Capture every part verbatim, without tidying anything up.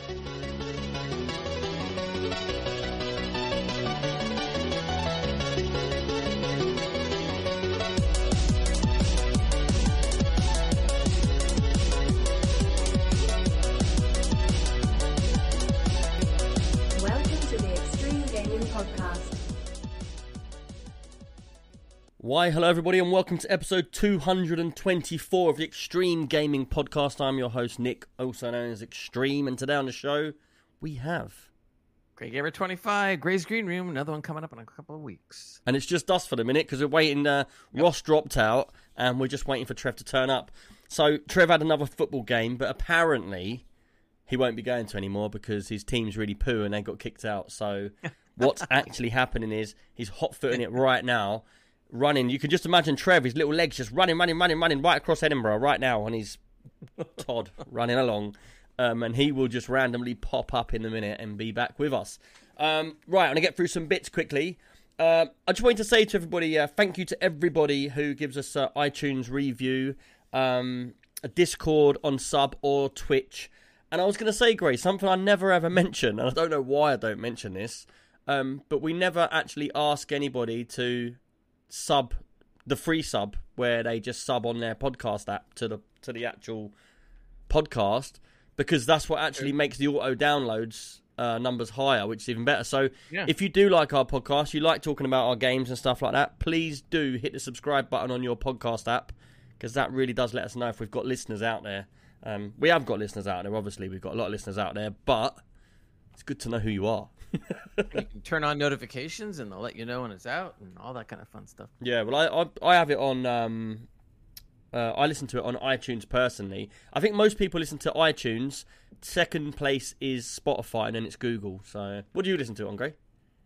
Why, hello everybody and welcome to episode two hundred twenty-four of the Extreme Gaming Podcast. I'm your host Nick, also known as Extreme, and today on the show we have... Grey Gamer twenty-five, Gray's Green Room, another one coming up in a couple of weeks. And it's just us for the minute because we're waiting, uh, yep. Ross dropped out and we're just waiting for Trev to turn up. So Trev had another football game, but apparently he won't be going to anymore because his team's really poo and they got kicked out. So what's actually happening is he's hot-footing it right now. Running, you can just imagine Trev, his little legs just running, running, running, running right across Edinburgh right now, and he's Todd running along, um, and he will just randomly pop up in a minute and be back with us. Um, right, I'm going to get through some bits quickly. Uh, I just wanted to say to everybody, uh, thank you to everybody who gives us an iTunes review, um, a Discord on Sub or Twitch. And I was going to say, Gray, something I never ever mention, and I don't know why I don't mention this, um, but we never actually ask anybody to... sub the free sub where they just sub on their podcast app to the to the actual podcast, because that's what actually makes the auto downloads uh, numbers higher, which is even better. So yeah. If you do like our podcast, you like talking about our games and stuff like that, please do hit the subscribe button on your podcast app, because that really does let us know if we've got listeners out there. Um, we have got listeners out there, obviously we've got a lot of listeners out there, but it's good to know who you are. You can turn on notifications and they'll let you know when it's out and all that kind of fun stuff. Yeah, well, I I, I have it on. Um, uh, I listen to it on iTunes personally. I think most people listen to iTunes. Second place is Spotify, and then it's Google. So, what do you listen to on, Gray?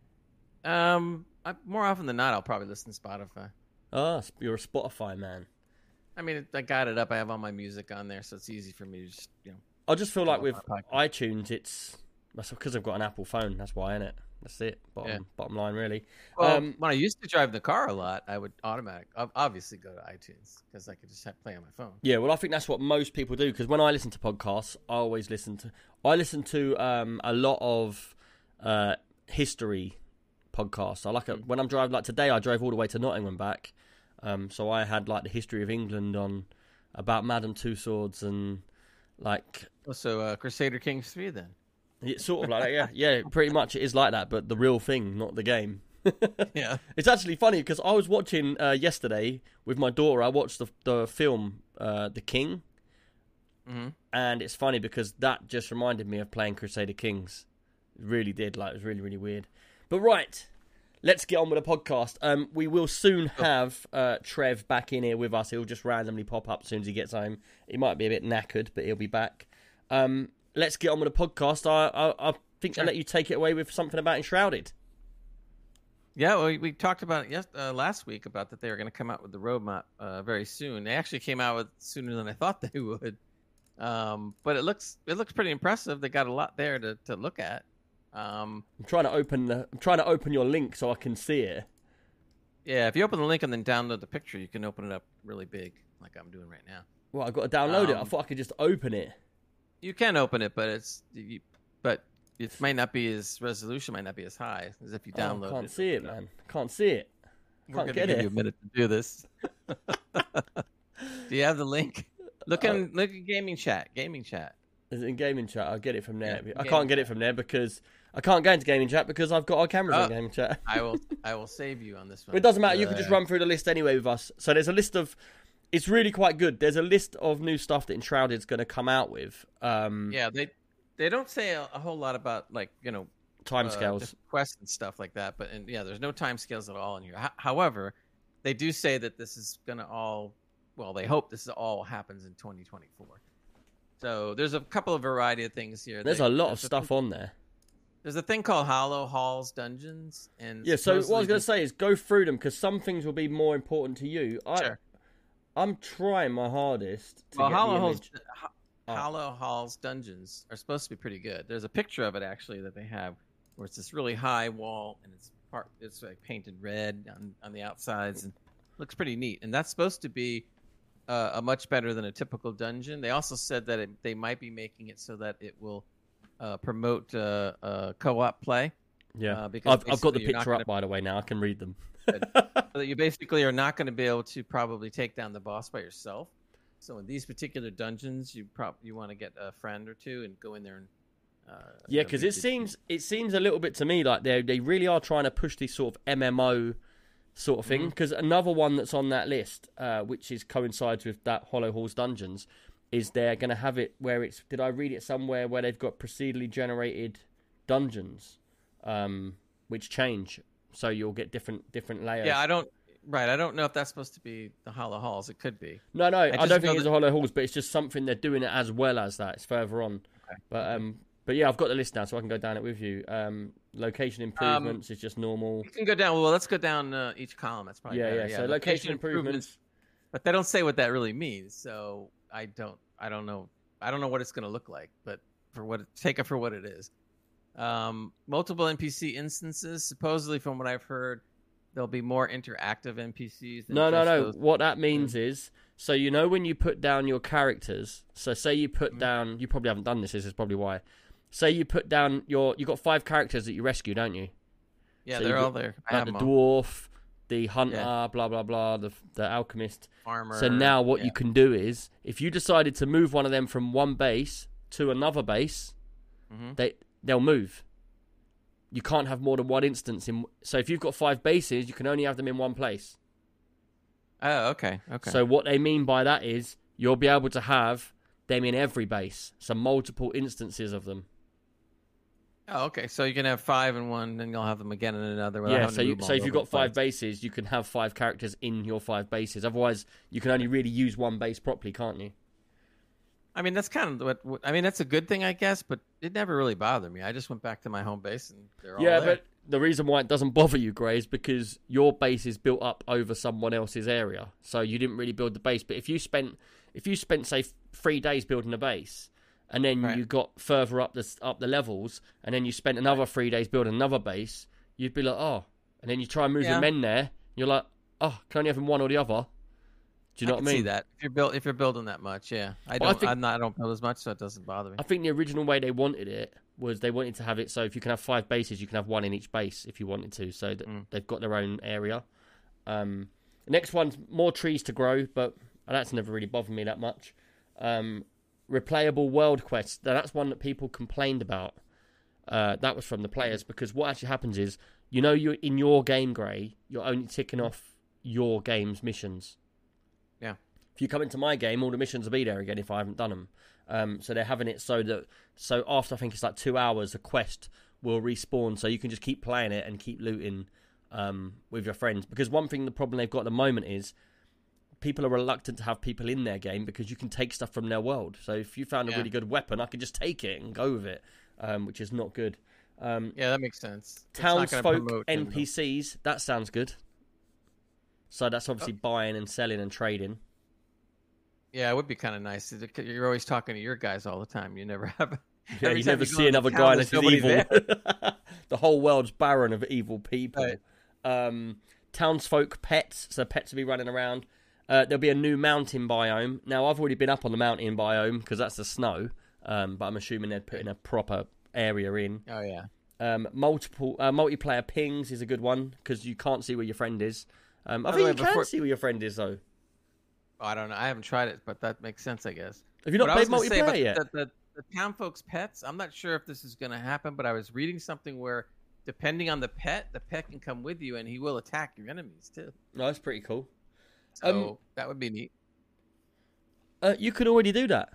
Um, I, more often than not, I'll probably listen to Spotify. Ah, you're a Spotify man. I mean, I got it up. I have all my music on there, so it's easy for me to just, you know. I just feel like with iTunes, it's. That's because I've got an Apple phone. That's why, innit? That's it. Bottom, yeah. bottom line, really. Well, um, when I used to drive the car a lot, I would automatic, obviously go to iTunes because I could just have play on my phone. Yeah, well, I think that's what most people do, because when I listen to podcasts, I always listen to. I listen to um, a lot of uh, history podcasts. I like it when I'm driving. Like today, I drove all the way to Nottingham back, um, so I had like the history of England on about Madame Tussauds and like. Oh, so uh, Crusader Kings three then. It's sort of like that, yeah. Yeah, pretty much it is like that, but the real thing, not the game. Yeah. It's actually funny because I was watching uh, yesterday with my daughter, I watched the, the film uh, The King. Mm-hmm. And it's funny because that just reminded me of playing Crusader Kings. It really did. Like, it was really, really weird. But right, let's get on with the podcast. Um, we will soon have uh, Trev back in here with us. He'll just randomly pop up as soon as he gets home. He might be a bit knackered, but he'll be back. Um... Let's get on with the podcast. I I, I think sure. I'll let you take it away with something about Enshrouded. Yeah, well, we, we talked about it yes, uh, last week about that they were going to come out with the roadmap uh, very soon. They actually came out with sooner than I thought they would. Um, but it looks it looks pretty impressive. They got a lot there to, to look at. Um, I'm trying to open the, I'm trying to open your link so I can see it. Yeah, if you open the link and then download the picture, you can open it up really big, like I'm doing right now. Well, I've got to download um, it. I thought I could just open it. You can open it, but it's you, but it might not be as resolution might not be as high as if you download it. Oh, I can't it, see it, man. Can't see it. We're can't get give it. You a minute to do this. Do you have the link? Look in oh. look at gaming chat. Gaming chat. Is it in gaming chat? I'll get it from there. Yeah, I can't get it from there because I can't go into gaming chat because I've got our cameras oh, in gaming chat. I will I will save you on this one. But it doesn't matter. You uh, can just run through the list anyway with us. So there's a list of. It's really quite good. There's a list of new stuff that Enshrouded is going to come out with. Um, yeah, they they don't say a, a whole lot about like you know timescales, uh, quests and stuff like that. But and, yeah, there's no timescales at all in here. H- however, they do say that this is going to all. Well, they hope this all happens in twenty twenty-four. So there's a couple of variety of things here. There's they, a lot there's of stuff thing, on there. There's a thing called Hollow Halls Dungeons, and yeah. So what I was going to say is go through them because some things will be more important to you. I, sure. I'm trying my hardest to well, get Hollow the Halls, image. oh. Hollow Halls Dungeons are supposed to be pretty good. There's a picture of it actually that they have, where it's this really high wall and it's part it's like painted red on, on the outsides and looks pretty neat. And that's supposed to be uh, a much better than a typical dungeon. They also said that it, they might be making it so that it will uh, promote uh, uh, co-op play. Yeah, Uh, because I've I've got the basically you're not picture gonna- up by the way. Now I can read them. So that you basically are not going to be able to probably take down the boss by yourself. So in these particular dungeons, you prob you want to get a friend or two and go in there and uh, you Yeah, know, because beat it the- seems it seems a little bit to me like they they really are trying to push this sort of M M O sort of thing. Because another one that's on that list, uh, which is coincides with that Hollow Halls Dungeons, is they're going to have it where it's. Did I read it somewhere where they've got procedurally generated dungeons, um, which change, so you'll get different different layers. Yeah, I don't. Right, I don't know if that's supposed to be the Hollow Halls. It could be. No, no, I, just don't know think it's that- a Hollow Halls, but it's just something they're doing it as well as that. It's further on. Okay. But um, but yeah, I've got the list now, so I can go down it with you. Um, location improvements is just normal. You can go down. Well, let's go down uh, each column. That's probably Yeah, better. yeah. So location improvements. but they don't say what that really means. So I don't. I don't know. I don't know what it's going to look like. But for what, take it for what it is. Um, multiple N P C instances. Supposedly, from what I've heard, there'll be more interactive N P Cs. Than No, no, just no. those- What that means is, so you know when you put down your characters. So say you put Mhm. down. You probably haven't done this. This is probably why. Say you put down your. You got five characters that you rescue, don't you? Yeah, so they're you've all got, there. I Like have the them all. dwarf, the hunter, Yeah. blah blah blah, the the alchemist. Farmer. So now what yeah. you can do is, if you decided to move one of them from one base to another base, Mhm. they they'll move. You can't have more than one instance in. So if you've got five bases, you can only have them in one place. Oh, okay, okay. So what they mean by that is you'll be able to have them in every base, so multiple instances of them. oh, okay. So you can have five in one, then you'll have them again in another. without Yeah. having So to you, move them so all if you've over got the five place. bases, you can have five characters in your five bases. Otherwise, you can only really use one base properly, can't you? I mean, that's kind of what, what. I mean, that's a good thing, I guess. But it never really bothered me. I just went back to my home base, and they're all Yeah, there. but the reason why it doesn't bother you, Gray, is because your base is built up over someone else's area, so you didn't really build the base. But if you spent, if you spent say three days building a base, and then Right. you got further up the up the levels, and then you spent another three days building another base, you'd be like, oh, and then you try and move Yeah. your men there, you're like, oh, can only have them one or the other. Do you know I what can I mean? see that if you're built, if you're building that much, yeah. I Well, I don't. think- I'm not. I don't build as much, so it doesn't bother me. I think the original way they wanted it was they wanted to have it so if you can have five bases, you can have one in each base if you wanted to. So th- Mm. they've got their own area. Um, the next one's more trees to grow, but that's never really bothered me that much. Um, replayable world quests. Now, that's one that people complained about. Uh, that was from the players because what actually happens is, you know, you in your game, Gray, you're only ticking off your game's missions. Yeah. If you come into my game, all the missions will be there again if I haven't done them. Um, so they're having it so that so after I think it's like two hours, the quest will respawn, so you can just keep playing it and keep looting um, with your friends. Because one thing, the problem they've got at the moment is people are reluctant to have people in their game because you can take stuff from their world. So if you found a Yeah. really good weapon, I could just take it and go with it, um, which is not good. Um, Yeah, that makes sense. It's not gonna Townsfolk promote N them, P Cs, that sounds good. So that's obviously buying and selling and trading. Yeah, it would be kind of nice. You're always talking to your guys all the time. You never have. Yeah, every you time never go see into another town, guy there's unless he's nobody evil. there. The whole world's barren of evil people. Right. Um, townsfolk pets, so pets will be running around. Uh, there'll be a new mountain biome. Now, I've already been up on the mountain biome because that's the snow, um, but I'm assuming they're putting a proper area in. Oh yeah. Um, multiple uh, multiplayer pings is a good one because you can't see where your friend is. Um, I By the think way, you can before- see where your friend is, though. Oh, I don't know. I haven't tried it, but that makes sense, I guess. Have you not What I played was gonna say multiplayer about yet? The, the, the town folks' pets. I'm not sure if this is going to happen, but I was reading something where, depending on the pet, the pet can come with you and he will attack your enemies too. No, that's pretty cool. So Um, that would be neat. Uh, you can already do that.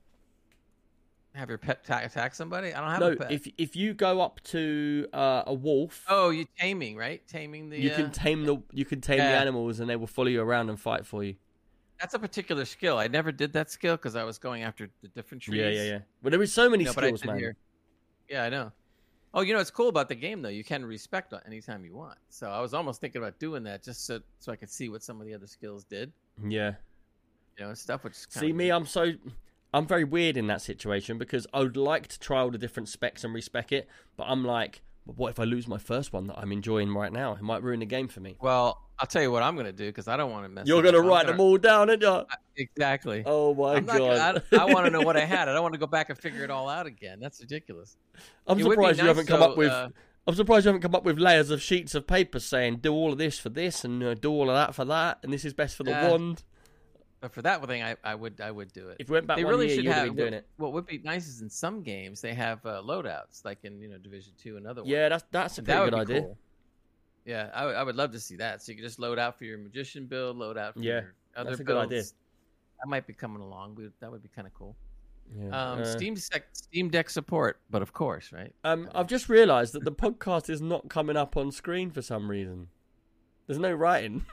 Have your pet ta- attack somebody? I don't have No, a pet. if if you go up to uh, a wolf, Oh, you taming, right? Taming the. you uh, can tame the you can tame the yeah. animals, and they will follow you around and fight for you. That's a particular skill. I never did that skill because I was going after the different trees. Yeah, yeah, yeah. Well, there is so many No, but I skills, did man. hear- Yeah, I know. Oh, you know what's cool about the game though? You can respect anytime you want. So I was almost thinking about doing that just so so I could see what some of the other skills did. Yeah. You know, and stuff. Which is See kinda me, neat. I'm so I'm very weird in that situation because I would like to try all the different specs and respec it, but I'm like, But what if I lose my first one that I'm enjoying right now? It might ruin the game for me. Well, I'll tell you what I'm going to do because I don't want to mess. You're going to write gonna... them all down, aren't you? Exactly. Oh my I'm god! Gonna, I, I want to know what I had. I don't want to go back and figure it all out again. That's ridiculous. I'm It surprised you nice, haven't come though, up with. Uh, I'm surprised you haven't come up with layers of sheets of paper saying do all of this for this and uh, do all of that for that, and this is best for the Yeah. wand. But for that thing, I, I would I would do it. If we went back They one really year, should you'd have have. been doing What, it. what would be nice is in some games they have uh, loadouts, like in you know Division Two and other ones. Yeah, that's that's a that pretty would good be idea. cool. Yeah, I would, I would love to see that. So you could just load out for your magician build, load out for Yeah, your other that's a builds. good idea. That might be coming along. We, that would be kind of cool. Yeah. Um, Uh, Steam Deck, Steam Deck support, but of course, right? Um, I've just realised that the podcast is not coming up on screen for some reason. There's no writing.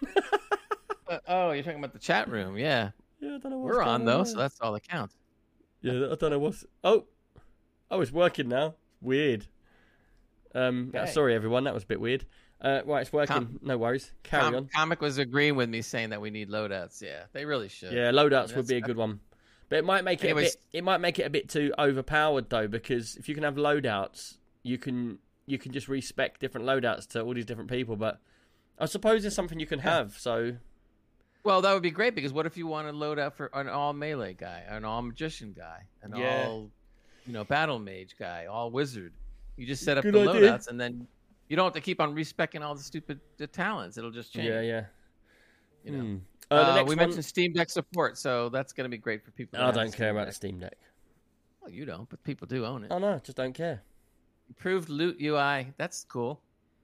Uh, oh, you're talking about the chat room, yeah. Yeah, I don't know what's We're going on though, there. so that's all that counts. Yeah, I don't know what's. Oh, oh, it's working now. Weird. Um, uh, Okay. sorry everyone, that was a bit weird. Uh, right, it's working. Com- no worries. Carry Com- on. Comic was agreeing with me saying that we need loadouts. Yeah, they really should. Yeah, loadouts I mean, would be a that's- good one, but it might make it Anyways- a bit. It might make it a bit too overpowered though, because if you can have loadouts, you can you can just respec different loadouts to all these different people. But I suppose it's something you can have. So Well, that would be great because what if you want to load out for an all melee guy, an all magician guy, an Yeah. all, you know, battle mage guy, all wizard? You just set up Good the idea. loadouts, and then you don't have to keep on respecing all the stupid the talents. It'll just change. yeah, yeah. You know. Hmm. Uh, the Uh, next we one- mentioned Steam Deck support, so that's going to be great for people. that I have a don't care Steam about the Deck. Steam Deck. Well, you don't, but people do own it. Oh no, just don't care. Improved loot U I. That's cool.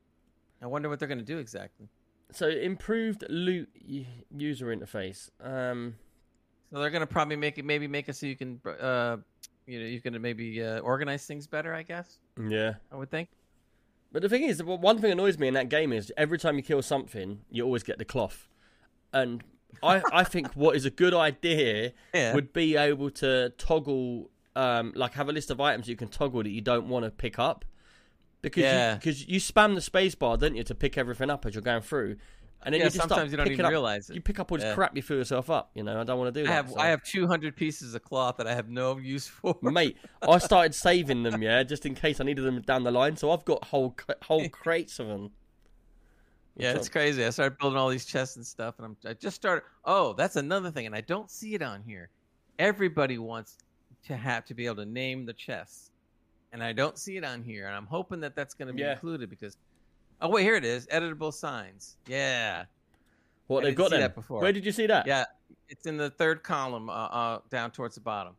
I wonder what they're going to do exactly. So improved loot y- user interface. Um, So they're going to probably make it, maybe make it so you can, uh, you know, you can maybe uh, organize things better. I guess. yeah. I would think. But the thing is, well, one thing annoys me in that game is every time you kill something, you always get the cloth. And I, I think what is a good idea Yeah. would be able to toggle, um, like have a list of items you can toggle that you don't want to pick up. Because Yeah. you, cause you spam the space bar, don't you, to pick everything up as you're going through. And then Yeah, you just start sometimes you don't picking even up, realize it. You pick up all this Yeah. crap, you fill yourself up. You know, I don't want to do I that. have so. I have two hundred pieces of cloth that I have no use for. Mate, I started saving them, yeah, just in case I needed them down the line. So I've got whole whole crates of them. Yeah, it's crazy. I started building all these chests and stuff, and I'm I just started. Oh, that's another thing, and I don't see it on here. Everybody wants to have to be able to name the chests, and I don't see it on here. And I'm hoping that that's going to be Yeah. included because. Oh wait, here it is. Editable signs. Yeah, What I they've didn't got see then? that before. Where did you see that? yeah. It's in the third column, uh, uh, down towards the bottom.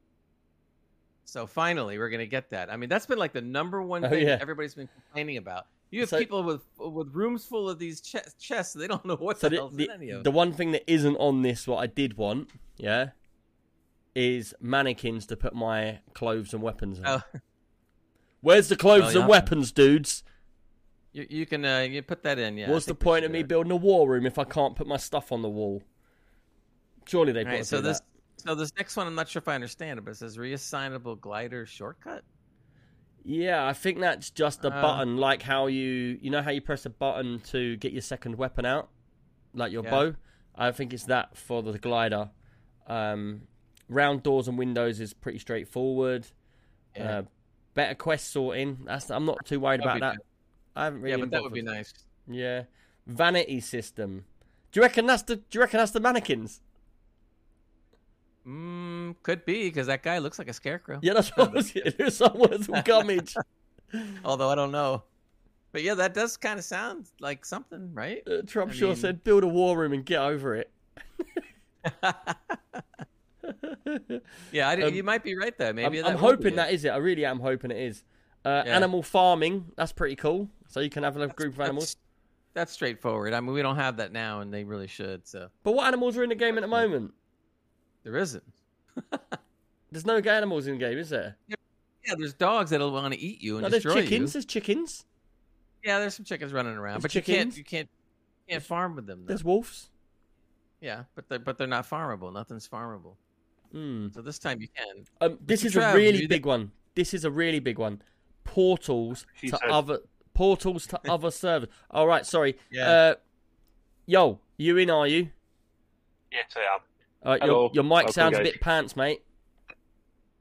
So finally, we're going to get that. I mean, that's been like the number one Oh, thing yeah. that everybody's been complaining about. You have So- people with with rooms full of these che- chests. They don't know what So the the, hell's the, in any of the them. one thing that isn't on this, what I did want, yeah, is mannequins to put my clothes and weapons on. Oh, Where's the clothes Well, yeah. and weapons, dudes? you, you can uh, you put that in. Yeah. I What's the think we point should of me do it. building a war room if I can't put my stuff on the wall? Surely they've All got right, to so do this that. so this next one, I'm not sure if I understand it, but it says reassignable glider shortcut. Yeah, I think that's just a Uh, button, like how you, you know how you press a button to get your second weapon out, like your Yeah. bow. I think it's that for the glider. Um, round doors and windows is pretty straightforward. Yeah. Uh, better quest sorting. That's I'm not too worried That'd about be that. I haven't really. yeah, been but that would bothered. be nice. Yeah, vanity system. Do you reckon that's the? Do you reckon that's the mannequins? Mm, could be because that guy looks like a scarecrow. Yeah, that's what I was getting. There's someone with some gummage. Although I don't know. But yeah, that does kind of sound like something, right? Uh, Trump I sure mean- said, "Build a war room and get over it." yeah, I, Um, you might be right there. Maybe I'm, that I'm will be hoping it. that is it. I really am hoping it is. Uh, Yeah. Animal farming, that's pretty cool. So you can have a That's- group of animals. That's, that's straightforward. I mean, we don't have that now, and they really should. So But what animals are in the game at the moment? there isn't. There's no animals in the game, is there? Yeah, there's dogs that'll want to eat you and No, there's destroy chickens. you. There's chickens. Yeah, there's some chickens running around, There's but chickens. you can't you can't you can't farm with them. Though. There's wolves. Yeah, but they're, but they're not farmable. Nothing's farmable. Hmm. So this time you can. Um, this Mister is a Trav, really you- big one. This is a really big one. Portals She to said. other portals to other servers. All right, sorry. Yeah. Uh, yo, you in? Are you? Yes, I am. Uh, your Hello. your mic Welcome, sounds a guys. bit pants, mate.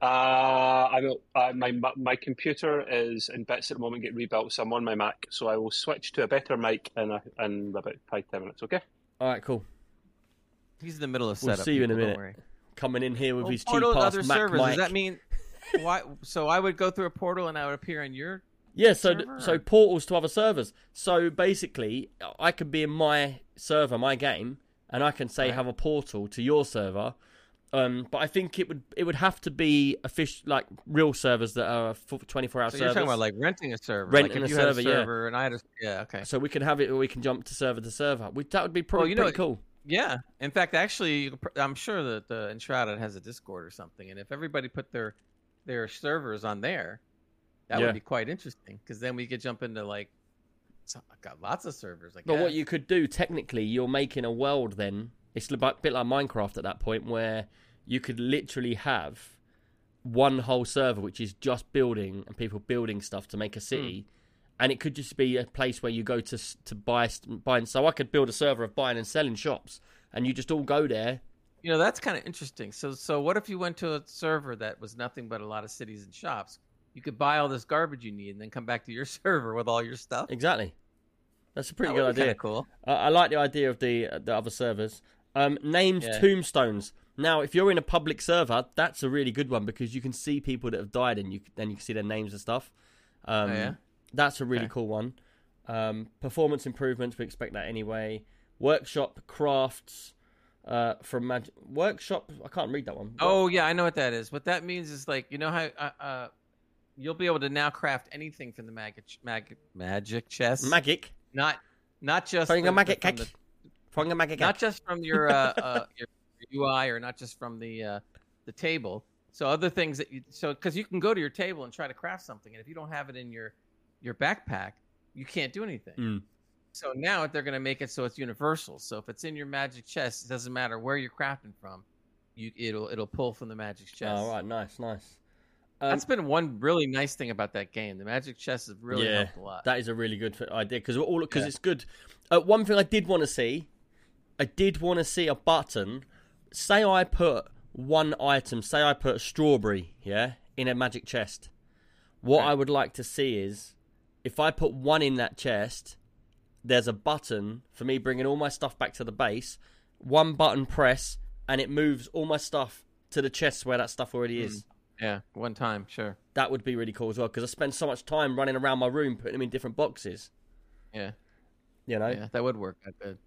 Uh, I will. Uh, my my computer is in bits at the moment, get rebuilt, so I'm on my Mac. So I will switch to a better mic in a, in about five ten minutes. Okay. All right, cool. He's in the middle of We'll setup. see you in a people, don't minute. worry. Coming in here with Well, his cheap portal to ass other Mac servers. mic. Does that mean why? So I would go through a portal and I would appear on your. Yeah, so server, so or- portals to other servers. So basically, I could be in my server, my game, and I can say Right. have a portal to your server. Um, but I think it would it would have to be official, like real servers that are twenty-four hour So servers. you're talking about like renting a server, Renting like if a you had server, yeah. server, and I had a yeah, okay. So we can have it, or we can jump to server to server. We, that would be probably Well, you know, pretty cool. Yeah. In fact, actually, you could pr- I'm sure that uh, Enshrouded has a Discord or something, and if everybody put their their servers on there, that Yeah. would be quite interesting. Because then we could jump into like, so, I've got lots of servers. I But what guess. you could do, technically, you're making a world then. It's a bit like Minecraft at that point, where you could literally have one whole server, which is just building and people building stuff to make a city. And it could just be a place where you go to s- to buy, s- buy. And so I could build a server of buying and selling shops, and you just all go there. You know, that's kind of interesting. So, so what if you went to a server that was nothing but a lot of cities and shops? You could buy all this garbage you need, and then come back to your server with all your stuff. Exactly. That's a pretty That good would be idea. kinda cool. I, I like the idea of the uh, the other servers. Um, named Yeah. tombstones. Now, if you're in a public server, that's a really good one because you can see people that have died, and you then you can see their names and stuff. Um, Oh, yeah? That's a really Okay. cool one. Um, performance improvements, we expect that anyway. Workshop crafts uh, from Mag- Workshop. I can't read that one. Oh yeah, I know what that is. What that means is like, you know how uh, uh, you'll be able to now craft anything from the magic mag- magic chest. Magic. Not not just Throwing the- a magic from cake. the- Throwing a magic not cake. just from your uh, uh your U I, or not just from the uh, the table. So other things that you so because you can go to your table and try to craft something, and if you don't have it in your your backpack, you can't do anything. Mm. So now they're going to make it so it's universal. So if it's in your magic chest, it doesn't matter where you're crafting from. You it'll it'll pull from the magic chest. Oh, right, nice, nice. Um, That's been one really nice thing about that game. The magic chest has really yeah, helped a lot. that is a really good idea because all because Yeah. it's good. Uh, one thing I did want to see, I did want to see a button. Say I put one item. Say I put a strawberry, yeah, in a magic chest. What Right. I would like to see is if I put one in that chest, there's a button for me bringing all my stuff back to the base. One button press, and it moves all my stuff to the chest where that stuff already is. Yeah, one time, sure. That would be really cool as well because I spend so much time running around my room putting them in different boxes. Yeah, You know. yeah, that would work. That good.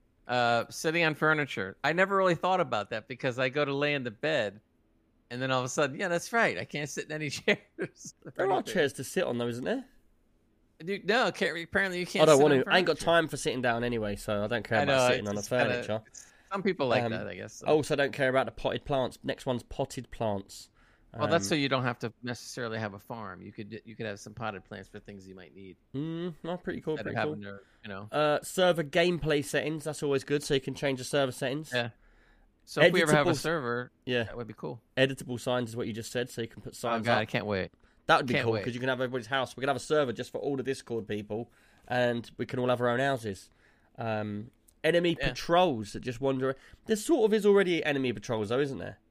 Uh, sitting on furniture. I never really thought about that because I go to lay in the bed, and then all of a sudden, yeah, that's right. I can't sit in any chairs. or There are anything. chairs to sit on, though, isn't there? Dude, no, can't, apparently you can't. I don't sit want on to. I ain't got furniture. time for sitting down anyway, so I don't care I about know, sitting on the it's kinda- furniture. it's- some people like Um, that, I guess. so. I also don't care about the potted plants. Next one's potted plants. Well, that's Um, so you don't have to necessarily have a farm. You could you could have some potted plants for things you might need. Mm, no, pretty cool. Instead of Pretty cool. having to, you know. Uh, server gameplay settings. That's always good, so you can change the server settings. Yeah. So if we ever have a Editable- server, Yeah. that would be cool. Editable signs is what you just said, so you can put Oh signs god, up. I can't wait. That would be can't cool wait. because you can have everybody's house. We can have a server just for all the Discord people, and we can all have our own houses. Um, enemy Yeah. patrols that just wander. There sort of is already enemy patrols, though, isn't there?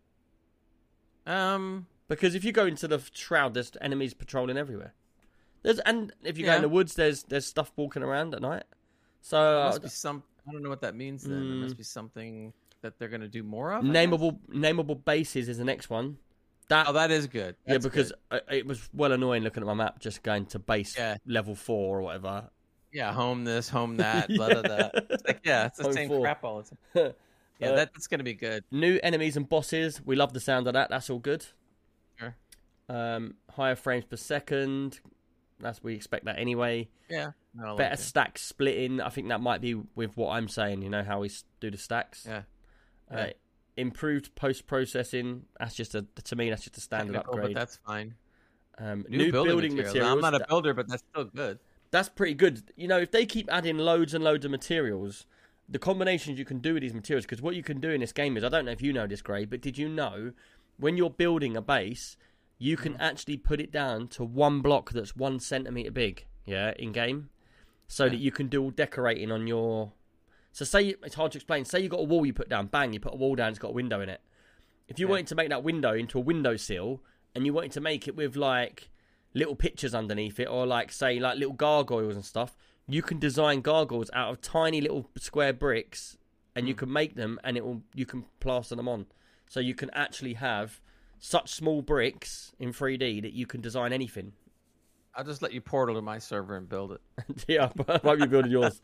Um, Because if you go into the shroud, there's enemies patrolling everywhere. There's and if you go Yeah. in the woods, there's there's stuff walking around at night. So there uh, must be some. I don't know what that means. Then there Mm. must be something that they're going to do more of. I guess? nameable nameable bases is the next one. That Oh, that is good. yeah, That's because good. uh, it was well annoying looking at my map, just going to base Yeah. level four or whatever. yeah, home this, home that, blah blah blah. It's like yeah, it's the Home same four. crap all the time. Yeah, Uh, that, that's going to be good. New enemies and bosses. We love the sound of that. That's all good. Sure. Um, higher frames per second. That's we expect that anyway. Yeah. No, I like Better it. stack splitting. I think that might be with what I'm saying. You know how we s- do the stacks. Yeah. Uh, Yeah. improved post processing. That's just a to me. That's just a standard Technical, upgrade. but that's fine. Um, New, building, materials. materials. I'm not a that- builder, but that's still good. that's pretty good. You know, if they keep adding loads and loads of materials, the combinations you can do with these materials. Because what you can do in this game is, I don't know if you know this, Gray, but did you know when you're building a base, you can actually put it down to one block that's one centimeter big. Yeah, in game, so Yeah. that you can do all decorating on your. So say you- it's hard to explain. Say you got a wall you put down, bang, you put a wall down, it's got a window in it. If you Yeah. wanted to make that window into a windowsill, and you wanted to make it with like little pictures underneath it, or like say like little gargoyles and stuff, you can design gargoyles out of tiny little square bricks, and mm. you can make them, and it will you can plaster them on. So you can actually have such small bricks in three D that you can design anything. I'll just let you portal to my server and build it. Yeah, I might be building yours.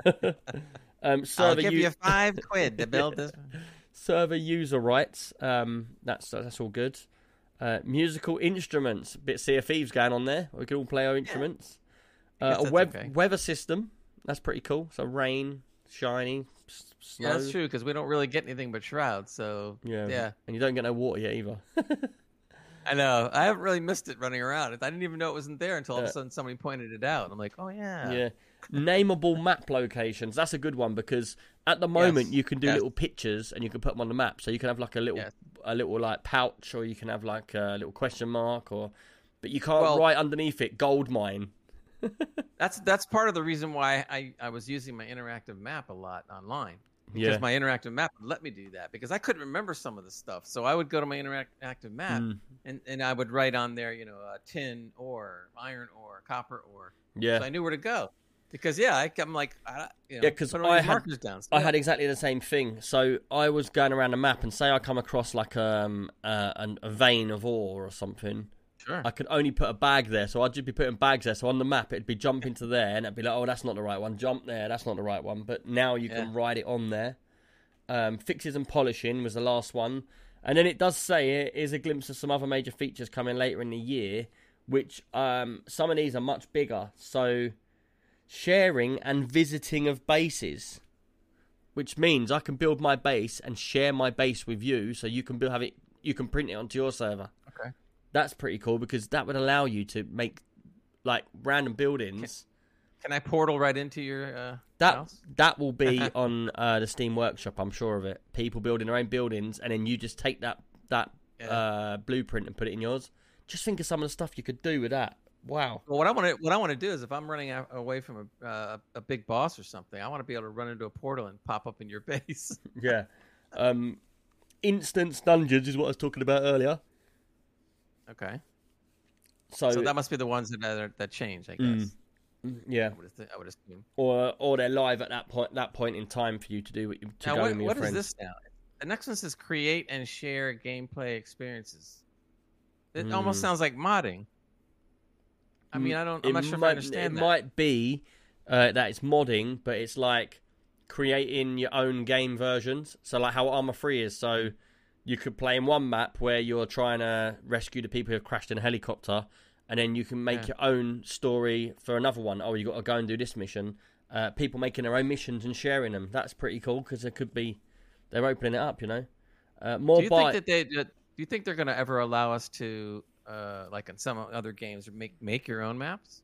um, server I'll give u- you five quid to build this. Server user rights. Um, that's that's all good. Uh, musical instruments. Bit Sea of Thieves going on there. We can all play our instruments. Yeah. Uh, a web, okay. weather system. That's pretty cool. So rain, shiny, s- snow. Yeah, that's true, because we don't really get anything but shrouds. So Yeah. yeah. And you don't get no water yet either. I know. I haven't really missed it running around. I didn't even know it wasn't there until all of Uh, a sudden somebody pointed it out. I'm like, oh yeah. Yeah. Nameable map locations. That's a good one, because at the moment Yes. you can do Yes. little pictures and you can put them on the map. So you can have like a little, Yes. a little like pouch, or you can have like a little question mark, or, but you can't Well- write underneath it gold mine. That's that's part of the reason why I, I was using my interactive map a lot online. Because Yeah. my interactive map would let me do that, because I couldn't remember some of the stuff. So I would go to my interactive map Mm. and, and I would write on there, you know, uh, tin ore, iron ore, copper ore. Yeah. So I knew where to go. Because, yeah, I, I'm like, I, you know, Yeah, 'cause put all I these had- markers down. So, I yeah. had exactly the same thing. So I was going around the map, and say I come across like um uh, an, a vein of ore or something. Sure. I could only put a bag there, so I'd just be putting bags there. So on the map, it'd be jump into there, and it'd be like, oh, that's not the right one. Jump there, that's not the right one. But now you can Yeah. write it on there. Um, fixes and polishing was the last one, and then it does say it is a glimpse of some other major features coming later in the year, which um some of these are much bigger. So sharing and visiting of bases, which means I can build my base and share my base with you, so you can build, have it, you can print it onto your server. Okay. That's pretty cool, because that would allow you to make like random buildings. Can I portal right into your uh, That house? that will be on uh, the Steam Workshop, I'm sure of it. People building their own buildings, and then you just take that that Yeah. uh, blueprint and put it in yours. Just think of some of the stuff you could do with that. Wow. Well, what I want to what I want to do is, if I'm running a- away from a uh, a big boss or something, I want to be able to run into a portal and pop up in your base. Yeah. Um, instance dungeons is what I was talking about earlier. Okay. So, So that must be the ones that that, that change, I Mm. guess. yeah, I would, th- I would assume. or or they're live at that point that point in time for you to do what you to Now, go what, with your what is friends. this now? The next one says create and share gameplay experiences. It almost Mm. sounds like modding. I mean, I don't. I'm It not sure if might- I understand It that. might be uh, that it's modding, but it's like creating your own game versions. So like how Arma three is. So you could play in one map where you're trying to rescue the people who have crashed in a helicopter, and then you can make Yeah. your own story for another one. Oh, you got to go and do this mission. Uh, people making their own missions and sharing them. That's pretty cool, because it could be they're opening it up. You know, uh, more Do you by think that they? Do you think they're going to ever allow us to, uh, like in some other games, make make your own maps?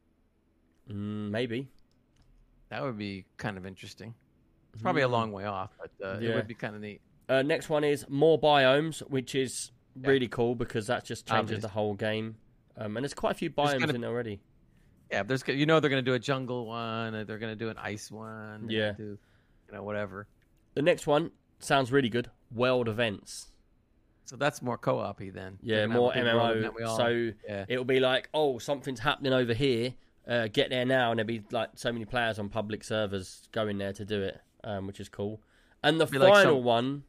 mm, maybe. That would be kind of interesting. It's probably a Mm. long way off, but uh, it Yeah. would be kind of neat. Uh, next one is more biomes, which is Yeah. really cool, because that just changes Obvious. the whole game. Um, and there's quite a few There's biomes gonna- in there already. Yeah, there's you know they're going to do a jungle one, or they're going to do an ice one. they're Yeah. gonna do, you know, whatever. The next one sounds really good. World events. So that's more co-op-y then. Yeah, They're gonna have more a big world M M O. event we all- So yeah. it'll be like, oh, something's happening over here. Uh, get there now, and there'll be like so many players on public servers going there to do it, um, which is cool. And the Be final like some- one,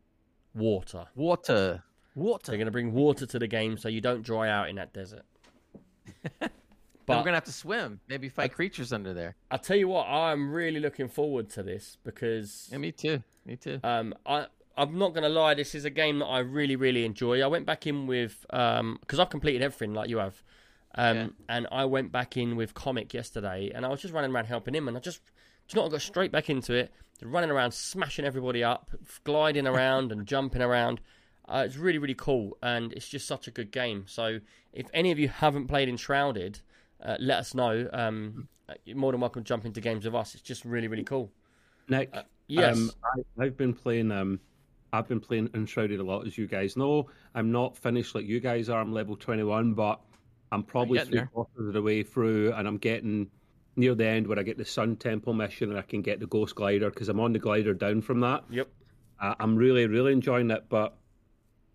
water. Water. Water. They're going to bring water to the game, so you don't dry out in that desert. Then But we're gonna have to swim. Maybe fight creatures under there. I'll tell you what, I'm really looking forward to this, because Yeah, me too. Me too. Um, I I'm not gonna lie, this is a game that I really really enjoy. I went back in with um because I've completed everything like you have, um, Yeah. and I went back in with Comic yesterday, and I was just running around helping him, and I just, just not got straight back into it, running around smashing everybody up, gliding around and jumping around. Uh, it's really really cool, and it's just such a good game. So if any of you haven't played Enshrouded, uh, let us know. Um, you're more than welcome to jump into games with us. It's just really really cool. Nick, Uh, yes. um, I, I've been playing. Um, I've been playing Enshrouded a lot, as you guys know. I'm not finished like you guys are. I'm level twenty-one, but I'm probably getting three there. quarters of the way through, and I'm getting near the end where I get the Sun Temple mission, and I can get the Ghost Glider because I'm on the glider down from that. Yep. Uh, I'm really, really enjoying it, but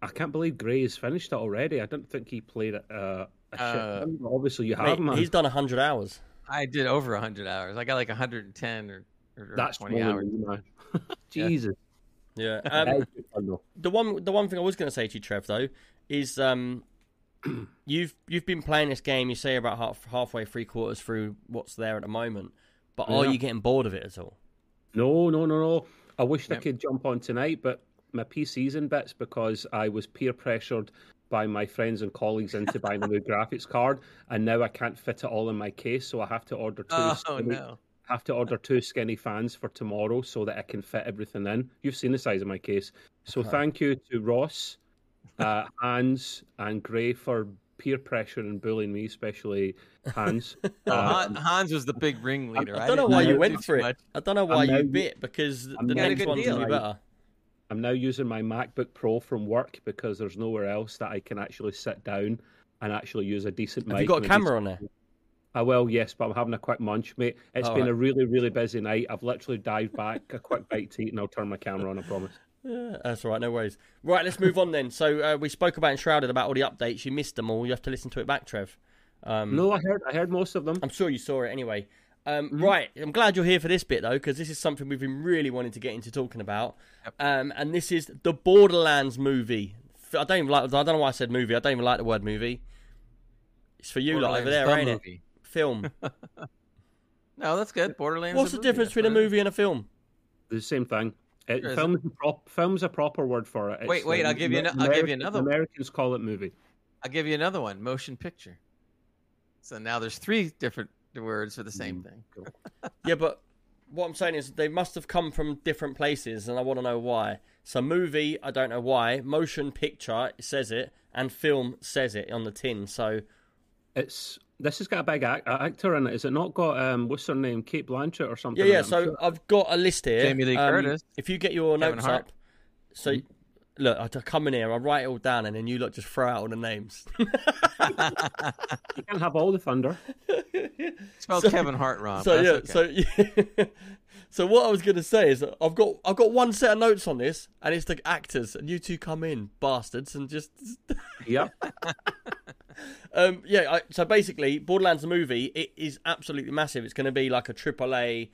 I can't believe Gray's finished it already. I didn't think he played it. Uh, a Uh, shit. But obviously, you Mate, have, man. he's done one hundred hours. I did over one hundred hours. I got like one hundred ten or, or That's twenty more hours. than you, man. Jesus. Yeah. That Um, is good fun, though. the one, the one thing I was going to say to you, Trev, though, is um, you've you've been playing this game. You say about half halfway, three quarters through what's there at the moment. But are Yeah. you getting bored of it at all? No, no, no, no. I wished I Yep. could jump on tonight, but my P C's in bits because I was peer pressured by my friends and colleagues into buying a new graphics card, and now I can't fit it all in my case, so I have to order two. Oh skinny, no! have to order two skinny fans for tomorrow so that I can fit everything in. You've seen the size of my case, so Okay. thank you to Ross, uh, Hans, and Gray for peer pressure and bullying me, especially Hans. No, Uh, Han- Hans was the big ringleader. I don't know didn't why do you too went for it. much. I don't know why I'm you now- bit because I'm the now- next Got a good one's going to be deal. better. I'm now using my MacBook Pro from work because there's nowhere else that I can actually sit down and actually use a decent mic. Have you got a and camera on decent- there? I will, yes, but I'm having a quick munch, mate. It's All been right. a really, really busy night. I've literally dived back, a quick bite to eat, and I'll turn my camera on, I promise. Yeah, that's all right, no worries. Right, let's move on then. So uh, we spoke about Enshrouded, about all the updates. You missed them all. You have to listen to it back, Trev. Um, No, I heard I heard most of them. I'm sure you saw it anyway. Um, Mm-hmm. Right, I'm glad you're here for this bit though, because this is something we've been really wanting to get into talking about. Yep. Um, and this is the Borderlands movie. I don't even like. I don't know why I said movie. I don't even like the word movie. It's for you lot over Borderlands, there, the ain't it? movie. Film. No, that's good. Borderlands. What's a the movie, difference that's between a what it is. movie and a film? The same thing. It, Sure is. film's, a prop, film's a proper word for it. It's Wait, wait, like- I'll give you ano- I'll give you American- another one. Americans call it movie. I'll give you another one. Motion picture. So now there's three different words for the same Mm. thing. Yeah, but what I'm saying is they must have come from different places, and I want to know why. So movie, I don't know why. Motion picture, it says it, and film says it on the tin. So It's this has got a big act, actor in it. Is it not got um what's her name, Kate Blanchett or something? yeah, yeah. like that? I'm So sure- I've got a list here. Jamie Lee Um, Curtis. If you get your Kevin notes Hart. up, so look, I come in here, I write it all down, and then you lot just throw out all the names. you can't have all the thunder. Spelled So- Kevin Hart wrong. So but yeah, that's okay. so yeah. So what I was gonna say is that I've got I've got one set of notes on this, and it's the actors, and you two come in, bastards, and just Yep. um yeah. I, so basically, Borderlands the movie, it is absolutely massive. It's going to be like a triple A,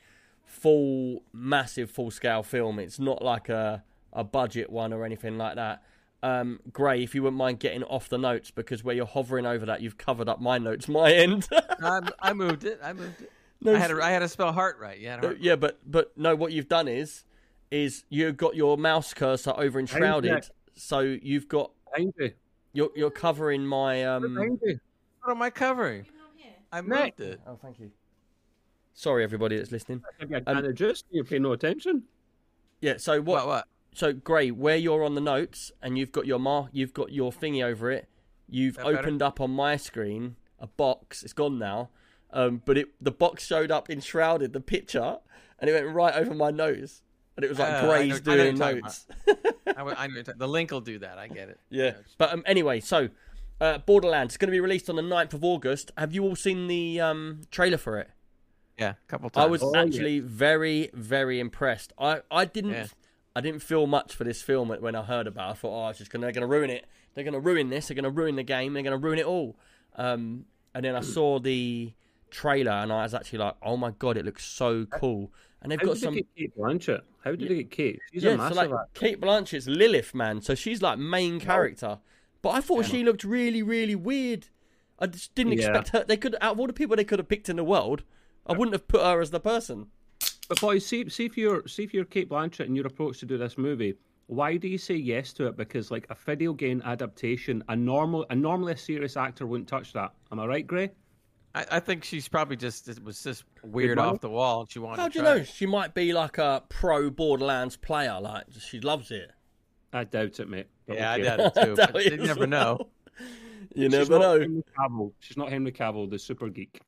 full massive full scale film. It's not like a a budget one or anything like that. Um, Gray, if you wouldn't mind getting off the notes, because where you're hovering over that, you've covered up my notes, my end. I, I moved it. I moved it. No, I had to, I had to spell heart right. Yeah. Uh, yeah, but but no, what you've done is is you've got your mouse cursor over enshrouded, Behind so you've got Behind you. you're you're covering my um. Behind you. What am I covering? I moved it. Oh, thank you. Sorry, everybody that's listening. Have you a Um, can of juice? You pay no attention. Yeah. So what? What? What? So Gray, where you're on the notes and you've got your mar- you've got your thingy over it. You've That better? opened up on my screen a box. It's gone now. Um, but it the box showed up enshrouded the picture, and it went right over my nose, and it was like Oh, I know- Gray's I know what doing you're talking notes. I, w- I know the link will do that. I get it. Yeah, but um, anyway, so uh, Borderlands is going to be released on the ninth of August. Have you all seen the um, trailer for it? Yeah, a couple times. I was Oh, yeah. actually very, very impressed. I, I didn't Yeah. I didn't feel much for this film when I heard about it. I thought, oh, it's just gonna, they're going to ruin it. They're going to ruin this. They're going to ruin the game. They're going to ruin it all. Um, and then I saw the trailer, and I was actually like, oh my god, it looks so cool. And they've How got did some. they get Kate Blanchett? How did Yeah. they get Kate? She's Yeah, a so massive like actor. Kate Blanchett's Lilith, man. So she's like main character. But I thought Yeah. she looked really, really weird. I just didn't Yeah. expect her. They could, out of all the people they could have picked in the world, I wouldn't have put her as the person. But boys, see, see if you're see if you're Kate Blanchett and your approach to do this movie, why do you say yes to it? Because like a video game adaptation, a normal, a normally a serious actor wouldn't touch that. Am I right, Gray? I, I think she's probably just it was just weird money? off the wall. And she wanted. How to do you try know? it. She might be like a pro Borderlands player. Like she loves it. I doubt it, mate. But Yeah, I okay. doubt it too. Doubt But it you as never well. know. You She's never not know. Henry Cavill. She's not Henry Cavill, the super geek.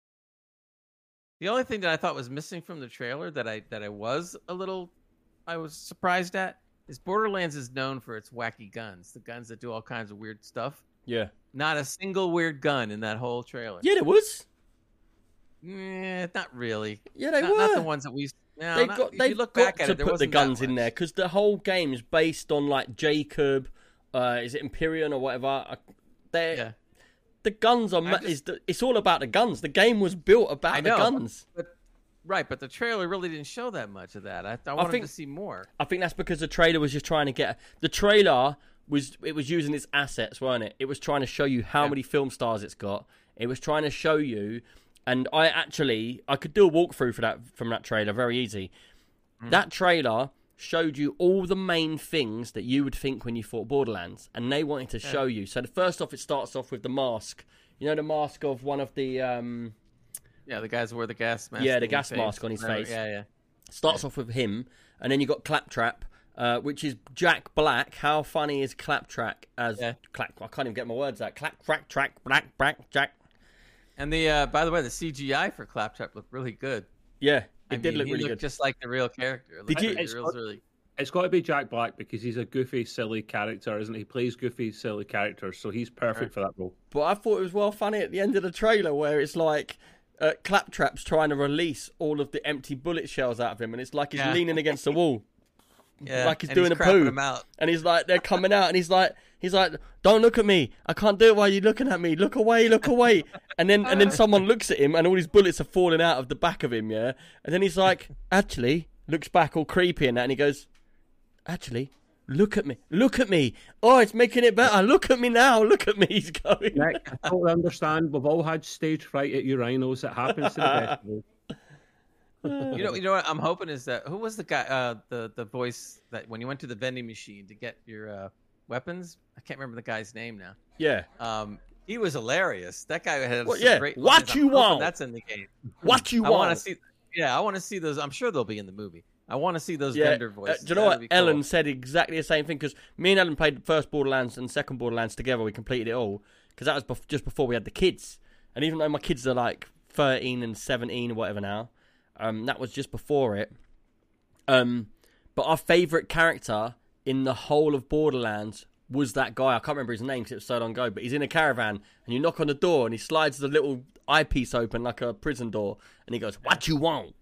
The only thing that I thought was missing from the trailer that I that I was a little I was surprised at is Borderlands is known for its wacky guns, the guns that do all kinds of weird stuff. Yeah. Not a single weird gun in that whole trailer. Yeah, there was. Eh, not really. Yeah, they not, were. not the ones that we. No, They not, got. if They you look got back at to it, there put the wasn't that guns in much. there because the whole game is based on like Jacob, Uh, is it Empyrean or whatever? Uh, they Yeah. the guns are. Ma- just- is the, it's all about the guns. The game was built about I the know, guns. But, right, but the trailer really didn't show that much of that. I, I wanted think- to see more. I think that's because the trailer was just trying to get the trailer was it was using its assets, weren't it? It was trying to show you how Yeah. many film stars it's got. It was trying to show you, and I actually I could do a walkthrough for that from that trailer, very easy. Mm. That trailer showed you all the main things that you would think when you thought Borderlands, and they wanted to Yeah. show you. So the first off, it starts off with the mask. You know the mask of one of the um, Yeah, the guys who wear the gas mask. Yeah, the on his gas face. mask on his Oh, face. Yeah, yeah. starts off with him, and then you got Claptrap, uh, which is Jack Black. How funny is Claptrap as Yeah. Clap? I can't even get my words out. Clap, crack, track, black, black, Jack. And the uh, by the way, the C G I for Claptrap looked really good. Yeah, it I did mean, look he really looked good. just like the real character. It Did looked you- really, It's really, really... It's got to be Jack Black because he's a goofy, silly character, isn't he? He plays goofy, silly characters, so he's perfect Right. for that role. But I thought it was well funny at the end of the trailer where it's like uh, Claptrap's trying to release all of the empty bullet shells out of him, and it's like he's Yeah. leaning against the wall. Yeah, Like he's and doing a crapping poo. Them out. And he's like, they're coming out, and he's like, he's like, don't look at me. I can't do it while you're looking at me. Look away, look away. And then, and then someone looks at him, and all his bullets are falling out of the back of him. Yeah. And then he's like, actually, looks back all creepy and that, and he goes, actually, look at me, look at me. Oh, it's making it better. Look at me now. Look at me. He's going. Nick, I totally understand. We've all had stage fright at Urinos. It happens to the best of us. You know, you know what I'm hoping is that who was the guy, uh, the the voice that when you went to the vending machine to get your uh, weapons? I can't remember the guy's name now. Yeah. Um, he was hilarious. That guy had Well, some yeah, great. what lines. you I'm hoping want? That's in the game. What you I want want? to see. Yeah, I want to see those. I'm sure they'll be in the movie. I want to see those Yeah. vendor Uh, voices. do you know That'd what? be cool. Ellen said exactly the same thing because me and Ellen played the first Borderlands and second Borderlands together. We completed it all because that was bef- just before we had the kids. And even though my kids are like thirteen and seventeen or whatever now, um, that was just before it. Um, but our favourite character in the whole of Borderlands was that guy. I can't remember his name because it was so long ago. But he's in a caravan and you knock on the door and he slides the little eyepiece open like a prison door and he goes, "What you want?"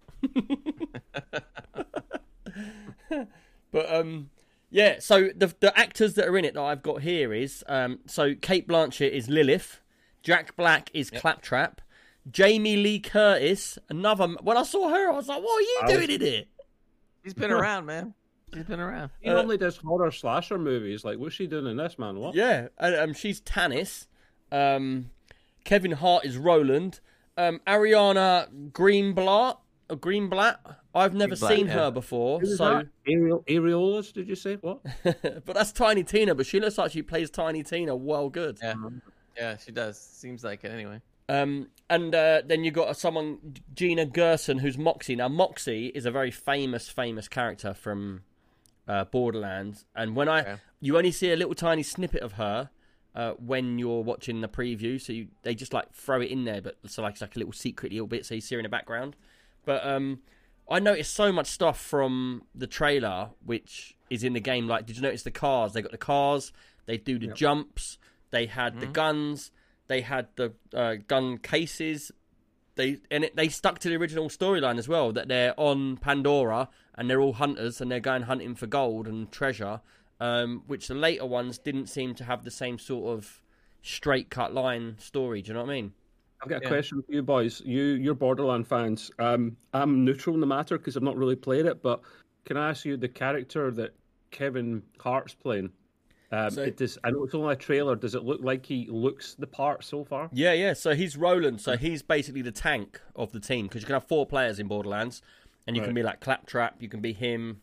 But um, yeah. So the the actors that are in it that I've got here is um, so Kate Blanchett is Lilith, Jack Black is Yep. Claptrap, Jamie Lee Curtis. Another. When I saw her, I was like, "What are you I was- doing in here?" He's been around, man. He's been around. He Uh, normally does horror slasher movies. Like, what's she doing in this, man? What? Yeah, and, um, she's Tannis. Um, Kevin Hart is Roland. Um, Ariana Greenblatt. Or Greenblatt. I've never Greenblatt, seen yeah. her before, Who was so. that? Areol- Areolas, did you say? What? But that's Tiny Tina. But she looks like she plays Tiny Tina well good. Yeah, yeah, she does. Seems like it anyway. Um, and uh, then you got someone, Gina Gerson, who's Moxie. Now, Moxie is a very famous, famous character from uh, Borderlands. And when I, Okay. you only see a little tiny snippet of her uh, when you're watching the preview. So you, they just like throw it in there, but so like it's like a little secret little bit, so you see her in the background. But um, I noticed so much stuff from the trailer, which is in the game. Like, did you notice the cars? They got the cars. They do the Yep. jumps. They had the guns. They had the uh, gun cases. They and it, they stuck to the original storyline as well. That they're on Pandora and they're all hunters and they're going hunting for gold and treasure. Um, which the later ones didn't seem to have the same sort of straight cut line story. Do you know what I mean? I've got a Yeah. question for you boys. You, you're Borderland fans. Um, I'm neutral in the matter because I've not really played it. But can I ask you the character that Kevin Hart's playing? Um, So- it does. I know it's only a trailer. Does it look like he looks the part so far? Yeah, yeah. So he's Roland. So he's basically the tank of the team because you can have four players in Borderlands, and you can Right. be like Claptrap. You can be him.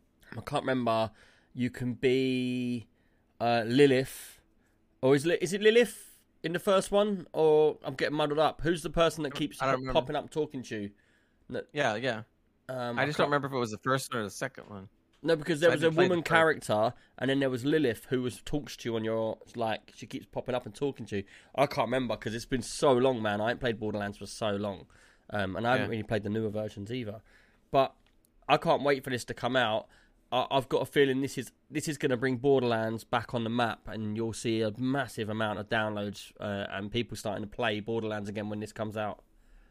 I can't remember. You can be uh, Lilith, or is Li- is it Lilith in the first one? Or I'm getting muddled up. Who's the person that keeps I don't pop- remember. popping up talking to you? No, Yeah, yeah. um, I just don't can't- remember if it was the first one or the second one. No, because there I was a didn't play the woman first. character, and then there was Lilith who was talks to you on your like she keeps popping up and talking to you. I can't remember because it's been so long, man. I ain't played Borderlands for so long, um, and I haven't Yeah. really played the newer versions either. But I can't wait for this to come out. I, I've got a feeling this is this is going to bring Borderlands back on the map, and you'll see a massive amount of downloads uh, and people starting to play Borderlands again when this comes out.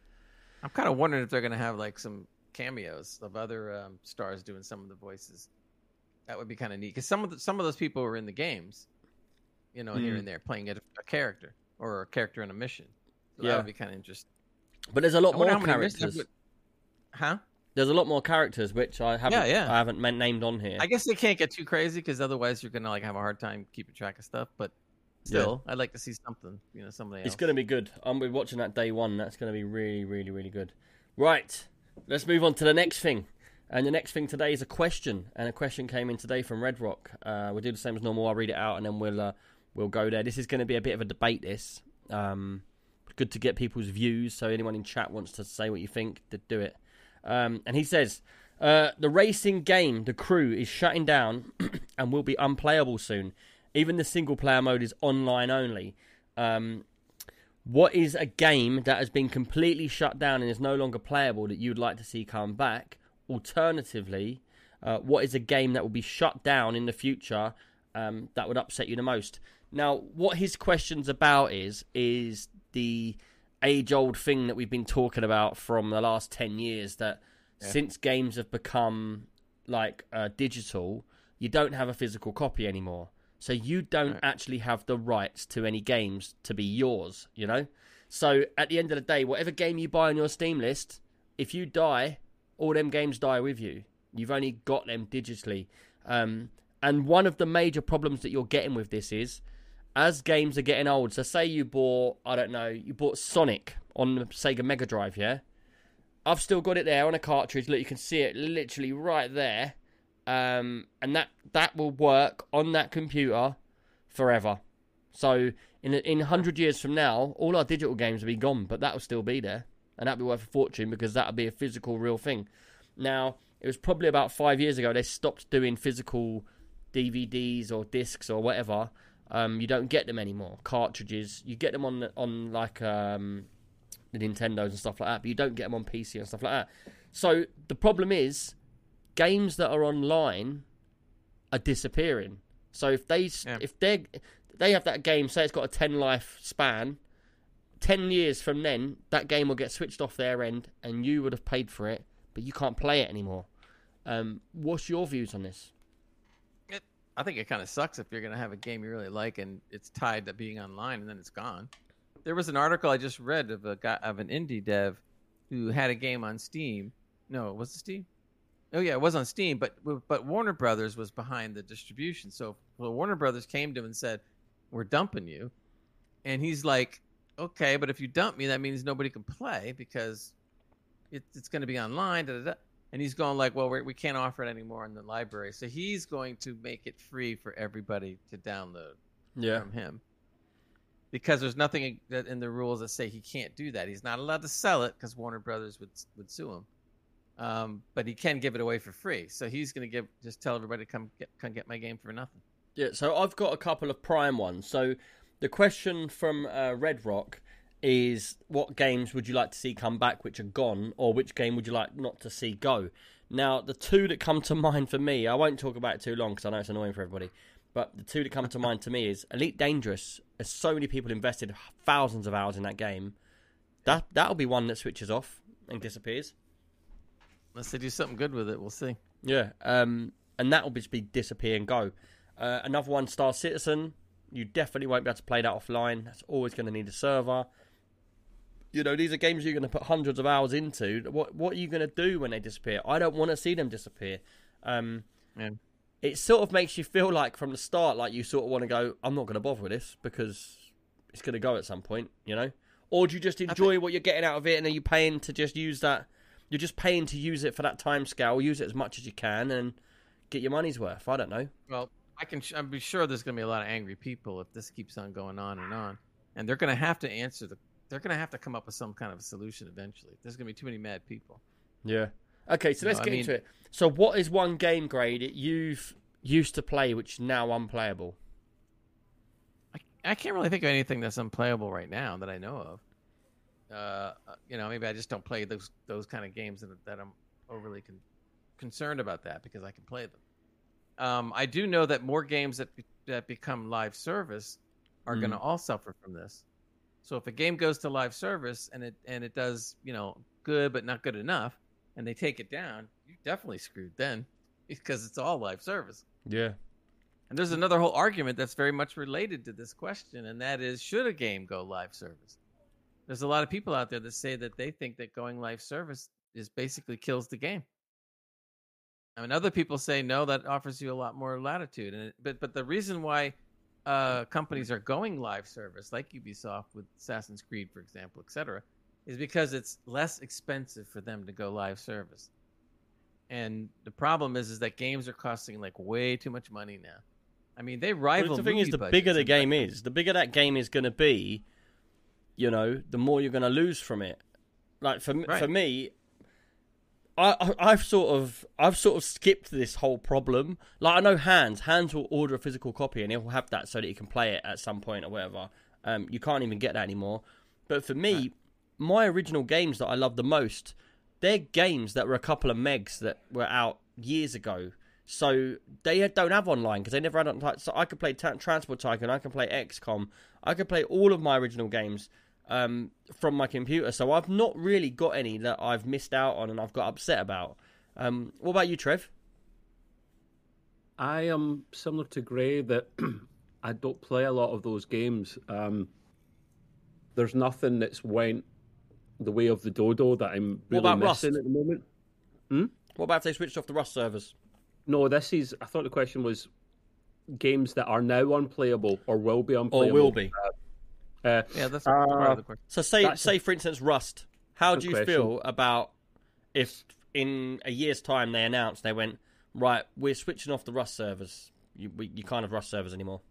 I'm kind of wondering if they're going to have like some cameos of other um, stars doing some of the voices. That would be kind of neat because some of the, some of those people were in the games. you know, here Mm. and there, playing a, a character or a character in a mission. So Yeah. that would be kind of interesting. But there's a lot I wonder more how many missions characters. would- Huh? There's a lot more characters which I haven't Yeah, yeah. I haven't men- named on here. I guess they can't get too crazy because otherwise you're gonna like have a hard time keeping track of stuff. But still, I'd like to see something. You know, somebody else. It's going to be good. I'm be watching that day one. That's going to be really, really, really good. Right, let's move on to the next thing. And the next thing today is a question. And a question came in today from Red Rock. Uh, we'll do the same as normal. I'll read it out and then we'll uh, we'll go there. This is going to be a bit of a debate, this. Um, good to get people's views. So anyone in chat wants to say what you think, to do it. Um, and he says, uh, the racing game, The Crew, is shutting down and will be unplayable soon. Even the single-player mode is online only. Um, what is a game that has been completely shut down and is no longer playable that you'd like to see come back? Alternatively, uh, what is a game that will be shut down in the future um, that would upset you the most? Now, what his question's about is is the age-old thing that we've been talking about from the last ten years, that yeah. since games have become like uh, digital, you don't have a physical copy anymore. So you don't right. actually have the rights to any games to be yours, you know? So at the end of the day, whatever game you buy on your Steam list, if you die, all them games die with you. You've only got them digitally. Um, and one of the major problems that you're getting with this is, as games are getting old, so say you bought, I don't know, you bought Sonic on the Sega Mega Drive, yeah? I've still got it there on a cartridge. Look, you can see it literally right there. Um, and that, that will work on that computer forever. So in in one hundred years from now, all our digital games will be gone, but that will still be there. And that'll be worth a fortune because that'll be a physical, real thing. Now, it was probably about five years ago they stopped doing physical D V Ds or discs or whatever. Um, you don't get them anymore. Cartridges, you get them on the, on like um, the Nintendos and stuff like that, but you don't get them on P C and stuff like that. So the problem is, games that are online are disappearing. So if they yeah. if they they have that game, say it's got a ten life span, ten years from then that game will get switched off their end, and you would have paid for it, but you can't play it anymore. Um, what's your views on this? It, I think it kind of sucks if you're going to have a game you really like and it's tied to being online and then it's gone. There was an article I just read of a guy of an indie dev who had a game on Steam. No, was it Steam? Oh yeah, it was on Steam, but but Warner Brothers was behind the distribution. So well, Warner Brothers came to him and said, "We're dumping you," and he's like, "Okay, but if you dump me, that means nobody can play because it, it's going to be online." Da, da, da. And he's going like, "Well, we're, we can't offer it anymore in the library." So he's going to make it free for everybody to download yeah. from him, because there's nothing in the rules that say he can't do that. He's not allowed to sell it because Warner Brothers would would sue him. Um, but he can give it away for free. So he's going to give just tell everybody to come get come get my game for nothing. Yeah, so I've got a couple of prime ones. So the question from uh, Red Rock is, what games would you like to see come back which are gone, or which game would you like not to see go? Now, the two that come to mind for me, I won't talk about it too long because I know it's annoying for everybody, but the two that come to mind to me is Elite Dangerous. There's so many people invested thousands of hours in that game. That, that'll be one that switches off and disappears. Unless they do something good with it, we'll see. Yeah, um, and that will just be disappear and go. Uh, another one, Star Citizen. You definitely won't be able to play that offline. That's always going to need a server. You know, these are games you're going to put hundreds of hours into. What what are you going to do when they disappear? I don't want to see them disappear. Um, yeah. It sort of makes you feel like from the start, like you sort of want to go, I'm not going to bother with this because it's going to go at some point, you know? Or do you just enjoy think... what you're getting out of it, and are you paying to just use that? You're just paying to use it for that time scale, use it as much as you can, and get your money's worth. I don't know. Well, I can. I'm sure there's going to be a lot of angry people if this keeps on going on and on, and they're going to have to answer the. They're going to have to come up with some kind of a solution eventually. There's going to be too many mad people. Yeah. Okay, so you let's know, get I mean, into it. So, what is one game grade that you've used to play which is now unplayable? I I can't really think of anything that's unplayable right now that I know of. Uh, you know, maybe I just don't play those those kind of games that, that I'm overly con- concerned about that because I can play them. Um, I do know that more games that be- that become live service are mm. going to all suffer from this. So if a game goes to live service and it and it does, you know, good but not good enough, and they take it down, you're definitely screwed then because it's all live service. Yeah. And there's another whole argument that's very much related to this question, and that is, should a game go live service? There's a lot of people out there that say that they think that going live service is basically kills the game. I mean, other people say no, that offers you a lot more latitude. And it, but but the reason why uh, companies are going live service, like Ubisoft with Assassin's Creed, for example, et cetera, is because it's less expensive for them to go live service. And the problem is, is that games are costing like way too much money now. I mean, they rival. But the thing is, the budgets bigger the in game fact. is, the bigger that game is going to be, you know, the more you're going to lose from it. Like for Right. for me, I, I I've sort of I've sort of skipped this whole problem. Like I know Hans, Hans will order a physical copy and he'll have that so that he can play it at some point or whatever. Um, you can't even get that anymore. But for me, Right. my original games that I love the most, they're games that were a couple of megs that were out years ago. So they don't have online because they never had on. So I could play T- Transport Tycoon, I can play X COM, I can play all of my original games um, from my computer. So I've not really got any that I've missed out on and I've got upset about. Um, what about you, Trev? I am similar to Gray that I don't play a lot of those games. Um, there's nothing that's went the way of the dodo that I'm What really about missing Rust? at the moment. What about if they switched off the Rust servers? No, this is. I thought the question was games that are now unplayable or will be Or unplayable. will be? Uh, Yeah, that's Uh, part of the question. So say, That's a- say for instance, Rust. How Good do you question. feel about if in a year's time they announced, they went, right, we're switching off the Rust servers. You, we, you can't have Rust servers anymore.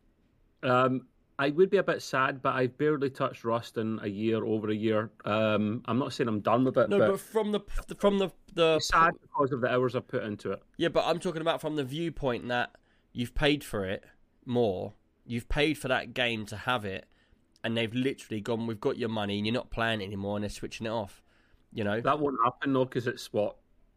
Um, I would be a bit sad, but I've barely touched Rust in a year, over a year. Um, I'm not saying I'm done with it, No, but, but from the from the the it's sad because of the hours I've put into it. yeah, but I'm talking about from the viewpoint that you've paid for it more. You've paid for that game to have it, and they've literally gone, we've got your money, and you're not playing it anymore, and they're switching it off. You know, That won't happen though, because it's what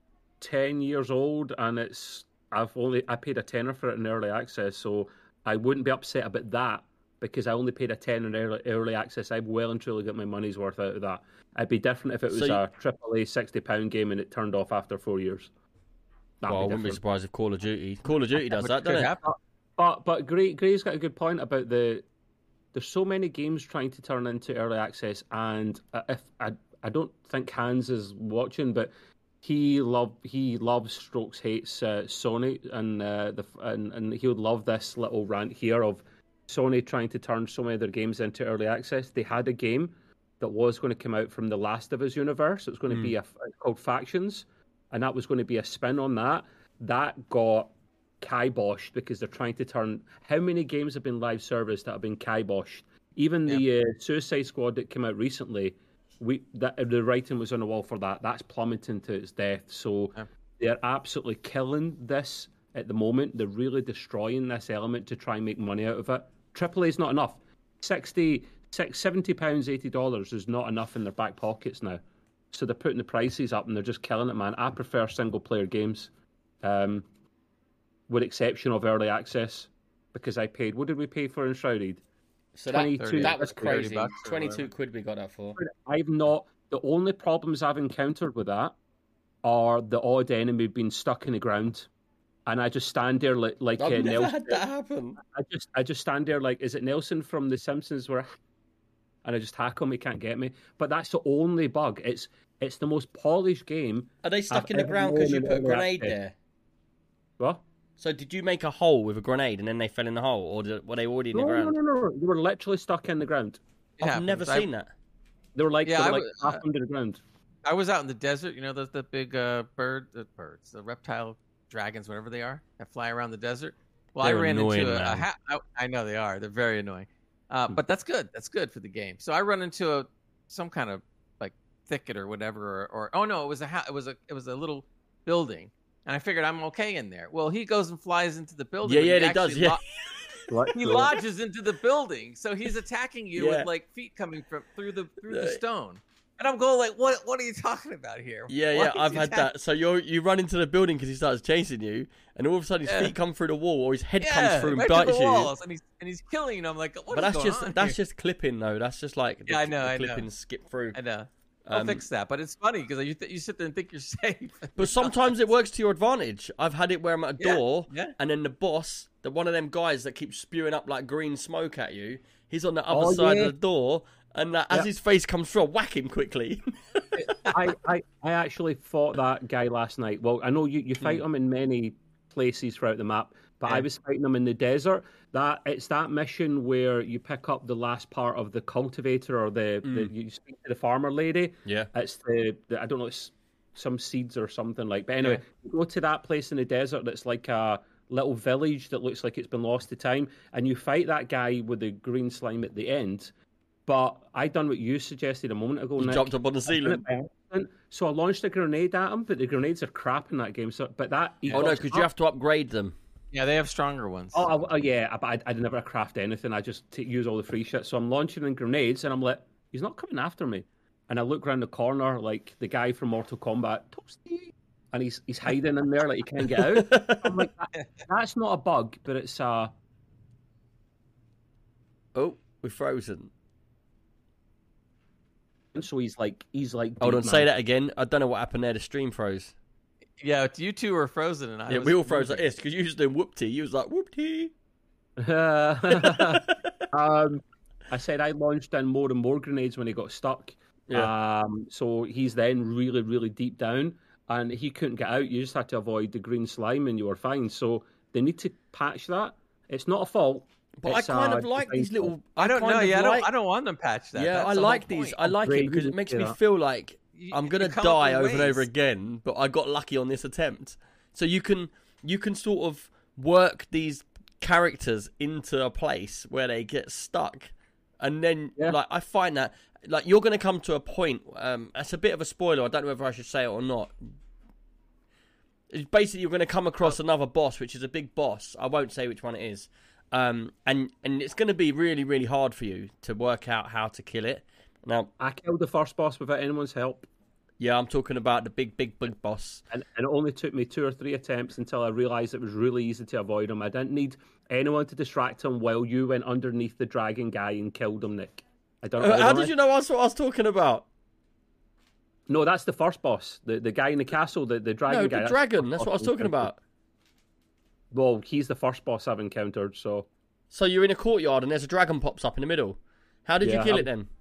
ten years old, and it's I've only I paid a tenner for it in early access, so I wouldn't be upset about that because I only paid a tenner in early, early access. I've well and truly got my money's worth out of that. It'd be different if it was So you- a triple A sixty pound game and it turned off after four years. That'd well, I be wouldn't be different. surprised if Call of Duty, Call of Duty does Which that, could doesn't it? happen. But but Gray Gray's got a good point about the. There's so many games trying to turn into early access, and uh, if I I don't think Hans is watching, but he love he loves strokes hates uh, Sony, and uh, the and, and he would love this little rant here of Sony trying to turn so many of their games into early access. They had a game that was going to come out from the Last of Us universe. It was going to be a, called Factions, and that was going to be a spin on that. That got kiboshed because they're trying to turn. How many games have been live service that have been kiboshed? Even the uh, Suicide Squad that came out recently, we that the writing was on the wall for that. That's plummeting to its death. So Yeah. they're absolutely killing this at the moment. They're really destroying this element to try and make money out of it. Triple A is not enough. Sixty, six, seventy pounds, eighty dollars is not enough in their back pockets now. So they're putting the prices up and they're just killing it, man. I prefer single player games. Um, with exception of early access, because I paid. What did we pay for Enshrouded? So that, twenty-two that was thirty crazy. bucks or twenty-two whatever. quid we got that for. I've not. The only problems I've encountered with that are the odd enemy being stuck in the ground, and I just stand there like like uh, I've never Nelson. had that happen. I just I just stand there like, is it Nelson from The Simpsons where, and I just hack him, he can't get me. But that's the only bug. It's it's the most polished game. Are they stuck I've in the ever ground because you known put a in grenade early there? What? So did you make a hole with a grenade and then they fell in the hole, or did, were they already in No, the no, ground? no, no, no. They were literally stuck in the ground. It I've happens. never I- seen that. They were like, Yeah, they I were like w- half uh, under the ground. I was out in the desert. You know, those the big uh, bird, the birds, the reptile dragons, whatever they are, that fly around the desert. Well, They're I ran annoying, into a. a man. ha- I, I know they are. They're very annoying. Uh, Hmm. but that's good. That's good for the game. So I run into a some kind of like thicket or whatever, or, or oh no, it was a ha- it was a it was a little building, and I figured I'm okay in there. Well, he goes and flies into the building. Yeah, but yeah, he he does, actually yeah. lo- Like, he lodges into the building, so he's attacking you Yeah. with like feet coming from through the through the Yeah. stone. And I'm going like, what? What are you talking about here? Yeah, Why yeah, is I've he had attacking- that. So you you run into the building because he starts chasing you, and all of a sudden his Yeah. feet come through the wall, or his head Yeah, comes through and right to bites the you. walls, and he's and he's killing you. And I'm like, what But is that's going just on that's here? just clipping though. That's just like the, Yeah, I know, the I know. clipping skip through. I know. I'll Um, fix that, but it's funny because you th- you sit there and think you're safe. But sometimes it works to your advantage. I've had it where I'm at a Yeah, door, yeah. and then the boss that one of them guys that keeps spewing up like green smoke at you, he's on the other Oh, side yeah. of the door, and that, as Yep. his face comes through, I whack him quickly. I, I, I actually fought that guy last night. Well, I know you, you fight Hmm. him in many places throughout the map, but Yeah. I was fighting him in the desert. That it's that mission where you pick up the last part of the cultivator or the, the you speak to the farmer lady. Yeah. It's the, the I don't know, it's some seeds or something like. But anyway, you go to that place in the desert that's like a little village that looks like it's been lost to time, and you fight that guy with the green slime at the end. But I done what you suggested a moment ago. He Nick. jumped up on the I done ceiling. it by accident. So I launched a grenade at him, but the grenades are crap in that game. So, but that he Oh no, got because you have to upgrade them. Yeah, they have stronger ones. Oh, I, oh yeah, but I'd, I'd never craft anything. I just t- use all the free shit. So I'm launching in grenades, and I'm like, he's not coming after me. And I look around the corner, like the guy from Mortal Kombat, Toasty, and he's he's hiding in there, like he can't get out. I'm like, that, that's not a bug, but it's uh Oh, we're frozen. so he's like he's like. Hold deep, on, say man. that again. I don't know what happened there. The stream froze. Yeah, you two were frozen, and I Yeah, was we all froze like moving. this because you was doing whoop-tee. You was like whoop-tee. um, I said I launched in more and more grenades when he got stuck. Yeah. Um, so he's then really, really deep down, and he couldn't get out. You just had to avoid the green slime, and you were fine. So they need to patch that. It's not a fault. But It's, I kind uh, of like design these little. I don't kind know. of Yeah, like, I don't. I don't want them patched. That. Yeah, That's I the whole like these. point. I like it Upgrade because it you makes to me that. feel like You- I'm you gonna come up die with over and over ways. again. But I got lucky on this attempt. So you can you can sort of work these characters into a place where they get stuck, and then Yeah. like I find that like you're gonna come to a point. Um, that's a bit of a spoiler. I don't know whether I should say it or not. It's basically you're going to come across another boss, which is a big boss. I won't say which one it is. Um, and, and it's going to be really, really hard for you to work out how to kill it. Now, I killed the first boss without anyone's help, yeah, I'm talking about the big, big, big boss. and, and it only took me two or three attempts until I realised it was really easy to avoid him. I didn't need anyone to distract him while you went underneath the dragon guy and killed him, Nick. I don't know. Uh, how did you know that's what I was talking about? No, that's the first boss. The the guy in the castle, the, the dragon No, guy. the that's dragon. first That's boss what I was I've talking encountered. about. Well, he's the first boss I've encountered, so... So you're in a courtyard and there's a dragon pops up in the middle. How did you Yeah, kill I'm- it then?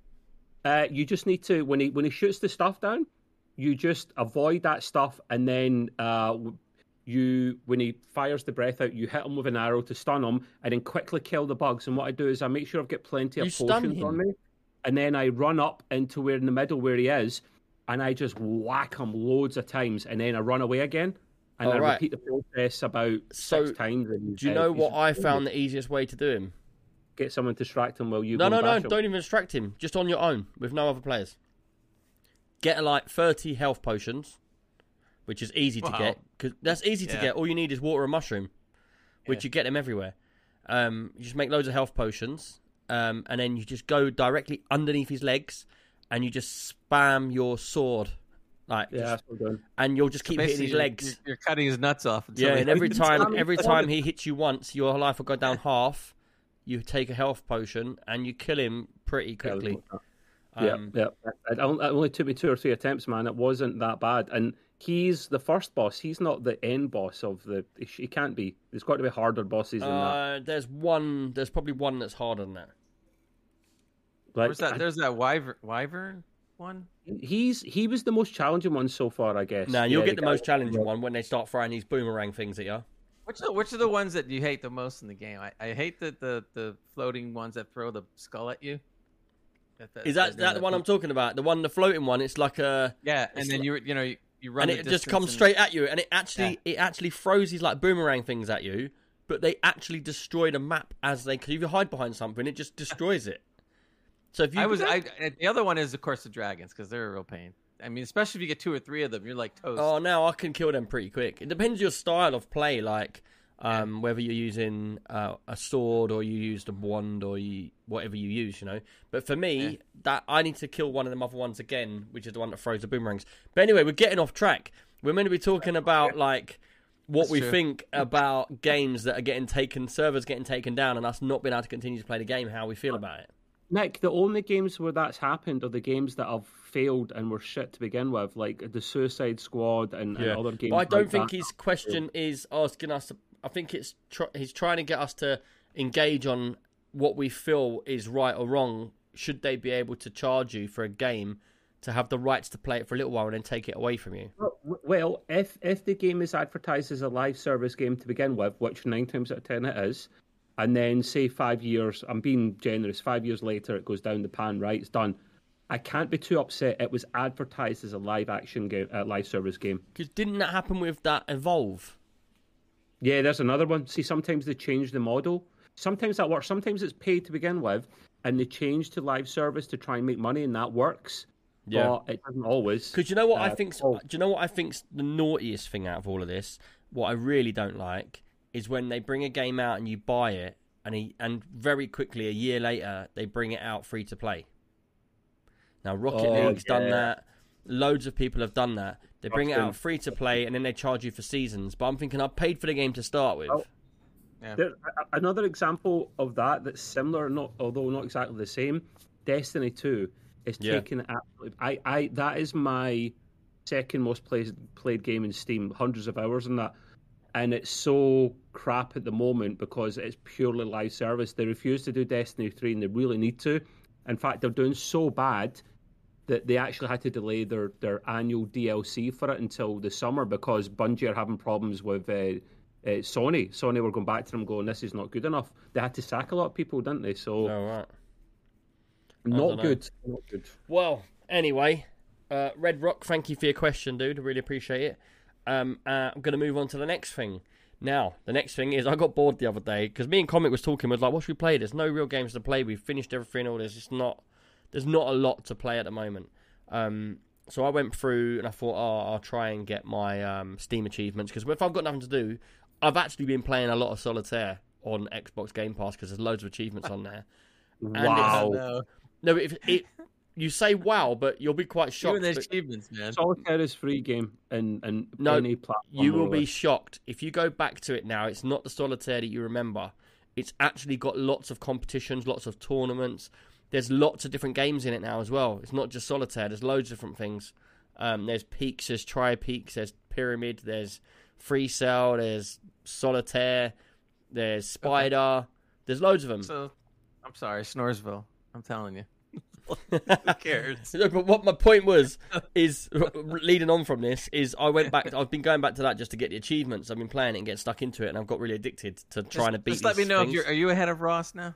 Uh, you just need to, when he when he shoots the stuff down, you just avoid that stuff, and then uh, w- you, when he fires the breath out, you hit him with an arrow to stun him, and then quickly kill the bugs. And what I do is I make sure I've got plenty of You stun potions on him? me, and then I run up into where in the middle where he is, and I just whack him loads of times, and then I run away again, and Oh, I right. repeat the process about So, six times. and Do you he's- know he's what I just- found the easiest way to do him? Get someone to distract him while you No, go no, and no, bash him. don't even distract him. Just on your own, with no other players. Get like thirty health potions, which is easy to Wow. get. Cause that's easy to Yeah. get. All you need is water and mushroom, which Yeah. you get them everywhere. Um, you just make loads of health potions, um, and then you just go directly underneath his legs, and you just spam your sword, like, Yeah, just- that's what I'm doing. and you'll just keep hitting Basically, his you're- legs. You're, you're cutting his nuts off. until Yeah, he- and every time, Spam every his time sword. he hits you once, your life will go down half. You take a health potion and you kill him pretty quickly. Yeah, Um, yeah. It only, it only took me two or three attempts, man. It wasn't that bad. And he's the first boss. He's not the end boss of the. He can't be. There's got to be harder bosses than that. Uh, there's one. There's probably one that's harder than that. Like, Where's that? There's that wyvern, wyvern one. he's he was the most challenging one so far, I guess. Now you'll Yeah, get the guy- most challenging one when they start throwing these boomerang things at you. Which are, which are the ones that you hate the most in the game? I, I hate the, the, the floating ones that throw the skull at you. That, Is that that the one I'm talking about? The one, the floating one. It's like a, Yeah, and it's then like- you you know you, you run and the it just distance comes and- straight at you, and it actually it actually throws these like boomerang things at you, but they actually destroy the map as they. Because if you hide behind something, it just destroys it. So if you, I was I the other one is of course the dragons because they're a real pain. I mean, especially if you get two or three of them, you're like toast. oh, now I can kill them pretty quick. It depends your style of play, like um, whether you're using uh, a sword or you use the wand or you, whatever you use, you know. But for me, Yeah. that I need to kill one of them other ones again, which is the one that throws the boomerangs. But anyway, we're getting off track. We're meant to be talking about like what That's we true. think about games that are getting taken, servers getting taken down, and us not being able to continue to play the game. How we feel about it. Nick, the only games where that's happened are the games that have failed and were shit to begin with, like the Suicide Squad and, and other games. But I don't like think that. his question is asking us I think it's tr- he's trying to get us to engage on what we feel is right or wrong. Should they be able to charge you for a game to have the rights to play it for a little while and then take it away from you? Well, if if the game is advertised as a live service game to begin with, which nine times out of ten it is, and then say five years, I'm being generous, five years later it goes down the pan, right, it's done. I can't be too upset. It was advertised as a live action game, uh, live service game. Because didn't that happen with that Evolve? Yeah, there's another one. See, sometimes they change the model. Sometimes that works. Sometimes it's paid to begin with, and they change to live service to try and make money, and that works. Yeah, but it doesn't always. Because you know what uh, I think's, oh. do you know what I think's the naughtiest thing out of all of this? What I really don't like is when they bring a game out and you buy it, and he, and very quickly a year later they bring it out free to play. Now Rocket Oh, League's yeah. done that. Loads of people have done that. They bring it Often. out free to play, and then they charge you for seasons. But I'm thinking I paid for the game to start with. Oh. Yeah. There, a- another example of that that's similar, not although not exactly the same. Destiny two is Yeah. taking absolutely. I, I that is my second most played played game in Steam, hundreds of hours in that, and it's so crap at the moment because it's purely live service. They refuse to do Destiny three, and they really need to. In fact, they're doing so bad that they actually had to delay their, their annual D L C for it until the summer because Bungie are having problems with uh, uh, Sony. Sony were going back to them going, this is not good enough. They had to sack a lot of people, didn't they? So, Oh, right. not dunno. good. Not good. Well, anyway, uh, Red Rock, thank you for your question, dude. I really appreciate it. Um, uh, I'm going to move on to the next thing. Now, the next thing is I got bored the other day because me and Comic was talking. Was like, what should we play? There's no real games to play. We've finished everything. Or there's just not. There's not a lot to play at the moment. Um, so I went through and I thought, oh, I'll try and get my um, Steam achievements because if I've got nothing to do, I've actually been playing a lot of Solitaire on Xbox Game Pass because there's loads of achievements on there. And Wow. it's- No. No, if it, you say wow, but you'll be quite shocked. Doing the but achievements, man. Solitaire is free game and, and No, any platform. you more will or be less. shocked if you go back to it now. It's not the Solitaire that you remember. It's actually got lots of competitions, lots of tournaments. There's lots of different games in it now as well. It's not just Solitaire. There's loads of different things. Um, there's Peaks, there's Tri-Peaks, there's Pyramid, there's Free Cell, there's Solitaire, there's Spider. There's loads of them. So, I'm sorry, Snoresville. I'm telling you. Who cares? No, but what my point was is leading on from this is I went back. I've been going back to that just to get the achievements. I've been playing it and getting stuck into it, and I've got really addicted to trying to beat. Just let me these know things. if you're. Are you ahead of Ross now?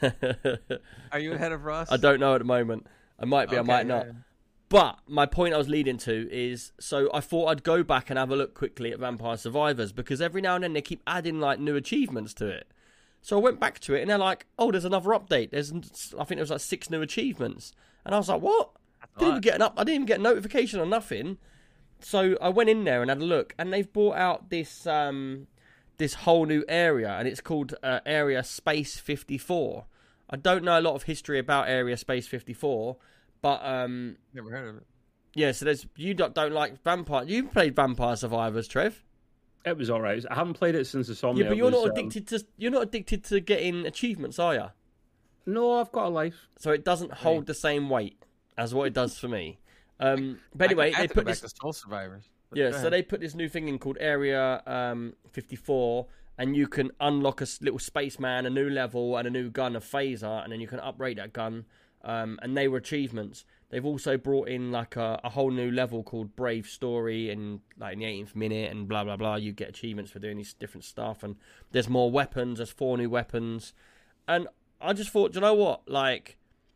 Are you ahead of Ross? I don't know at the moment. I might be. I Okay, might yeah, not. yeah. But my point I was leading to is, so I thought I'd go back and have a look quickly at Vampire Survivors because every now and then they keep adding like new achievements to it. So I went back to it and they're like, oh, there's another update. There's, I think there was like six new achievements. And I was like, what? I didn't even get an up. I didn't even get a notification or nothing. So I went in there and had a look, and they've brought out this um, this whole new area, and it's called uh, Area Space fifty-four. I don't know a lot of history about Area Space fifty-four, but um, Never heard of it. yeah. So there's you don't, don't like Vampire. You played Vampire Survivors, Trev. It was all right. I haven't played it since the summer. Yeah, but you're was, not um, addicted to you're not addicted to getting achievements, are you? No, I've got a life. So it doesn't hold the same weight as what it does for me. Um, but anyway, I, I they have to put go this. back to Soul Survivors. But Yeah, go so ahead. they put this new thing in called Area um, fifty-four, and you can unlock a s- little spaceman, a new level, and a new gun, a phaser, and then you can upgrade that gun. Um, and they were achievements. They've also brought in like a, a whole new level called Brave Story, and like in the eighteenth minute, and blah blah blah. You get achievements for doing these different stuff, and there's more weapons. There's four new weapons, and I just thought, do you know what, like.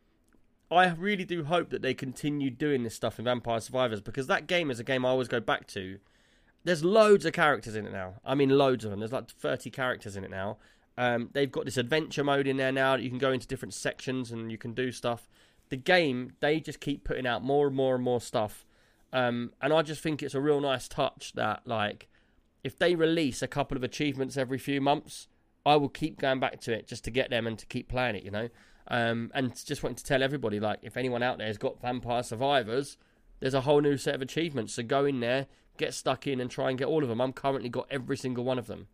I really do hope that they continue doing this stuff in Vampire Survivors because that game is a game I always go back to. There's loads of characters in it now. I mean, loads of them. There's like thirty characters in it now. Um, they've got this adventure mode in there now that you can go into different sections and you can do stuff. The game, they just keep putting out more and more and more stuff. Um, and I just think it's a real nice touch that, like, if they release a couple of achievements every few months, I will keep going back to it just to get them and to keep playing it, you know? Um, and just wanting to tell everybody, like, if anyone out there has got Vampire Survivors, there's a whole new set of achievements. So go in there, get stuck in, and try and get all of them. I'm currently got every single one of them.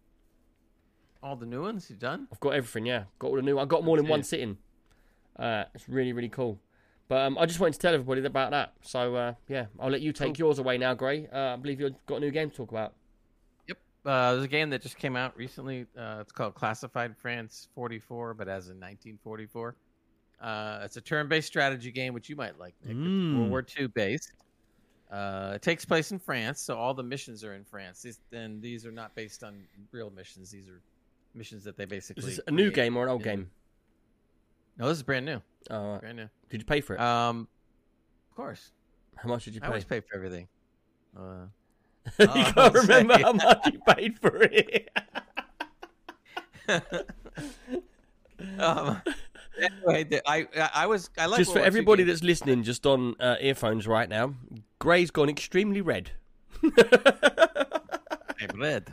All the new ones you done? I've got everything, yeah. Got all the new. I got them all in That's one it. sitting. Uh, it's really, really cool. But um, I just wanted to tell everybody about that. So uh, yeah, I'll let you take Cool. yours away now, Gray. Uh, I believe you've got a new game to talk about. Uh, there's a game that just came out recently. Uh, it's called Classified France forty-four, but as in nineteen forty-four. Uh, it's a turn-based strategy game, which you might like, Nick. Mm. It's World War Two based. Uh, it takes place in France, so all the missions are in France. These, and these are not based on real missions. These are missions that they basically. Is this a new create. game or an old Yeah. game? No, this is brand new. Oh, right. Brand new. Did you pay for it? Um, of course. How much did you I pay? always pay for everything. Uh, You Oh, I can't was remember saying. how much you paid for it. um, anyway, the- I I was I like Just World for War Two everybody games. that's listening, just on uh, earphones right now, Gray's gone extremely red. I'm red.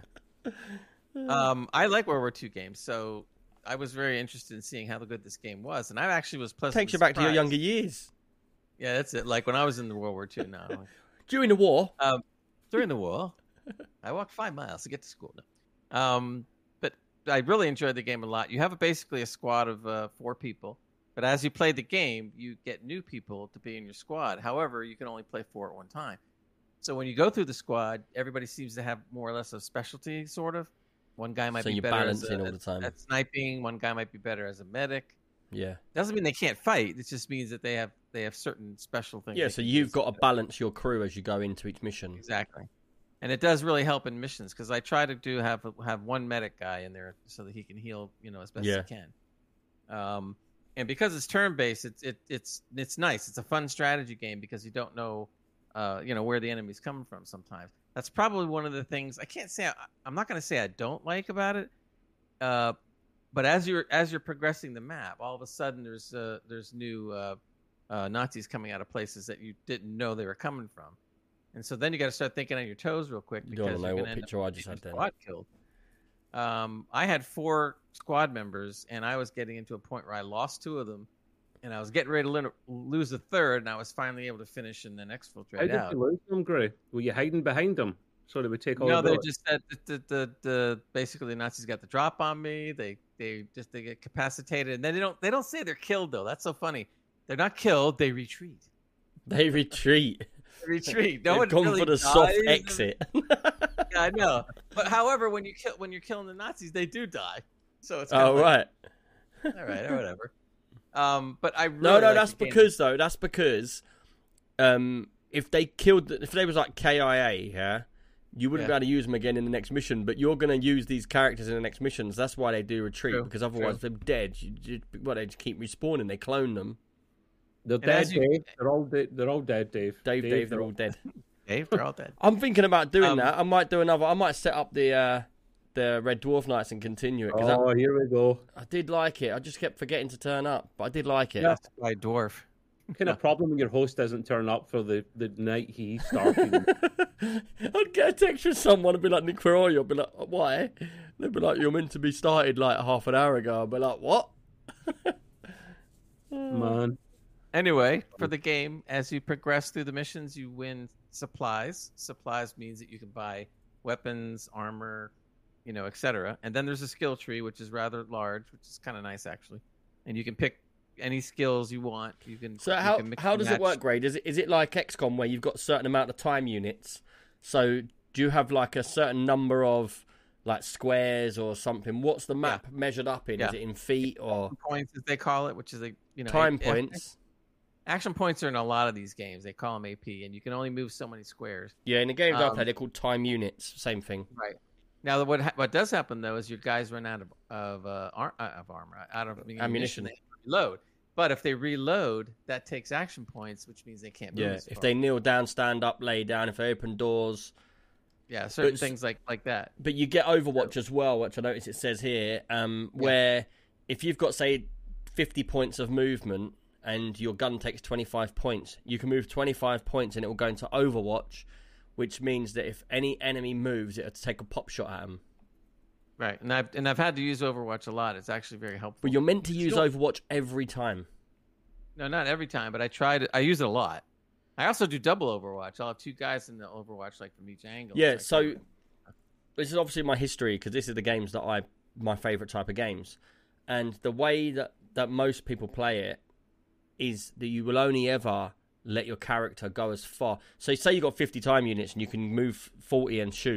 Um, I like World War Two games, so I was very interested in seeing how good this game was, and I actually was pleasantly Takes you back to your surprised. younger years. Yeah, that's it. Like when I was in the World War Two. Now, During the war, um, during the war, I walked five miles to get to school. No. Um, but I really enjoyed the game a lot. You have basically a squad of uh, four people, but as you play the game, you get new people to be in your squad. However, you can only play four at one time. So when you go through the squad, everybody seems to have more or less a specialty, sort of. One guy might So be you're better as balancing a, all the time. at sniping. One guy might be better as a medic. yeah, Doesn't mean they can't fight. It just means that they have they have certain special things. yeah. they So can you've use. got to balance your crew as you go into each mission. Exactly, and it does really help in missions because I try to do have have one medic guy in there so that he can heal, you know, as best Yeah. as he can. Um, and because it's turn based, it's it, it's it's nice. It's a fun strategy game because you don't know, uh, you know, where the enemy's coming from. Sometimes that's probably one of the things I can't say. I, I'm not going to say I don't like about it. Uh, but as you're as you're progressing the map, all of a sudden there's uh, there's new uh, uh, Nazis coming out of places that you didn't know they were coming from, and so then you got to start thinking on your toes real quick You because don't know you're what gonna end up picture I just getting had your then. squad killed. Um, I had four squad members, and I was getting into a point where I lost two of them, and I was getting ready to lo- lose the third, and I was finally able to finish and then How exfiltrate did out. you lose them, Gray? Were you hiding behind them so they would take all No, the they bullets? just said that the, the, the basically the Nazis got the drop on me. They they just they get capacitated, and then they don't they don't say they're killed though. That's so funny. They're not killed. They retreat. They retreat. They retreat. No They've one gone really for the dies. soft exit. Yeah, I know. But however, when you kill when you're killing the Nazis, they do die. So it's kinda Oh like, right. all right, or whatever. Um, but I really No, no, like that's the game. because though. That's because, um, if they killed, if they was like K I A, yeah, you wouldn't Yeah. be able to use them again in the next mission. But you're going to use these characters in the next missions. That's why they do retreat True, because otherwise true. they're dead. You, you, well, they just keep respawning. They clone them. They're And dead, as you- Dave. They're all dead. They're all dead, Dave. Dave, Dave, they're all dead. Dave, they're all dead. I'm thinking about doing Um, that. I might do another. I might set up the uh, the Red Dwarf Knights and continue it because Oh, here we go. I, I did like it. I just kept forgetting to turn up, but I did like it. Yeah. By dwarf. Kind of problem when your host doesn't turn up for the, the night he started. I'd get a text from someone and be like, Nick, where are you? I'd be like, why? They'd be like, you're meant to be started like half an hour ago. I'd be like, what? Man. Anyway, for the game, as you progress through the missions, you win supplies. Supplies means that you can buy weapons, armor, you know, et cetera. And then there's a skill tree, which is rather large, which is kind of nice actually. And you can pick any skills you want. You can. So you how can mix how and does match. it work, Grade? Is it is it like X COM where you've got a certain amount of time units? So do you have like a certain number of like squares or something? What's the map measured up in? Yeah. Is it in feet or Points, as they call it, which is a you know time A- points? Action points are in a lot of these games. They call them A P, and you can only move so many squares. Yeah, in the games I Um, play, they're called time units. Same thing. Right. Now, what ha- what does happen though is your guys run out of of uh, ar- uh, of armor, out of ammunition. Ammunition. They have to reload. But if they reload, that takes action points, which means they can't move. Yeah, as if far. they kneel down, stand up, lay down, if they open doors. yeah, certain But- things like like that. But you get Overwatch as well, which I notice it says here, um, where if you've got, say, fifty points of movement and your gun takes twenty-five points, you can move twenty-five points and it will go into Overwatch, which means that if any enemy moves, it'll take a pop shot at them. Right, and I've and I've had to use Overwatch a lot. It's actually very helpful. But you're meant to use Still- Overwatch every time. No, not every time, but I tried it. I use it a lot. I also do double Overwatch. I'll have two guys in the Overwatch, like from each angle. Yeah, It's like- so this is obviously my history because this is the games that I my favorite type of games, and the way that that most people play it is that you will only ever let your character go as far. So say you got fifty time units and you can move forty and shoot.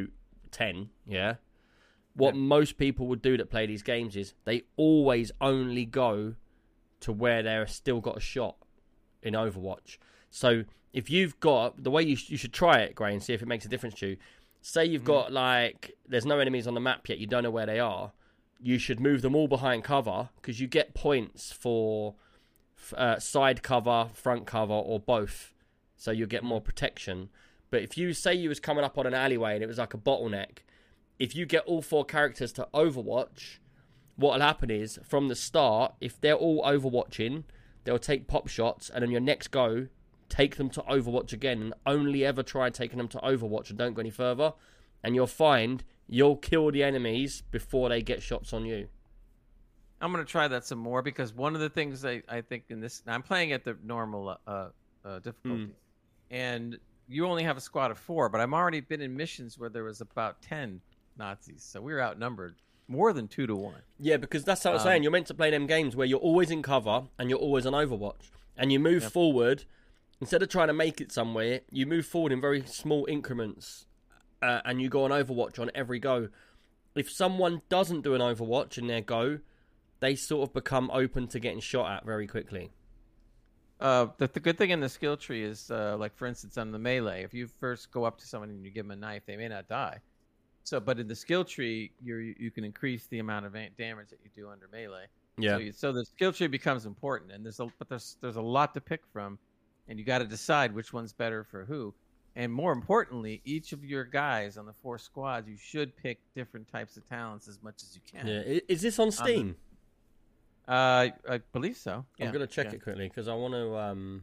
ten, yeah, what Yeah. most people would do that play these games is they always only go to where they're still got a shot in Overwatch. So if you've got, the way you, sh- you should try it, Gray, and see if it makes a difference to you. Say you've Mm-hmm. got, like, there's no enemies on the map yet, you don't know where they are. You should move them all behind cover, because you get points for uh, side cover, front cover, or both. So you'll get more protection. But if you say you was coming up on an alleyway and it was like a bottleneck, if you get all four characters to Overwatch, what'll happen is, from the start, if they're all Overwatching, they'll take pop shots, and then your next go, take them to Overwatch again, and only ever try taking them to Overwatch and don't go any further. And you'll find you'll kill the enemies before they get shots on you. I'm going to try that some more, because one of the things I, I think in this, I'm playing at the normal uh, uh, difficulty, Mm. and you only have a squad of four, but I've already been in missions where there was about ten Nazis, so we were outnumbered more than two to one. Yeah, because that's what I'm Um, saying. You're meant to play them games where you're always in cover and you're always on Overwatch. And you move Yep. forward, instead of trying to make it somewhere, you move forward in very small increments. Uh, and you go on Overwatch on every go. If someone doesn't do an Overwatch in their go, they sort of become open to getting shot at very quickly. Uh, the, the good thing in the skill tree is, uh, like for instance, on the melee, if you first go up to someone and you give them a knife, they may not die. So, but in the skill tree, you you can increase the amount of a- damage that you do under melee. Yeah. So, you, so the skill tree becomes important, and there's a but there's there's a lot to pick from, and you got to decide which one's better for who. And more importantly, each of your guys on the four squads, you should pick different types of talents as much as you can. Yeah. I- Is this on Steam? Uh, I believe so. Yeah, I'm going to check yeah. it quickly because I want to... Um...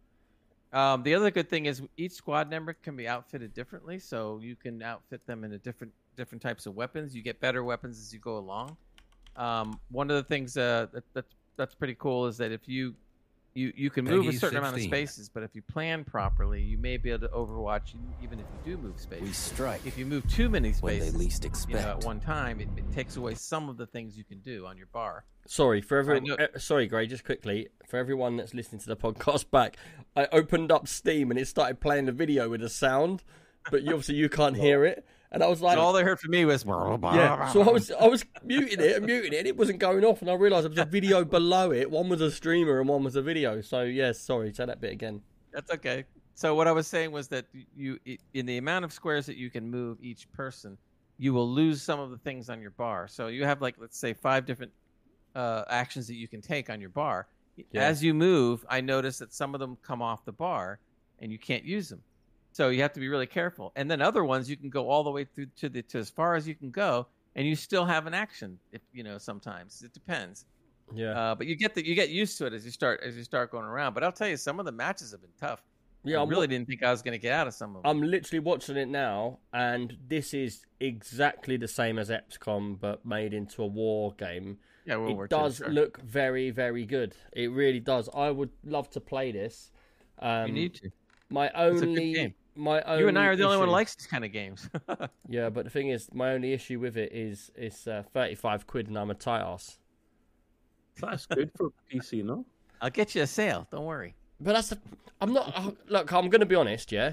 Um, the other good thing is each squad member can be outfitted differently, so you can outfit them in a different different types of weapons. You get better weapons as you go along. Um, one of the things uh, that, that's that's pretty cool is that if you you you can move a Peggy certain amount of sixteen. spaces, but if you plan properly, you may be able to Overwatch even if you do move We spaces. strike If you move too many when they spaces, least you know, expect. at one time, it, it takes away some of the things you can do on your bar. Sorry for I every. know- uh, sorry, Gray. Just quickly for everyone that's listening to the podcast back, I opened up Steam and it started playing the video with a sound, but you, obviously you can't hear it, and I was like, So all they heard from me was yeah. So I was I was muting it and muting it, and it wasn't going off, and I realised there was a video below it. One was a streamer and one was a video. So yes, sorry. Say that bit again. That's okay. So what I was saying was that you, in the amount of squares that you can move each person, you will lose some of the things on your bar. So you have like, let's say, five different uh, actions that you can take on your bar. Yeah. As you move, I notice that some of them come off the bar, and you can't use them. So you have to be really careful. And then other ones you can go all the way through to the to as far as you can go, and you still have an action. If you know, sometimes it depends. Yeah. Uh, but you get the, you get used to it as you start as you start going around. But I'll tell you, some of the matches have been tough. Yeah, I I'm really wa- didn't think I was going to get out of some of them. I'm literally watching it now, and this is exactly the same as XCOM, but made into a war game. yeah, World War It Two, does sure. look very, very good. It really does. I would love to play this. Um, You need to. my It's a good only, game. my only. You and I are the only one who issue- likes these kind of games. Yeah, but the thing is, my only issue with it is it's uh, thirty-five quid, and I'm a tight ass. That's good for P C, no? I'll get you a sale. Don't worry. But that's the. I'm not. uh, Look, I'm going to be honest. Yeah,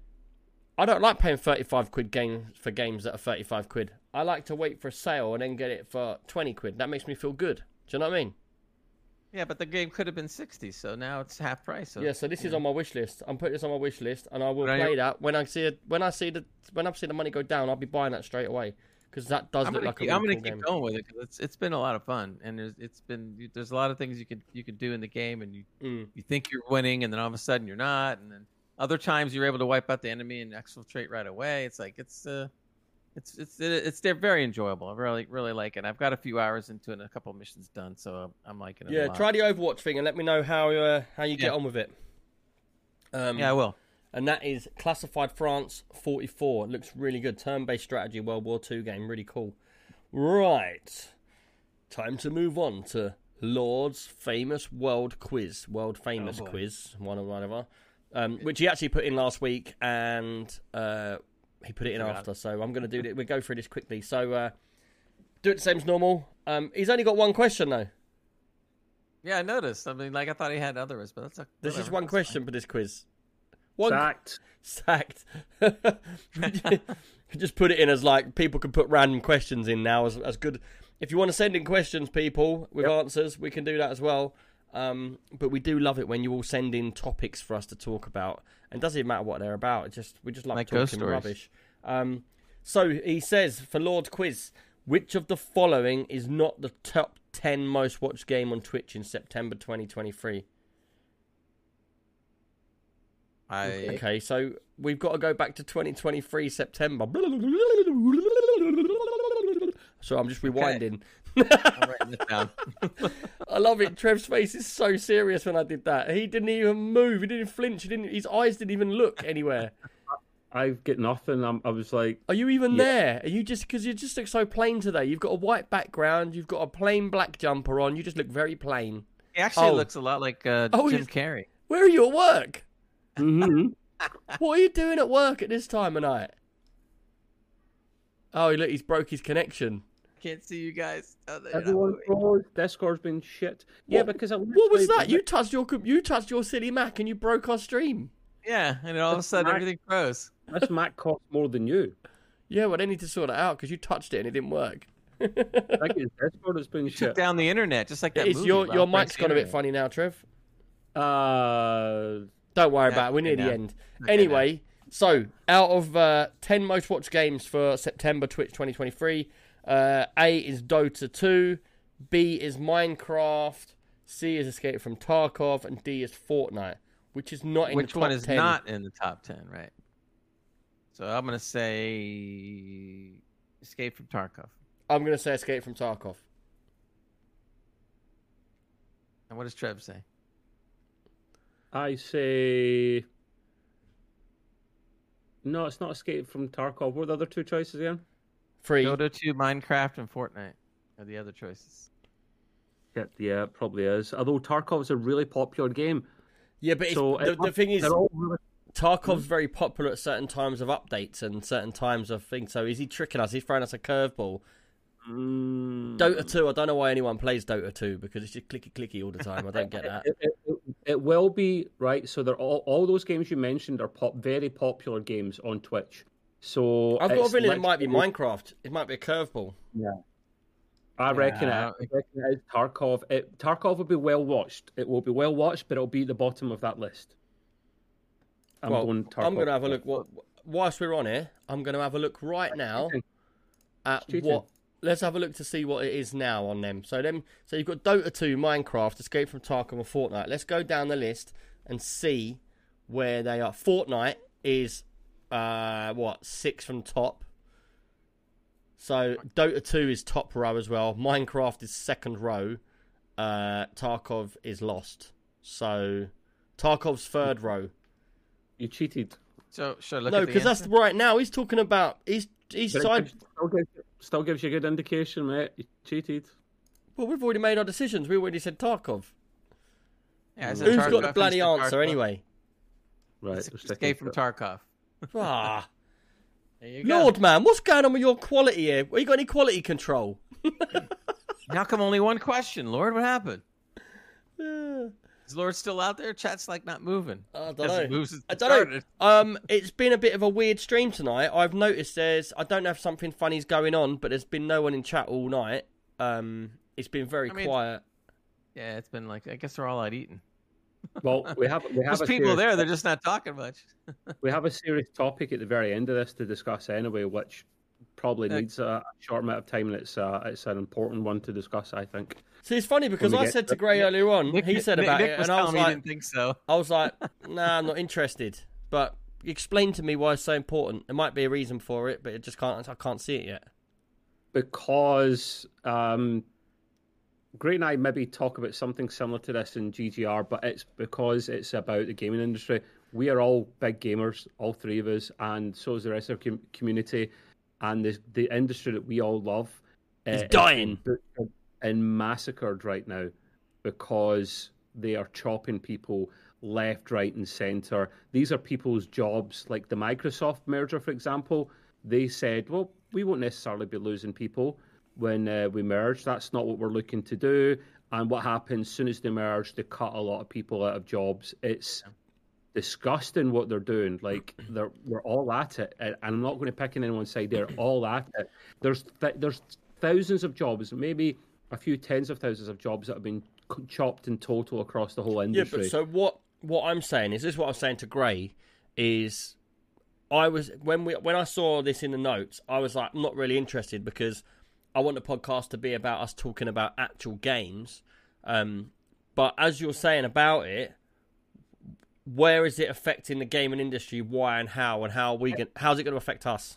I don't like paying thirty-five quid games for games that are thirty-five quid. I like to wait for a sale and then get it for twenty quid. That makes me feel good. Do you know what I mean? Yeah, but the game could have been sixty, so now it's half price. So, Yeah. So this you is know. on my wish list. I'm putting this on my wish list, and I will But I- play that when I see it. When I see the when I see the money go down, I'll be buying that straight away because that does I'm look gonna, like keep, a I'm really gonna cool keep game. going with it because it's it's been a lot of fun, and there's it's been there's a lot of things you could you could do in the game, and you Mm. you think you're winning, and then all of a sudden you're not, and then other times you're able to wipe out the enemy and exfiltrate right away. It's like it's uh it's it's it's they're very enjoyable. I really really like it. I've got a few hours into it and a couple of missions done, so I'm liking it. a Yeah, lot. try the Overwatch thing and let me know how uh, how you get Yeah. on with it. Um, Yeah, I will. And that is Classified France forty-four. It looks really good. Turn-based strategy World War Two game. Really cool. Right. Time to move on to Lord's famous world quiz. World famous Oh, boy. quiz. One or whatever. Um, which he actually put in last week, and uh, he put it in Forgot. after. So I'm going to do it. We'll go through this quickly. So uh, do it the same as normal. Um, he's only got one question, though. Yeah, I noticed. I mean, like I thought he had others, but that's a, This is whatever, one that's question for this quiz. One Sacked. Sacked. Just put it in as like people can put random questions in now as as good. If you want to send in questions, people with Yep. answers, we can do that as well. Um, but we do love it when you all send in topics for us to talk about, and it doesn't even matter what they're about. It just we just love Like ghost talking stories. rubbish. Um, so he says for Lord Quiz, which of the following is not the top ten most watched game on Twitch in September twenty twenty-three? I Okay, so we've got to go back to twenty twenty-three September. So I'm just rewinding. I'm writing this down. I love it. Trev's face is so serious when I did that. He didn't even move. He didn't flinch. He didn't. His eyes didn't even look anywhere. I've got nothing. I'm, I was like, Are you even Yeah. there? Are you just because you just look so plain today? You've got a white background. You've got a plain black jumper on. You just look very plain. He actually Oh. looks a lot like uh, Oh, Jim he's- Carrey. Where are you at work? mm-hmm. What are you doing at work at this time of night? Oh, look, he's broke his connection. Can't see you guys. Oh, they're not Everyone moving. froze. Discord's been shit. Yeah, What- because I What was literally- that? You touched your com- you touched your silly Mac and you broke our stream. Yeah, and then all of a That's sudden Mac. everything froze. This Mac costs more than you. Yeah, well, they need to sort it out because you touched it and it didn't work. I think it's Discord has been You took shit. down the internet just like that It's movie. your about your breaks mic's the gone a bit internet. funny now, Trev. Uh, Don't worry Yeah, about it. We're near okay the now. end. Okay Anyway, so out of uh, ten most watched games for September Twitch twenty twenty-three, uh, A is Dota two, B is Minecraft, C is Escape from Tarkov, and D is Fortnite, which is not in Which the top one is ten. not in the top ten, right? So I'm gonna say Escape from Tarkov. I'm going to say Escape from Tarkov. And what does Trev say? I say. No, it's not Escape from Tarkov. What are the other two choices again? Three. Dota two, Minecraft, and Fortnite are the other choices. Yeah, yeah, it probably is. Although Tarkov's a really popular game. Yeah, but it's, So the, it- the thing is, they're all really- Tarkov's very popular at certain times of updates and certain times of things. So is he tricking us? He's throwing us a curveball. Mm. Dota two, I don't know why anyone plays Dota two because it's just clicky clicky all the time. I don't get that. It, it, it, it will be right. So they're all all those games you mentioned are pop, very popular games on Twitch. So I've got a it's feeling it might be literally- Minecraft. It might be a curveball. I reckon, Yeah, I it, don't I think- reckon it is Tarkov. It, Tarkov will be well watched. It will be well watched, but it'll be at the bottom of that list. I'm well, going Tarkov. I'm going to have a look. What, whilst we're on here, I'm going to have a look right now Cheating. at Cheating. what. Let's have a look to see what it is now on them. So them. So you've got Dota two, Minecraft, Escape from Tarkov, and Fortnite. Let's go down the list and see where they are. Fortnite is uh, what six from top. So Dota two is top row as well. Minecraft is second row. Uh, Tarkov is lost. So Tarkov's third row. You cheated. So, sure, look No, at the because that's answer. right now. He's talking about he's he's But it side. gives- still, gives, still gives you a good indication, mate. You cheated. Well, we've already made our decisions. We already said Tarkov. Yeah, I said Who's Tarkov, got the you bloody said answer Tarkov. anyway? Right. It's we're sticking Escape from to it. Tarkov. Ah, There you go. Lord, man, what's going on with your quality here? Well, you got any quality control? How come only one question, Lord? What happened? Uh, Is Lord still out there? Chat's like not moving. I don't Hasn't know. moved since I it don't know. started. Um, it's been a bit of a weird stream tonight. I've noticed there's. I don't know if something funny's going on, but there's been no one in chat all night. Um, it's been very I mean, quiet. Yeah, it's been like I guess they're all out eating. Well, we have we have There's a people serious, there. They're just not talking much. we have a serious topic at the very end of this to discuss anyway, which probably Uh, needs a short amount of time. And it's uh, it's an important one to discuss, I think. See, it's funny because we I get said to to Gray earlier on. Nick, he said Nick, about Nick it, was and I was telling me he like, didn't think so. I was like, nah, I'm not interested. But explain to me why it's so important. There might be a reason for it, but it just can't. I can't see it yet. Because um, Great and I maybe talk about something similar to this in G G R, but it's because it's about the gaming industry. We are all big gamers, all three of us, and so is the rest of the com- community. And the the industry that we all love It's uh, is dying. being butchered and massacred right now because they are chopping people left, right, and centre. These are people's jobs, like the Microsoft merger, for example. They said, well, we won't necessarily be losing people when uh, we merge. That's not what we're looking to do. And what happens as soon as they merge, they cut a lot of people out of jobs. It's disgusting what they're doing. Like they're we're all at it, and I'm not going to pick on anyone's side. They're all at it. There's th- there's thousands of jobs, maybe a few tens of thousands of jobs that have been chopped in total across the whole industry. Yeah, but so what? What I'm saying is, this is what I was saying to Gray is, I was when we when I saw this in the notes, I was like, I'm not really interested because I want the podcast to be about us talking about actual games. Um, but as you're saying about it, where is it affecting the gaming industry? Why and how? And how are we going, how's it going to affect us?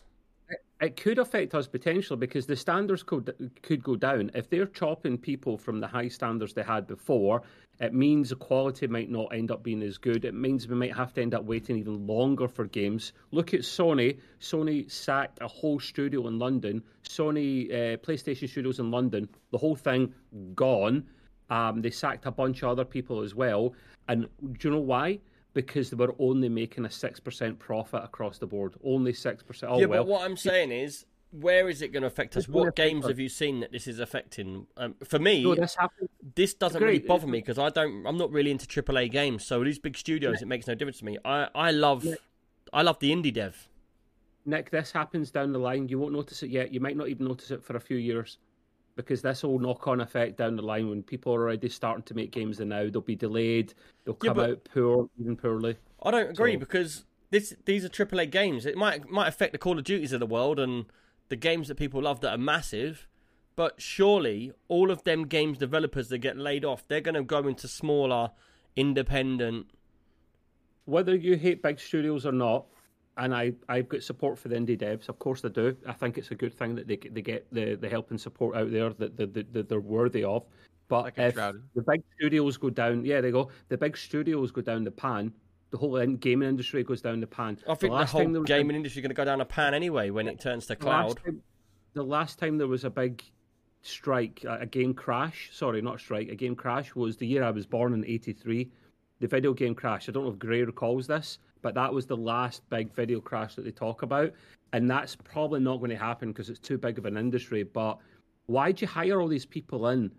It could affect us potentially because the standards could could go down. If they're chopping people from the high standards they had before, it means the quality might not end up being as good. It means we might have to end up waiting even longer for games. Look at Sony. Sony sacked a whole studio in London. Sony uh, PlayStation Studios in London. The whole thing gone. Um, they sacked a bunch of other people as well. And do you know why? Because they were only making a six percent profit across the board. Only six percent. Oh, yeah, well. but what I'm saying is, where is it going to affect us? What games have you seen that this is affecting? Um, for me, no, this, this doesn't Agreed. really bother me because I don't. I'm not really into triple A games. So these big studios, Nick, it makes no difference to me. I, I love, Nick, I love the indie dev. Nick, this happens down the line. You won't notice it yet. You might not even notice it for a few years. Because this will knock-on effect down the line when people are already starting to make games and now they'll be delayed, they'll come yeah, out poor, even poorly. I don't agree so. because this these are triple A games. It might might affect the Call of Duties of the world and the games that people love that are massive, but surely all of them games developers that get laid off, they're going to go into smaller, independent. Whether you hate big studios or not, and I, I've got support for the indie devs. Of course I do. I think it's a good thing that they they get the, the help and support out there that, that, that they're worthy of. But like if the big studios go down, yeah, they go. The big studios go down the pan. The whole gaming industry goes down the pan. I think the, the whole gaming a, industry is going to go down a pan anyway when it turns to cloud. The last, time, the last time there was a big strike, a, a game crash, sorry, not strike, a game crash was the year I was born in eighty-three. The video game crash. I don't know if Gray recalls this, but that was the last big video crash that they talk about. And that's probably not going to happen because it's too big of an industry. But why'd you hire all these people in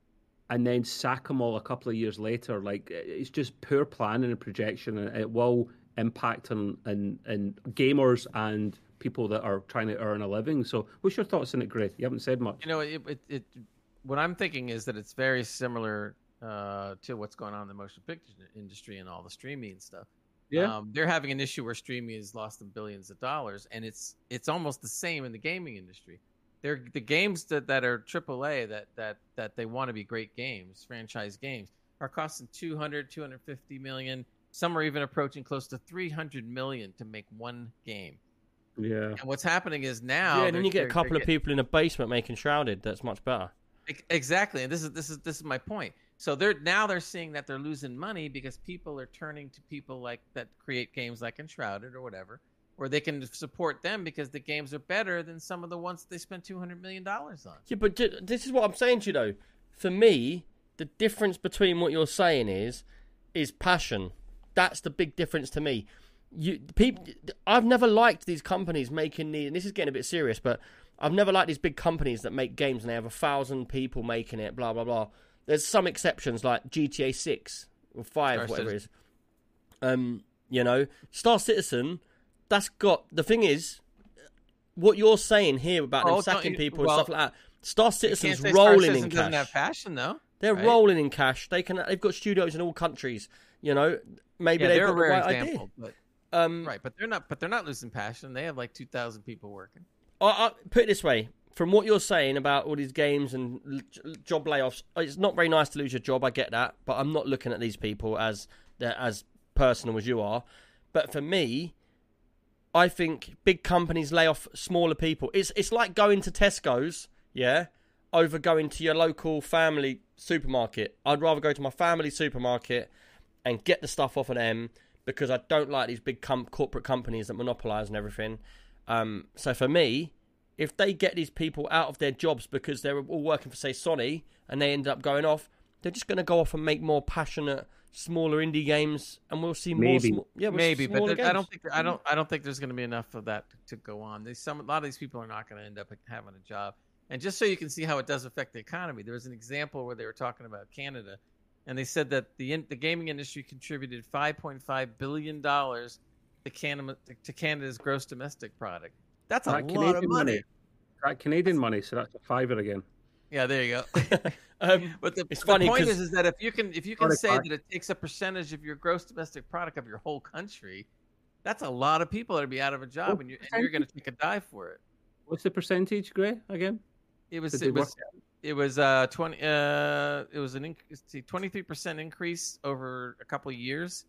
and then sack them all a couple of years later? Like, it's just poor planning and projection, and it will impact on, on, on gamers and people that are trying to earn a living. So what's your thoughts on it, Gray? You haven't said much. You know, it, it, it what I'm thinking is that it's very similar uh, to what's going on in the motion picture industry and all the streaming and stuff. Yeah, um, they're having an issue where streaming has lost them billions of dollars, and it's it's almost the same in the gaming industry. They're the games that, that are triple A that that that they want to be great games, franchise games, are costing two hundred, two hundred fifty million. Some are even approaching close to three hundred million to make one game. Yeah. And what's happening is now, yeah, and then you get a couple of getting... people in a basement making Shrouded. That's much better. Exactly, and this is this is this is my point. So they're now they're seeing that they're losing money because people are turning to people like that create games like Enshrouded or whatever, where they can support them because the games are better than some of the ones they spent two hundred million dollars on. Yeah, but this is what I'm saying to you though. For me, the difference between what you're saying is is passion. That's the big difference to me. You people, I've never liked these companies making the. And this is getting a bit serious, but I've never liked these big companies that make games and they have a thousand people making it. Blah blah blah. There's some exceptions like G T A six or five, Star whatever Citizen. it is. Um, you know, Star Citizen. That's got the thing is, what you're saying here about oh, them sacking you, people well, and stuff like that. Star Citizen's Star rolling Citizen in doesn't cash. have passion though. They're right? rolling in cash. They can. They've got studios in all countries. You know, maybe yeah, they've they're got a the rare right example, idea. But, um, right, but they're not. But they're not losing passion. They have like two thousand people working. I, I put it this way: from what you're saying about all these games and job layoffs, it's not very nice to lose your job. I get that, but I'm not looking at these people as as personal as you are. But for me, I think big companies lay off smaller people. It's it's like going to Tesco's, yeah, over going to your local family supermarket. I'd rather go to my family supermarket and get the stuff off of them because I don't like these big com- corporate companies that monopolise and everything. Um, so for me, if they get these people out of their jobs because they're all working for, say, Sony, and they end up going off, they're just going to go off and make more passionate, smaller indie games, and we'll see more. Maybe, sm- yeah, we'll maybe, see smaller but I don't games. think I don't I don't think there's going to be enough of that to, to go on. There's some a lot of these people are not going to end up having a job. And just so you can see how it does affect the economy, there was an example where they were talking about Canada. and they said that the in, the gaming industry contributed five point five billion dollars to Canada to Canada's gross domestic product. That's a That lot Canadian of money. money. That Canadian money, so that's a fiver again. Yeah, there you go. Um, But the, it's the funny point 'cause- is, is that if you can if you can Sorry, say Clark. that it takes a percentage of your gross domestic product of your whole country, that's a lot of people that'll be out of a job, What and, you, and you're going to take a dive for it. What's the percentage, Gray, again? It was Did they it was work it was uh twenty uh it was an increase twenty three percent increase over a couple of years,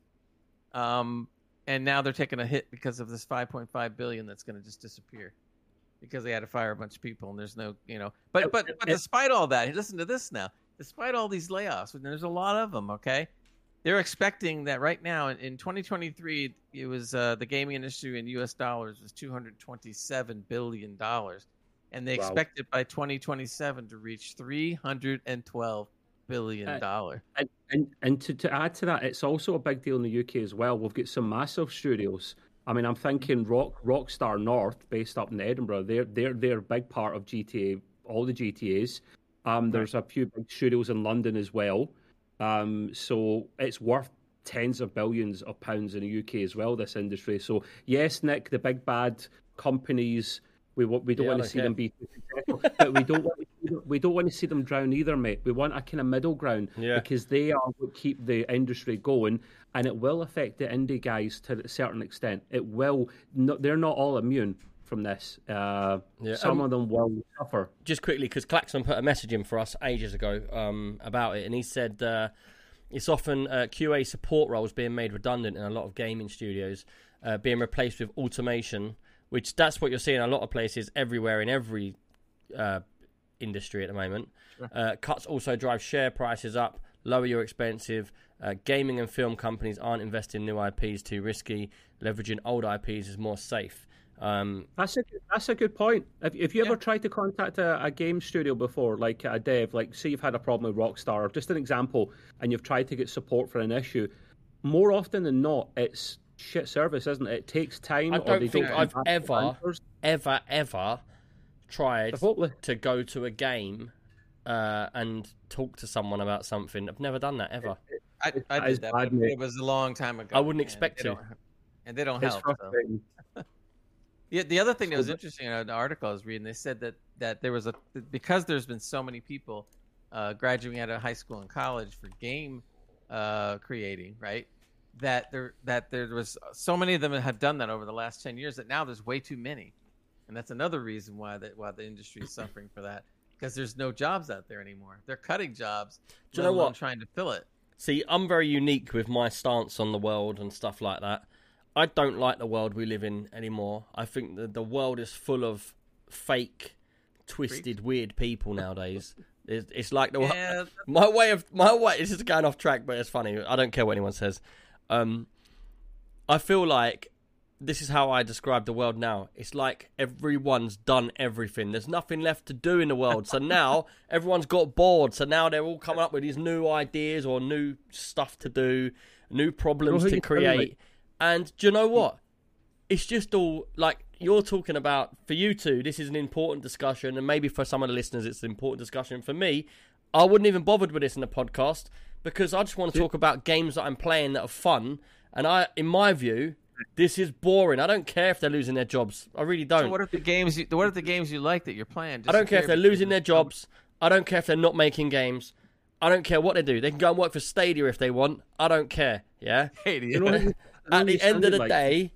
um and now they're taking a hit because of this five point five billion that's going to just disappear because they had to fire a bunch of people and there's no you know but but but despite all that, listen to this now. Despite all these layoffs, and there's a lot of them, okay, they're expecting that right now in, in twenty twenty-three it was uh, the gaming industry in U S dollars was two hundred twenty-seven billion dollars. And they Wow. expect it by twenty twenty-seven to reach three hundred twelve billion dollars. Uh, And, and, and to, to add to that, it's also a big deal in the U K as well. We've got some massive studios. I mean, I'm thinking Rock Rockstar North, based up in Edinburgh. They're they're they're a big part of G T A, all the G T As. Um, there's a few big studios in London as well. Um, so it's worth tens of billions of pounds in the U K as well. This industry. So yes, Nick, the big bad companies. We want, we don't Yeah, I want to don't see care. them be too successful, but we don't want to see them, we don't want to see them drown either, mate. We want a kind of middle ground Yeah. because they are what keep the industry going, and it will affect the indie guys to a certain extent. It will. No, they're not all immune from this. Uh, Yeah, some um, of them will suffer. Just quickly, because Klaxon put a message in for us ages ago um, about it, and he said uh, it's often uh, Q A support roles being made redundant in a lot of gaming studios, uh, being replaced with automation, which that's what you're seeing in a lot of places everywhere in every uh, industry at the moment. Sure. Uh, cuts also drive share prices up, lower your expensive. Uh, gaming and film companies aren't investing in new I Ps too risky. Leveraging old I Ps is more safe. Um, That's a that's a good point. If if you Yeah. ever tried to contact a, a game studio before, like a dev, like say you've had a problem with Rockstar, or just an example, and you've tried to get support for an issue, more often than not, it's shit service, isn't it? It takes time. I or don't they think don't I've have ever, answers. ever, ever tried It's hopeless. to go to a game uh, and talk to someone about something. I've never done that ever. I, I That is did that, bad, but mate. it was a long time ago. I wouldn't and expect they to. don't- And they don't It's help. So. frustrating. Yeah, the other thing that was So- interesting in the article I was reading, they said that, that there was a because there's been so many people uh, graduating out of high school and college for game uh, creating, right? That there that there was so many of them that had done that over the last ten years that now there's way too many, and that's another reason why that why the industry is suffering for that because there's no jobs out there anymore. They're cutting jobs. Do you let know alone what? Trying to fill it. See, I'm very unique with my stance on the world and stuff like that. I don't like the world we live in anymore. I think that the world is full of fake, twisted, weird people nowadays. It's, it's like the Yeah, my way of my way. This is going off track, but it's funny. I don't care what anyone says. Um, I feel like this is how I describe the world now. It's like everyone's done everything. There's nothing left to do in the world. So now everyone's got bored. So now they're all coming up with these new ideas or new stuff to do, new problems who to you're telling me? create. And do you know what? It's just all like you're talking about. For you two, this is an important discussion, and maybe for some of the listeners, it's an important discussion. For me, I wouldn't even bothered with this in the podcast because I just want to talk about games that I'm playing that are fun. And I, in my view, this is boring. I don't care if they're losing their jobs. I really don't. So what if the games? You, what if the games you like that you're playing? I don't care if they're disappear losing their because of- jobs. I don't care if they're not making games. I don't care what they do. They can go and work for Stadia if they want. I don't care. Yeah. Stadia. You know, you know At you the end of sounded the like- day,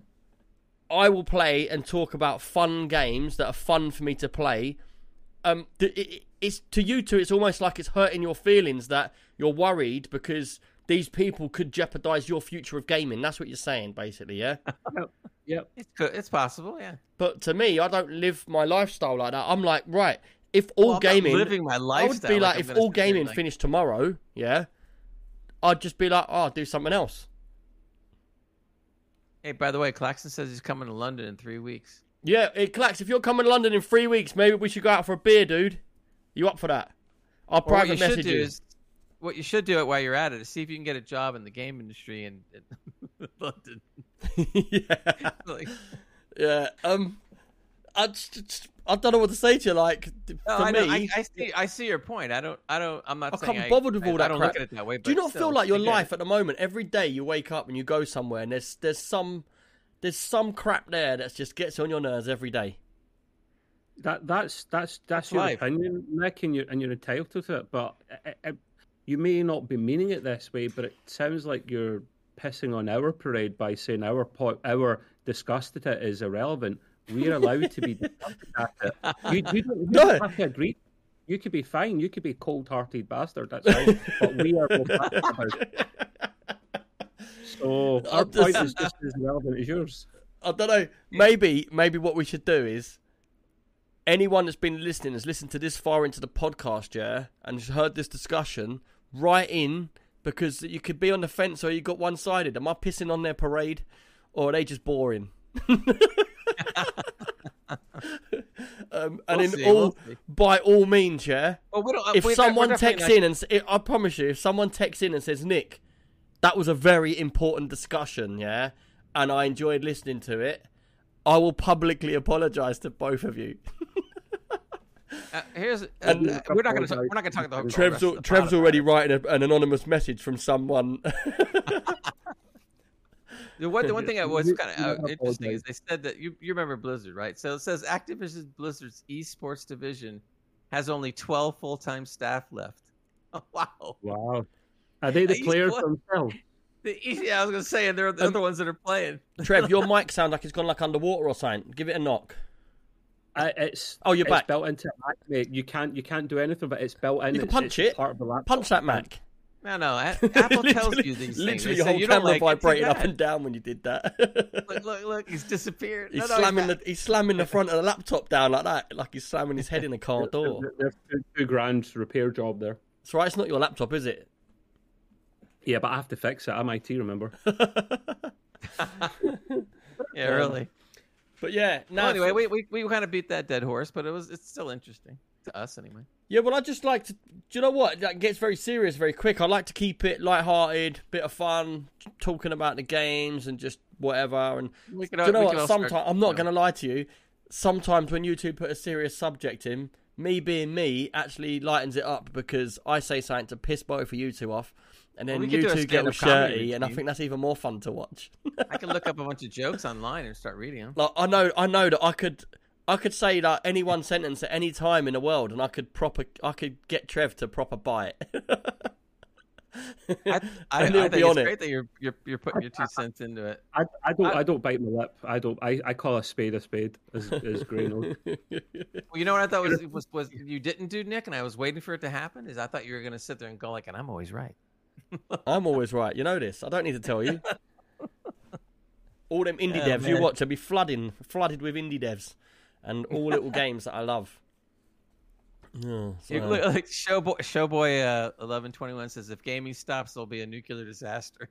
I will play and talk about fun games that are fun for me to play. Um, th- it, it- it's to you two. It's almost like it's hurting your feelings that you're worried because these people could jeopardize your future of gaming. That's what you're saying, basically. Yeah. Yep. It's good. It's possible. Yeah. But to me, I don't live my lifestyle like that. I'm like, right, if all Well, I'm not gaming, living my I would lifestyle. be like, I'm if gonna all sit here and, gaming like- finished tomorrow, yeah, I'd just be like, oh, I'll do something else. Hey, by the way, Claxton says he's coming to London in three weeks. Yeah, it Clax, if you're coming to London in three weeks, maybe we should go out for a beer, dude. You up for that? I'll Or what private you should message do you. is, what you should do it while you're at it is see if you can get a job in the game industry in, in London. yeah, Like, yeah. Um, I just, just- I don't know what to say to you. Like, No, for I, know, me, I, I see. I see your point. I don't. I don't. I'm not I saying can't I, bothered with I, all that I don't crap. look at it that way. But Do you not still, feel like your I get life it. at the moment, every day you wake up and you go somewhere and there's there's some there's some crap there that just gets on your nerves every day? That that's that's that's That's your life. opinion, Nick, and you're and you're entitled to it. But it, it, you may not be meaning it this way, but it sounds like you're pissing on our parade by saying our po- our disgust at it is irrelevant. We're allowed to be disgusted at it. You, you don't, you No. don't have to agree. You could be fine. You could be a cold-hearted bastard. That's fine. But we are both passionate about it. So our I'm point just- is just as relevant as yours. I don't know. Maybe maybe what we should do is anyone that's been listening, has listened to this far into the podcast, yeah, and has heard this discussion, write in, because you could be on the fence or you got one-sided. Am I pissing on their parade, or are they just boring? um, and We'll in see, all, we'll see. by all means, yeah. Well, we don't, If we, someone we're definitely texts not- in and s- I promise you, if someone texts in and says, "Nick, that was a very important discussion, yeah, and I enjoyed listening to it," I will publicly apologise to both of you. Uh, here's. Uh, And- uh, we're not going to. We're not going to talk about the Trev's, rest of al- the Trev's pod already about writing a, an anonymous message from someone. it. The one, the one thing that was You- kind you of uh, never interesting is apologize. they said that you you remember Blizzard, right? So it says Activision Blizzard's esports division has only twelve full time staff left. Oh, wow. Wow. Are they the I used players to- themselves? The, yeah, I was going to say, and they're the Um, other ones that are playing. Trev, your mic sounds like it's gone like underwater or something. Give it a knock. I, it's Oh, you're it's back. built into it, Mac, mate. You can't you can't do anything, but it's built in. You can It's- punch it's it. Part of the laptop. Punch that Mac. No, no. A- Apple tells Literally- you these things. Literally, They your say, whole you don't camera like it, too vibrating up bad. and down when you did that. Look, look, look. He's disappeared. He's No, no, slamming back. the he's slamming the front of the laptop down like that, like he's slamming his head in a car door. There- There's two, two grand repair job there. That's right. It's not your laptop, is it? Yeah, but I have to fix it. I'm I T, remember? Yeah, really. But yeah, no. Well, anyway, we, we we kind of beat that dead horse, but it was it's still interesting to us anyway. Yeah, well, I just like to. Do you know what? That gets very serious very quick. I like to keep it light-hearted, bit of fun, talking about the games and just whatever. And We could, do you know we what? could all start- Sometimes I'm not you know. going to lie to you. Sometimes when you two put a serious subject in, me being me actually lightens it up because I say something to piss both of you two off, and then Well, we could you do a two get all stand-up comedy shirty, and I routine. think that's even more fun to watch. I can look up a bunch of jokes online and start reading them. Like I know, I know that I could, I could say like any one sentence at any time in the world, and I could proper, I could get Trev to proper buy it. I, I, And he'll I be think on it's it. great that you're you're you're putting your two cents into it. I, I don't I- I, don't bite my lip. I don't. I, I call a spade a spade, as as Gray knows. Well, you know what I thought was was was you didn't do, Nick, and I was waiting for it to happen. Is I thought you were going to sit there and go like, and I'm always right. I'm always right. You know this. I don't need to tell you. All them indie Oh, devs you man. watch will be flooding, flooded with indie devs, and all little games that I love. Yeah, so- You look like Showboy Showboy uh, eleven twenty-one says if gaming stops, there'll be a nuclear disaster.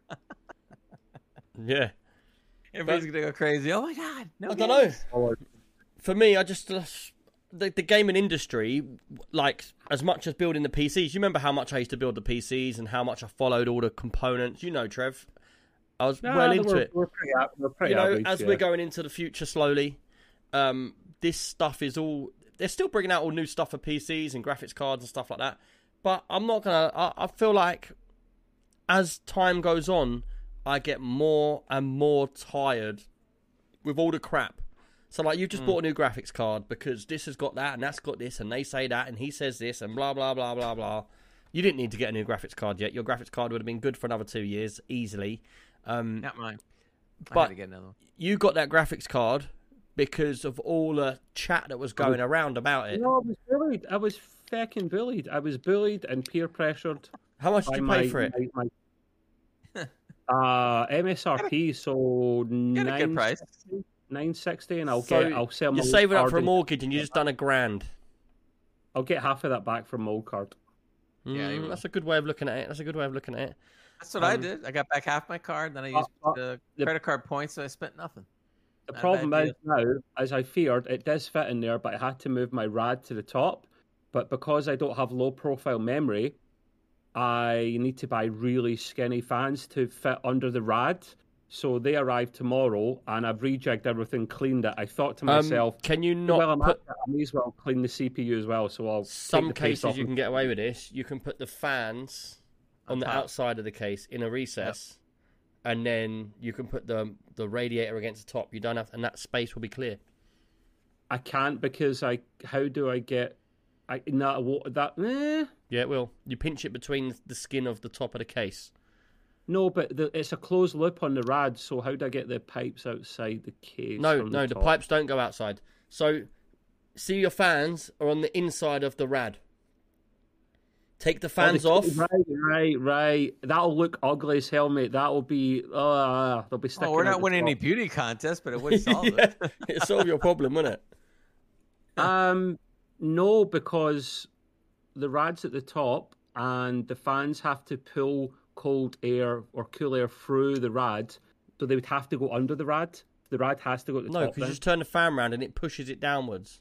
yeah. Everybody's gonna go crazy. Oh my god! No I don't know. Or For me, I just uh, the the gaming industry, like as much as building the P Cs. You remember how much I used to build the P Cs and how much I followed all the components. You know, Trev, I was Nah, well we're, into it. We're pretty, a- we're pretty You know, average, as yeah. we're going into the future slowly, um, this stuff is all. They're still bringing out all new stuff for P Cs and graphics cards and stuff like that. But I'm not gonna. I, I feel like as time goes on, I get more and more tired with all the crap. So like, you just Mm. bought a new graphics card because this has got that and that's got this and they say that and he says this and blah blah blah blah blah. You didn't need to get a new graphics card yet. Your graphics card would have been good for another two years easily. Um, Not mine. I But- had to get another one. you got that graphics card because of all the chat that was going around about it. No, I was bullied. I was fucking bullied. I was bullied and peer pressured. How much did by you my, pay for it? My, my, uh, M S R P, so Get a good price. nine sixty, and I'll So get. I'll sell my You're old saving up card for a and- mortgage and you just done a grand. I'll get half of that back from my old card. Yeah, you Mm, will. that's a good way of looking at it. That's a good way of looking at it. That's what I Um, did. I got back half my card, then I Uh, used uh, the the- credit card points, so I spent nothing. The Not a problem bad is now, as I feared, it does fit in there, but I had to move my R A D to the top. But because I don't have low profile memory, I need to buy really skinny fans to fit under the R A D. So they arrive tomorrow, and I've rejigged everything, cleaned it. I thought to myself, um, can you not well, I'm put... at it, I may as well clean the C P U as well. So I'll Some take the case cases off you and- can get away with this. You can put the fans on, On the top. outside of the case in a recess, and then you can put the the radiator against the top. You don't have, and that space will be clear. I can't because I. How do I get? I no that. Eh. Yeah, it will. You pinch it between the skin of the top of the case. No, but the, it's a closed loop on the rad. So how do I get the pipes outside the case? No, from no, the, the top? pipes don't go outside. So, see your fans are on the inside of the rad. Take the fans Oh, off. the- Right, right, right. That'll look ugly as hell, mate. That'll be. Uh, they'll be sticking. Oh, we're out not the winning any top. beauty contests, but it would solve Yeah, it. it'll solve your problem, wouldn't it? Um, no, because the rad's at the top, and the fans have to pull cold air or cool air through the rad, so they would have to go under the rad. The rad has to go at the No, top. because you then. just turn the fan round and it pushes it downwards.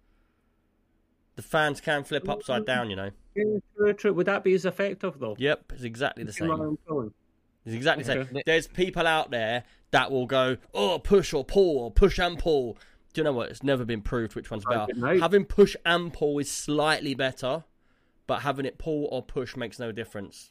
The fans can flip upside down, you know. Yeah, true, true. Would that be as effective though? Yep, it's exactly the same. Rather than pulling? It's exactly the Okay. same. There's people out there that will go, oh, push or pull, or push and pull. Do you know what? It's never been proved which one's Right, better. good night. Having push and pull is slightly better, but having it pull or push makes no difference.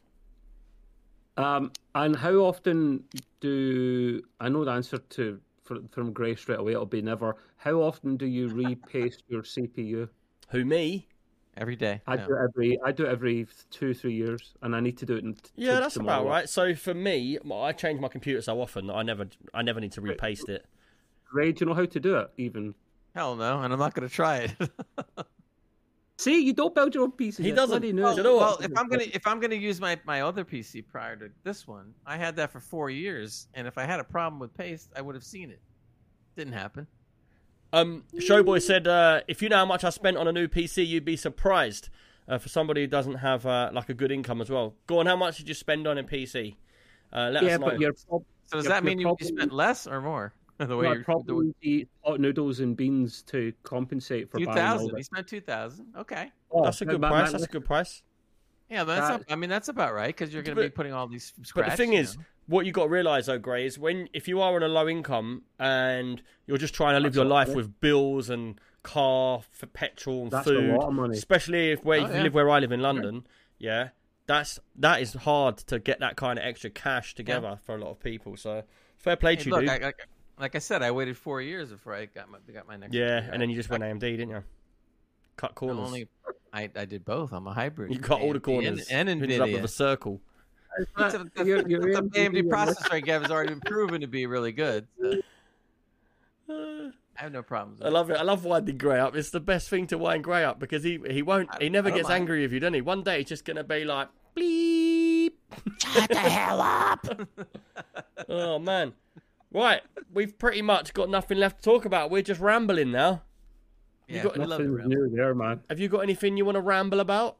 Um, and how often do I know the answer to for, from Gray straight away? It'll be never. How often do you repaste your C P U? Who, me? Every day. I Yeah. do it every. I do it every two, three years, and I need to do it. In t- Yeah, t- that's tomorrow. about right. So for me, I change my computer so often that I never, I never need to repaste it. Gray, do you know how to do it? Even Hell no, and I'm not going to try it. see, you don't build your own pieces. He You doesn't. bloody know. Well, you know well, what? if I'm gonna if I'm gonna use my, my other P C prior to this one, I had that for four years, and if I had a problem with paste, I would have seen it. Didn't happen. Um, Showboy said, uh, if you know how much I spent on a new P C, you'd be surprised. Uh, for somebody who doesn't have uh, like a good income as well. Go on, how much did you spend on a P C? Uh, let yeah, us know. but you're prob- So does You're- that mean you're you, you probably- spent less or more? The way I'd you're probably eat hot noodles and beans to compensate for two buying all thousand. that. You spent two thousand. Okay. Oh, That's a good man, price. man, That's a good price. Yeah, but that's That- not, I mean that's about right because you're going to be But- putting all these from But scratch. the thing you is, know? what you got to realise though, Gray, is when if you are on a low income and you're just trying to live That's your a lot, life yeah. with bills and car, for petrol and That's a food, lot of money. especially if where Oh, if you yeah. live where I live in London, yeah, that's that is hard to get that kind of extra cash together for a lot of people. So fair play to Hey, you, look, dude. I, like, like I said, I waited four years before I got my got my next. Yeah, computer. and then you just went A M D, didn't you? Cut I corners. only I, I did both. I'm a hybrid. You cut all the A M D corners. and, and Ended up with Nvidia. a circle. That's a, that's, You're- you're that's a A M D Nvidia, processor I have has already been proven to be really good. So Uh, I have no problems. I With love it. I love winding Gray up. It's the best thing to wind Gray up because he he won't. He never I don't gets mind. angry with you, does he? One day he's just gonna be like, bleep, shut the hell up. Oh man, right. We've pretty much got nothing left to talk about. We're just rambling now. it. you Yeah, got- I love the Nothing's Realm. new there, man. Have you got anything you want to ramble about?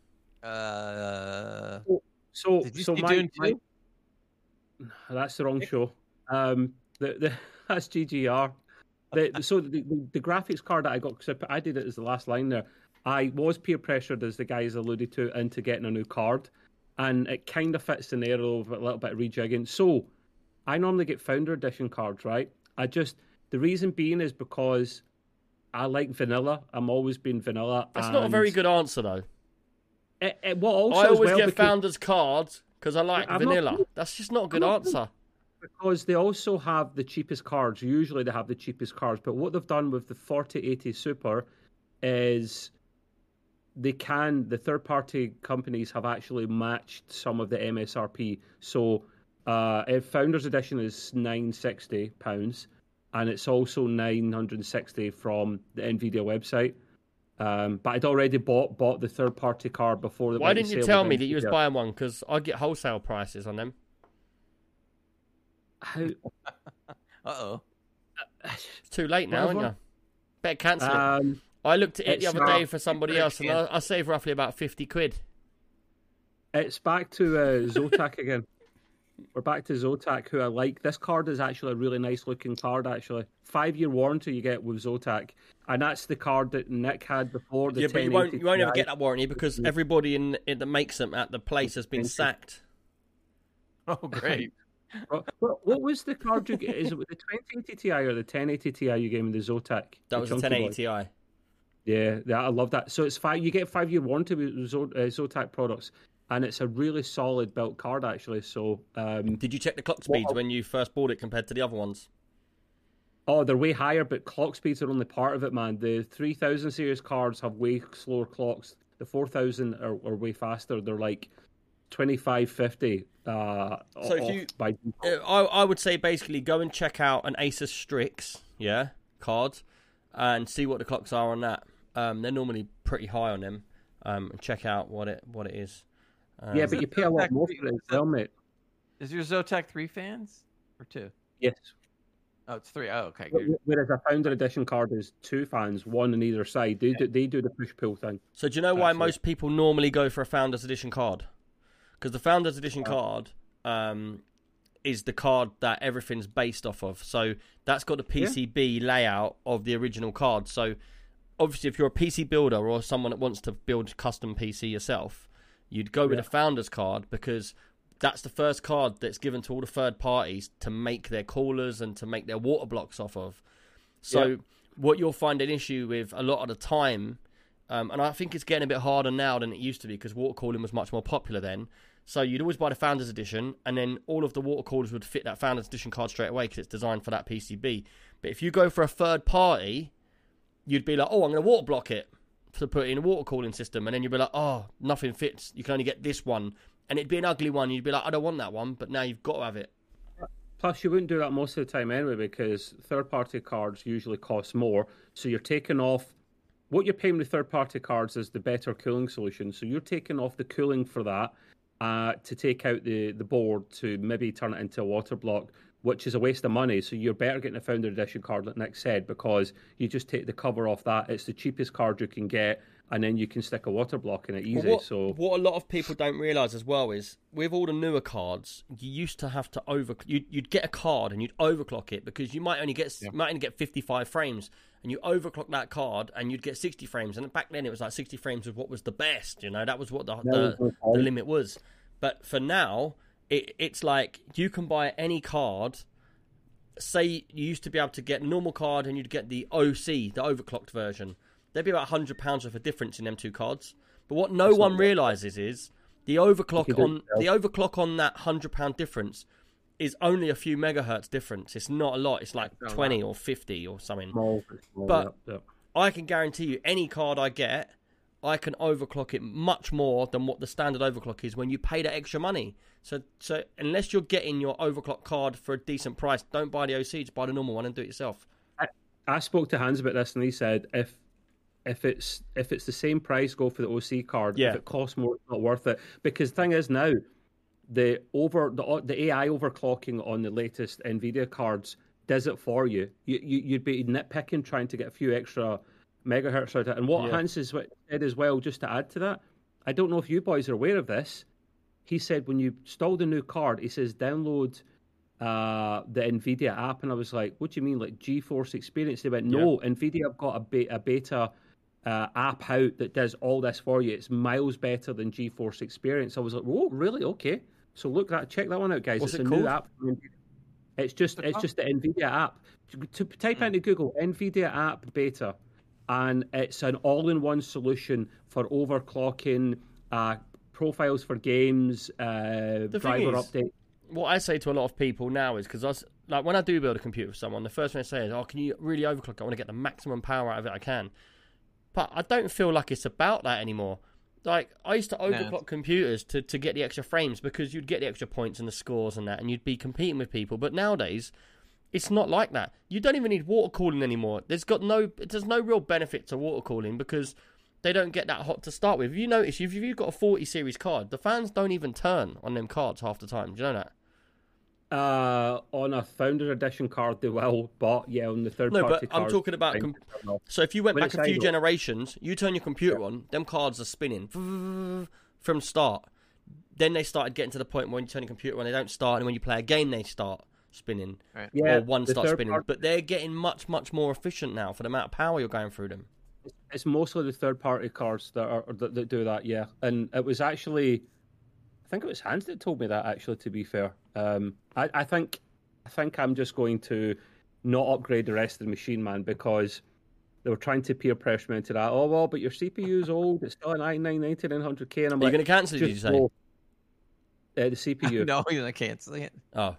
Uh, So, did you so see my, Dune my- two? that's the wrong show. Um, the, the that's G G R. The, so the, the, the graphics card that I got, because I, I did it as the last line there. I was peer pressured, as the guys alluded to, into getting a new card, and it kind of fits the narrative of a little bit of rejigging. So I normally get Founder Edition cards, right? I just the reason being is because I like vanilla. I'm always been vanilla. That's not a and very good answer though. It, it, well, also I as always well get because- Founders cards because I like I'm not- vanilla. That's just not a good I'm not- answer. Because they also have the cheapest cards. Usually they have the cheapest cards. But what they've done with the forty eighty Super is they can, the third party companies have actually matched some of the M S R P. So uh, if Founders Edition is nine hundred sixty pounds and it's also nine hundred sixty from the NVIDIA website. Um, but I'd already bought bought the third party card before the Why went didn't you sale tell with me that you was NVIDIA. buying one? Because I get wholesale prices on them. How? Uh oh. It's too late now, Whatever. aren't you? Better cancel it. Um, I looked at it the it's other not- day for somebody else, and I, I saved roughly about fifty quid. It's back to uh, Zotac again. We're back to Zotac, who I like. This card is actually a really nice looking card, actually. Five year warranty you get with Zotac. And that's the card that Nick had before. The Yeah, but you won't, you won't ever ten eighty get that warranty because everybody in, in that makes them at the place has been sacked. Oh, great. What, what, what was the card you get? Is it the twenty eighty Ti or the ten eighty Ti you gave me the Zotac? That was the ten eighty Ti. Yeah, yeah, I love that. So it's five. You get five year warranty with Zot, uh, Zotac products, and it's a really solid built card actually. So, um, did you check the clock speeds well, when you first bought it compared to the other ones? Oh, they're way higher, but clock speeds are only part of it, man. The three thousand series cards have way slower clocks. The four thousand are, are way faster. They're like twenty-five, fifty. Uh, so if you, by... I, I would say basically go and check out an Asus Strix, yeah, card, and see what the clocks are on that. Um, they're normally pretty high on them. Um, and check out what it what it is. Um, yeah, but you pay a lot more for it as well, mate. Is your Zotac three fans or two? Yes. Oh, it's three. Oh, okay. Whereas a Founder Edition card is two fans, one on either side. They, yeah. do, they do the push-pull thing. So do you know why Actually. most people normally go for a Founders Edition card? Because the Founders Edition oh. card um, is the card that everything's based off of. So that's got the P C B yeah. layout of the original card. So obviously, if you're a P C builder or someone that wants to build custom P C yourself, you'd go with yeah. a Founders card because that's the first card that's given to all the third parties to make their coolers and to make their water blocks off of. So yeah. what you'll find an issue with a lot of the time, um, and I think it's getting a bit harder now than it used to be because water cooling was much more popular then. So you'd always buy the Founders Edition, and then all of the water coolers would fit that Founders Edition card straight away because it's designed for that P C B. But if you go for a third party, you'd be like, oh, I'm going to water block it to put it in a water cooling system. And then you'd be like, oh, nothing fits. You can only get this one. And it'd be an ugly one. You'd be like, I don't want that one. But now you've got to have it. Plus, you wouldn't do that most of the time anyway because third-party cards usually cost more. So you're taking off... What you're paying with third-party cards is the better cooling solution. So you're taking off the cooling for that uh, to take out the, the board to maybe turn it into a water block, which is a waste of money. So you're better getting a Founder Edition card, like Nick said, because you just take the cover off that. It's the cheapest card you can get, and then you can stick a water block in it easy. Well, what, so what a lot of people don't realise as well is, with all the newer cards, you used to have to over... You'd, you'd get a card and you'd overclock it because you might only get yeah. might only get fifty-five frames, and you overclock that card and you'd get sixty frames. And back then it was like sixty frames was what was the best, you know? That was what the, the, the limit was. But for now... It, it's like you can buy any card. Say you used to be able to get a normal card and you'd get the O C, the overclocked version. There'd be about one hundred pounds worth of difference in them two cards. But what no That's one realises is the overclock on the overclock on that one hundred pounds difference is only a few megahertz difference. It's not a lot. It's like twenty or fifty or something. Small, small, but yeah, yeah. I can guarantee you any card I get, I can overclock it much more than what the standard overclock is when you pay that extra money. So so unless you're getting your overclock card for a decent price, don't buy the O C, just buy the normal one and do it yourself. I, I spoke to Hans about this and he said if if it's if it's the same price, go for the O C card. Yeah. If it costs more, it's not worth it. Because the thing is now, the over the the A I overclocking on the latest NVIDIA cards does it for you. You, you you'd be nitpicking trying to get a few extra megahertz out of it. And what yeah. Hans has said as well, just to add to that, I don't know if you boys are aware of this. He said when you install the new card, he says download uh, the NVIDIA app. And I was like, what do you mean, like GeForce Experience? They went, no, yeah. NVIDIA have got a, be- a beta uh, app out that does all this for you. It's miles better than GeForce Experience. I was like, oh, really? Okay. So look that, check that one out, guys. What's it's it a called? new app. It's just, it's just the NVIDIA app. To, to type into Google, NVIDIA app beta. And it's an all-in-one solution for overclocking, uh, profiles for games, uh, driver update. What I say to a lot of people now is because I was, like when I do build a computer for someone, the first thing I say is, "Oh, can you really overclock it? I want to get the maximum power out of it I can." But I don't feel like it's about that anymore. Like I used to overclock no. computers to, to get the extra frames because you'd get the extra points and the scores and that, and you'd be competing with people. But nowadays, it's not like that. You don't even need water cooling anymore. There's got no, there's no real benefit to water cooling because they don't get that hot to start with. If you notice, if you've got a forty series card, the fans don't even turn on them cards half the time. Do you know that? Uh, on a Founder Edition card, they will, but yeah, on the third no, party but card, I'm talking about. Com- so if you went when back a few idle. generations, you turn your computer yeah. on, them cards are spinning from start. Then they started getting to the point when you turn your computer on, they don't start, and when you play a game, they start spinning. Right. Yeah, or one starts spinning. Part- but they're getting much, much more efficient now for the amount of power you're going through them. It's mostly the third party cards that are that, that do that, yeah. And it was actually, I think it was Hans that told me that. Actually, to be fair, um, I, I think I think I'm just going to not upgrade the rest of the machine, man, because they were trying to peer pressure me into that. Oh well, but your C P U's old. It's still an i nine ninety nine hundred K, and I'm Are like, you going to cancel it? Did you say? Go. Uh, the C P U. No, he's not canceling it. Oh,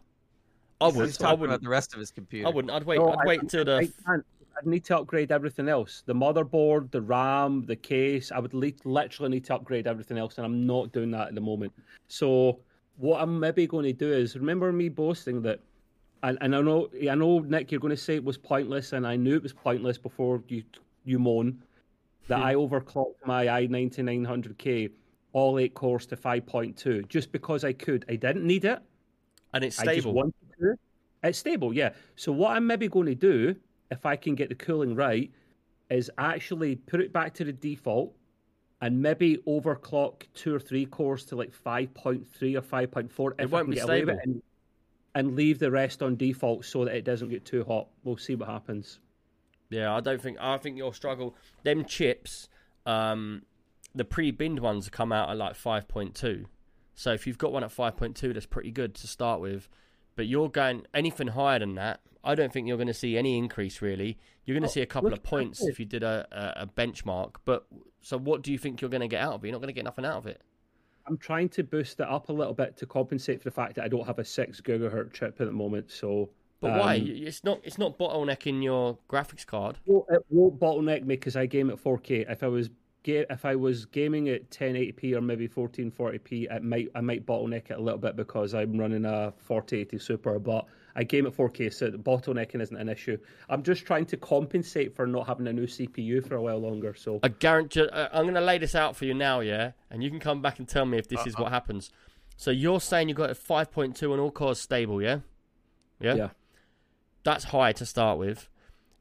I He's would. talking I about wouldn't. the rest of his computer. I wouldn't. I'd wait. No, I'd I- wait until the. I can't. I'd need to upgrade everything else. The motherboard, the RAM, the case. I would le- literally need to upgrade everything else, and I'm not doing that at the moment. So what I'm maybe going to do is, remember me boasting that, and, and I know, I know, Nick, you're going to say it was pointless, and I knew it was pointless before you you moan that I overclocked my i ninety nine hundred K all eight cores to five point two just because I could. I didn't need it. And it's I just stable. wanted to. It's stable, yeah. So what I'm maybe going to do, if I can get the cooling right, is actually put it back to the default and maybe overclock two or three cores to like five point three or five point four if won't I can be get away with stable. it, and, and leave the rest on default so that it doesn't get too hot. We'll see what happens. Yeah, I don't think. I think you'll struggle. Them chips, um, the pre-binned ones come out at like five point two. So if you've got one at five point two, that's pretty good to start with. But you're going anything higher than that, I don't think you're going to see any increase really. You're going to Oh, see a couple look of points at it. if you did a, a, a benchmark. But so what do you think you're going to get out of it? You're not going to get nothing out of it. I'm trying to boost it up a little bit to compensate for the fact that I don't have a six gigahertz chip at the moment. So, But why? um, It's not. It's not bottlenecking your graphics card. Well, it won't bottleneck me because I game at four K. If I was ga- if I was gaming at ten eighty p or maybe fourteen forty p, it might I might bottleneck it a little bit because I'm running a forty eighty Super. But I game at four K, so the bottlenecking isn't an issue. I'm just trying to compensate for not having a new C P U for a while longer. So I guarantee. uh, I'm going to lay this out for you now, yeah, and you can come back and tell me if this is what happens. So you're saying you got a five point two on all cores stable, yeah? Yeah. yeah, That's high to start with.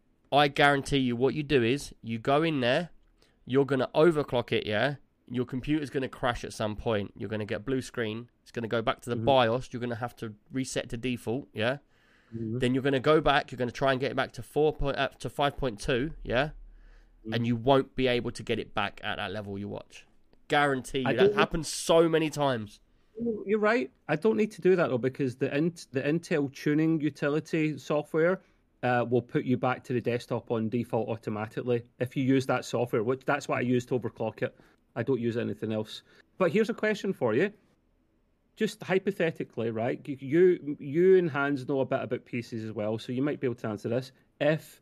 I guarantee you what you do is you go in there, you're going to overclock it, yeah? Your computer's going to crash at some point. You're going to get blue screen. It's going to go back to the Mhm. BIOS. You're going to have to reset to default, yeah? Mhm. Then you're going to go back. You're going to try and get it back to four point, uh, to five point two, yeah? Mhm. And you won't be able to get it back at that level you watch. Guarantee I you. That don't- happens so many times. You're right. I don't need to do that though because the int- the Intel tuning utility software uh, will put you back to the desktop on default automatically if you use that software. Which that's what I use to overclock it. I don't use anything else. But here's a question for you. Just hypothetically, right? You you and Hans know a bit about P Cs as well, so you might be able to answer this. If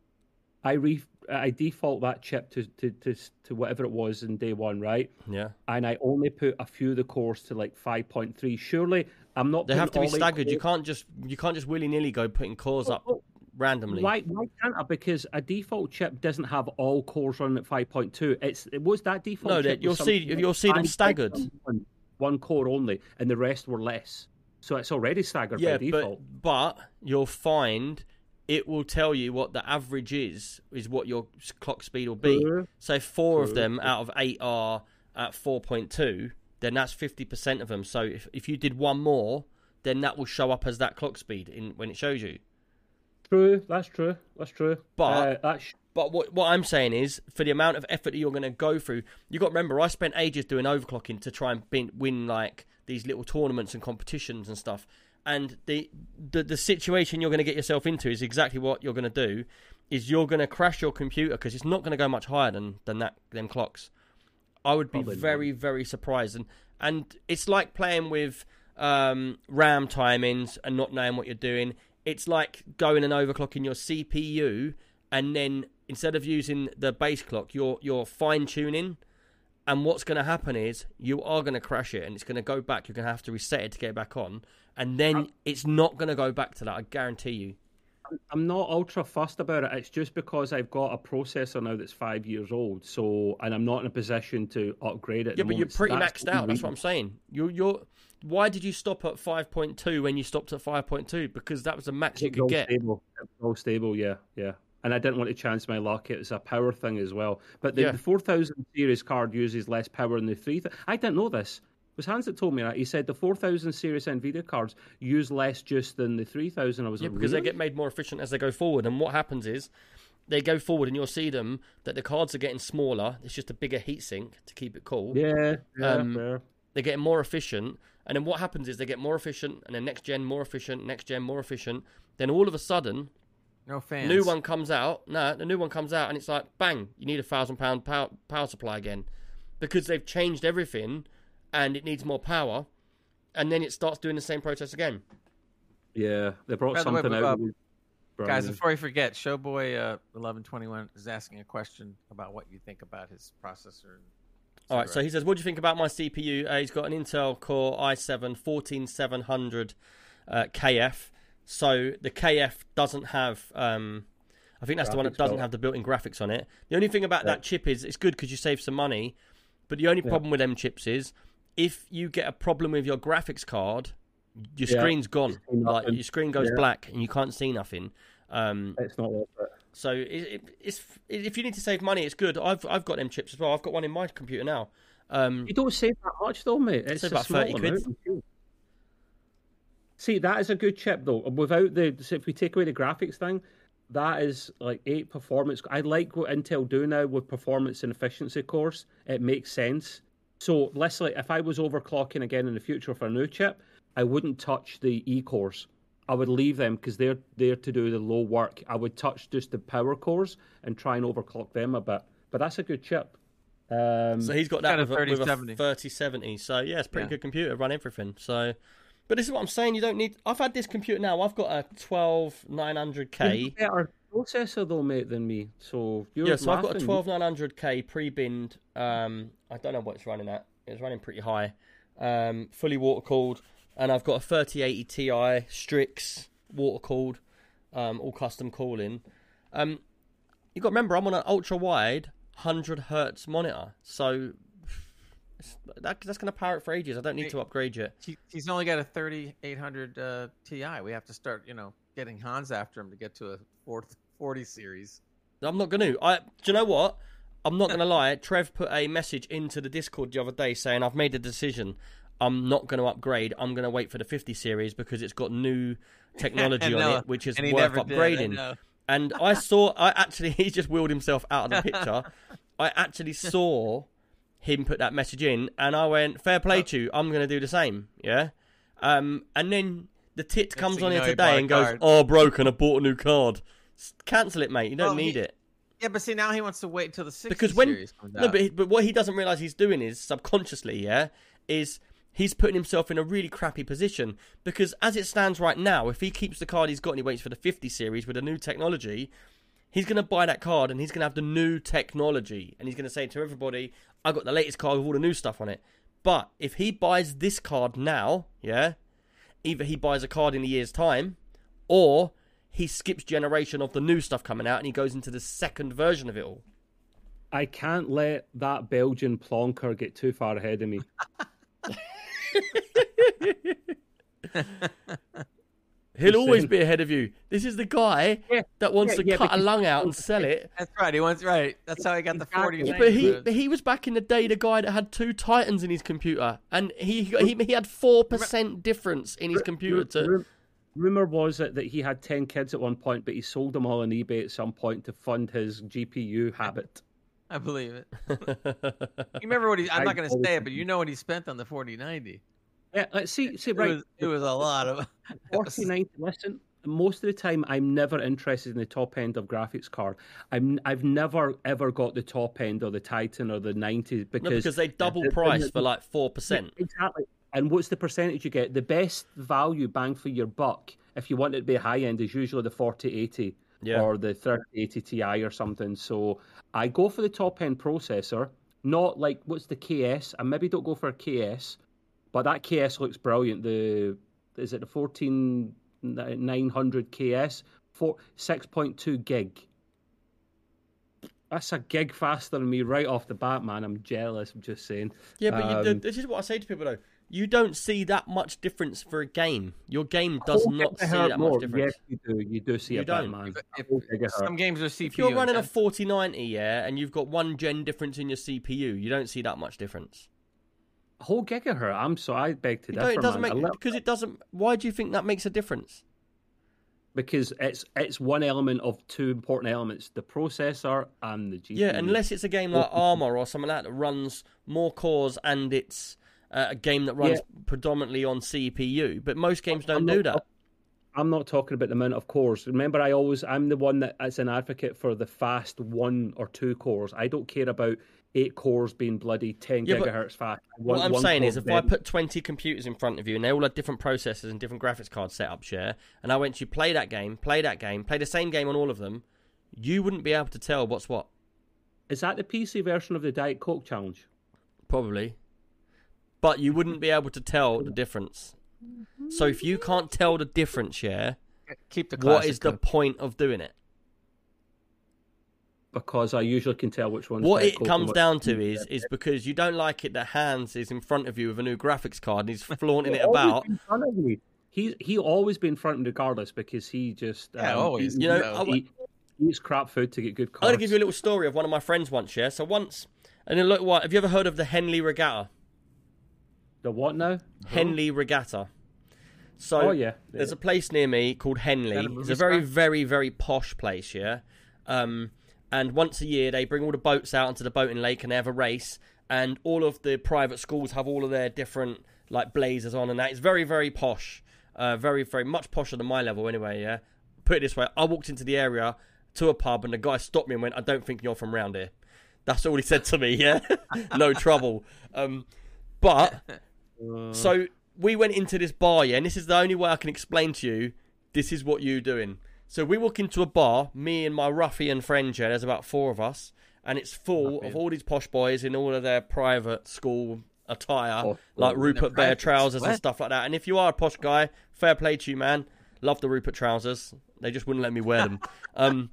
I re I default that chip to, to, to, to whatever it was in day one, right? Yeah. And I only put a few of the cores to like five point three. Surely I'm not. They have to putting be all eight staggered. You cores- can't just you can't just willy nilly go putting cores up Oh, randomly. Why? Why can't I? Because a default chip doesn't have all cores running at five point two. It's it was that default. No, chip that- you'll was see- something like you'll see them five staggered. point one, one core only, and the rest were less. So it's already staggered Yeah, by default. but but you'll find it will tell you what the average is is what your s- clock speed will be. True. So if four of True. them out of eight are at four point two, then that's fifty percent of them. So if if you did one more, then that will show up as that clock speed in when it shows you. True. That's true. That's true. But- uh, that's But what what I'm saying is, for the amount of effort that you're going to go through, you got to remember, I spent ages doing overclocking to try and bin, win like these little tournaments and competitions and stuff. And the the, the situation you're going to get yourself into is exactly what you're going to do. Is you're going to crash your computer because it's not going to go much higher than than that them clocks. I would be Probably not. very very surprised, and and it's like playing with um, RAM timings and not knowing what you're doing. It's like going and overclocking your C P U, and then instead of using the base clock, you're you're fine tuning. And what's going to happen is you are going to crash it, and it's going to go back. You're going to have to reset it to get it back on, and then Um, it's not going to go back to that. I guarantee you. I'm not ultra fussed about it. It's just because I've got a processor now that's five years old, so and I'm not in a position to upgrade it. at Yeah, the but you're moment. pretty That's maxed the out. That's reason. what I'm saying. You're you're. Why did you stop at five point two when you stopped at five point two? Because that was the max you It's could all get. stable. It's all stable, yeah, yeah. And I didn't want to chance my luck. It's a power thing as well. But the, Yeah. the four thousand series card uses less power than the three thousand. I didn't know this. It was Hans that told me that. He said the four thousand series NVIDIA cards use less juice than the three thousand. I was Yeah, like, because really? they get made more efficient as they go forward. And what happens is they go forward, and you'll see them that the cards are getting smaller. It's just a bigger heatsink to keep it cool. Yeah, yeah, Um, yeah. they're getting more efficient, and then what happens is they get more efficient, and then next gen more efficient, next gen more efficient. Then all of a sudden, no fans. New one comes out. No, the new one comes out, and it's like bang, you need a thousand pound power, power supply again, because they've changed everything, and it needs more power, and then it starts doing the same process again. Yeah, they brought By the way, something uh, out. Guys, before you forget, Showboy uh, eleven twenty-one is asking a question about what you think about his processor. All right, so he says, what do you think about my C P U? Uh, he's got an Intel Core i seven fourteen seven hundred uh, K F. So the K F doesn't have, um, I think that's graphics the one that doesn't have the built-in graphics on it. The only thing about yeah. that chip is it's good because you save some money. But the only yeah. problem with them chips is if you get a problem with your graphics card, your yeah. screen's gone. Like your screen goes yeah. black and you can't see nothing. Um, it's not worth it. So it, it, it's if you need to save money, it's good. I've I've got them chips as well. I've got one in my computer now. Um, you don't save that much though, mate. It's about thirty quid. See, that is a good chip though. Without the, if we take away the graphics thing, that is like eight performance. I like what Intel do now with performance and efficiency cores. It makes sense. So, listen, if I was overclocking again in the future for a new chip, I wouldn't touch the E cores. I would leave them because they're there to do the low work. I would touch just the power cores and try and overclock them a bit. But that's a good chip. Um, so he's got that with, with a thirty seventy. So yeah, it's a pretty yeah. good computer, run everything. So, but this is what I'm saying. You don't need. I've had this computer now. I've got a twelve nine hundred K. Better processor though, mate, than me. So you're yeah. So laughing. I've got a twelve nine hundred K pre-binned. Um, I don't know what it's running at. It's running pretty high. Um, fully water cooled. And I've got a thirty eighty Ti Strix water cooled, um, all custom cooling. Um, you got to remember, I'm on an ultra wide one hundred hertz monitor, so that, that's going to power it for ages. I don't need to upgrade yet. He, he's only got a thirty-eight hundred uh, Ti. We have to start, you know, getting Hans after him to get to a forty series. I'm not going to. I. Do you know what? I'm not going to lie. Trev put a message into the Discord the other day saying I've made a decision. I'm not going to upgrade. I'm going to wait for the fifty series because it's got new technology on no, it, which is worth upgrading. I and I saw, I actually, he just wheeled himself out of the picture. I actually saw him put that message in, and I went, "Fair play to you. I'm going to do the same." Yeah. Um, and then the tit comes on here today and goes, "Oh, broken. I bought a new card. Cancel it, mate. You don't well, need he, it." Yeah, but see, now he wants to wait until the sixty because when, series comes out. No, but, he, but what he doesn't realise he's doing is subconsciously, yeah, is he's putting himself in a really crappy position because as it stands right now, if he keeps the card he's got and he waits for the fifty series with a new technology, he's going to buy that card and he's going to have the new technology and he's going to say to everybody, I got the latest card with all the new stuff on it. But if he buys this card now, yeah, either he buys a card in a year's time or he skips generation of the new stuff coming out and he goes into the second version of it all. I can't let that Belgian plonker get too far ahead of me. He'll always be ahead of you. This is the guy yeah, that wants yeah, to yeah, cut a lung out and sell it. That's right. He wants right. That's how he got the forty. Yeah, but he but he was back in the day the guy that had two Titans in his computer, and he he, he had four percent difference in his computer. To... Rumor was that, that he had ten kids at one point, but he sold them all on eBay at some point to fund his G P U habit. I believe it. You remember what he? I'm not going to say it, but you know what he spent on the forty ninety. Yeah, let's see. See, right. It was, it was a lot of forty ninety. Listen, most of the time, I'm never interested in the top end of graphics card. I'm, I've never ever got the top end or the Titan or the ninety because no, because they double the, price the, the, for like four percent. Exactly. And what's the percentage you get? The best value bang for your buck, if you want it to be high end, is usually the forty eighty. Yeah. Or the thirty eighty Ti or something. So I go for the top end processor, not like what's the K S. I maybe don't go for a K S, but that K S looks brilliant. The is it the fourteen nine hundred K S? For six point two gig. That's a gig faster than me right off the bat, man. I'm jealous. I'm just saying. Yeah, but um, you, this is what I say to people though. You don't see that much difference for a game. Your game does not see that more. much difference. Yes, you do. You do see you a don't. bit, man. If, if some games are C P U. If you're running a forty ninety, yeah, and you've got one gen difference in your C P U, you don't see that much difference. A whole gigahertz. I'm so I beg to differ, it doesn't man. make because it doesn't. Why do you think that makes a difference? Because it's it's one element of two important elements: the processor and the G P U. Yeah, unless it's a game like Armor or something like that that runs more cores and it's uh, a game that runs Yeah. predominantly on C P U. But most games don't I'm do not- that. I'm not talking about the amount of cores. Remember, I always I'm the one that is an advocate for the fast one or two cores. I don't care about eight cores being bloody ten Yeah, but gigahertz fast. I What want I'm one saying core is, if I dead. put twenty computers in front of you and they all had different processors and different graphics card setups, yeah, and I went to you, play that game, play that game, play the same game on all of them, you wouldn't be able to tell what's what. Is that the P C version of the Diet Coke challenge? Probably. But you wouldn't be able to tell the difference. So if you can't tell the difference, yeah, Keep the what classic is the Coke. point of doing it? Because I usually can tell which one's What Diet it Coke and comes what- down to is is because you don't like it that Hans is in front of you with a new graphics card and he's flaunting He's it always about. been in front of me. He he always been in front regardless because he just Yeah, um, always. He, You know, So- I- he, he eats crap food to get good I'm cards. going to give you a little story of one of my friends once, yeah? So once, and then look, what, have you ever heard of the Henley Regatta? The what now? Henley Regatta. So Oh yeah. there's a place near me called Henley. Kind of It's movie a very, star? very, very posh place, yeah? Um, and once a year, they bring all the boats out onto the boating lake and they have a race. And all of the private schools have all of their different, like, blazers on and that. It's very, very posh. Uh, very, very much posher than my level anyway, yeah? Put it this way, I walked into the area to a pub and the guy stopped me and went, I don't think you're from round here. That's all he said to me, yeah? No trouble. Um, but, so we went into this bar, yeah? And this is the only way I can explain to you, this is what you're doing. So we walk into a bar, me and my ruffian friend, yeah, there's about four of us, and it's full Ruffian. of all these posh boys in all of their private school attire, Oh, like oh, Rupert Bear private trousers and sweat. stuff like that. And if you are a posh guy, fair play to you, man. Love the Rupert trousers. They just wouldn't let me wear them. um,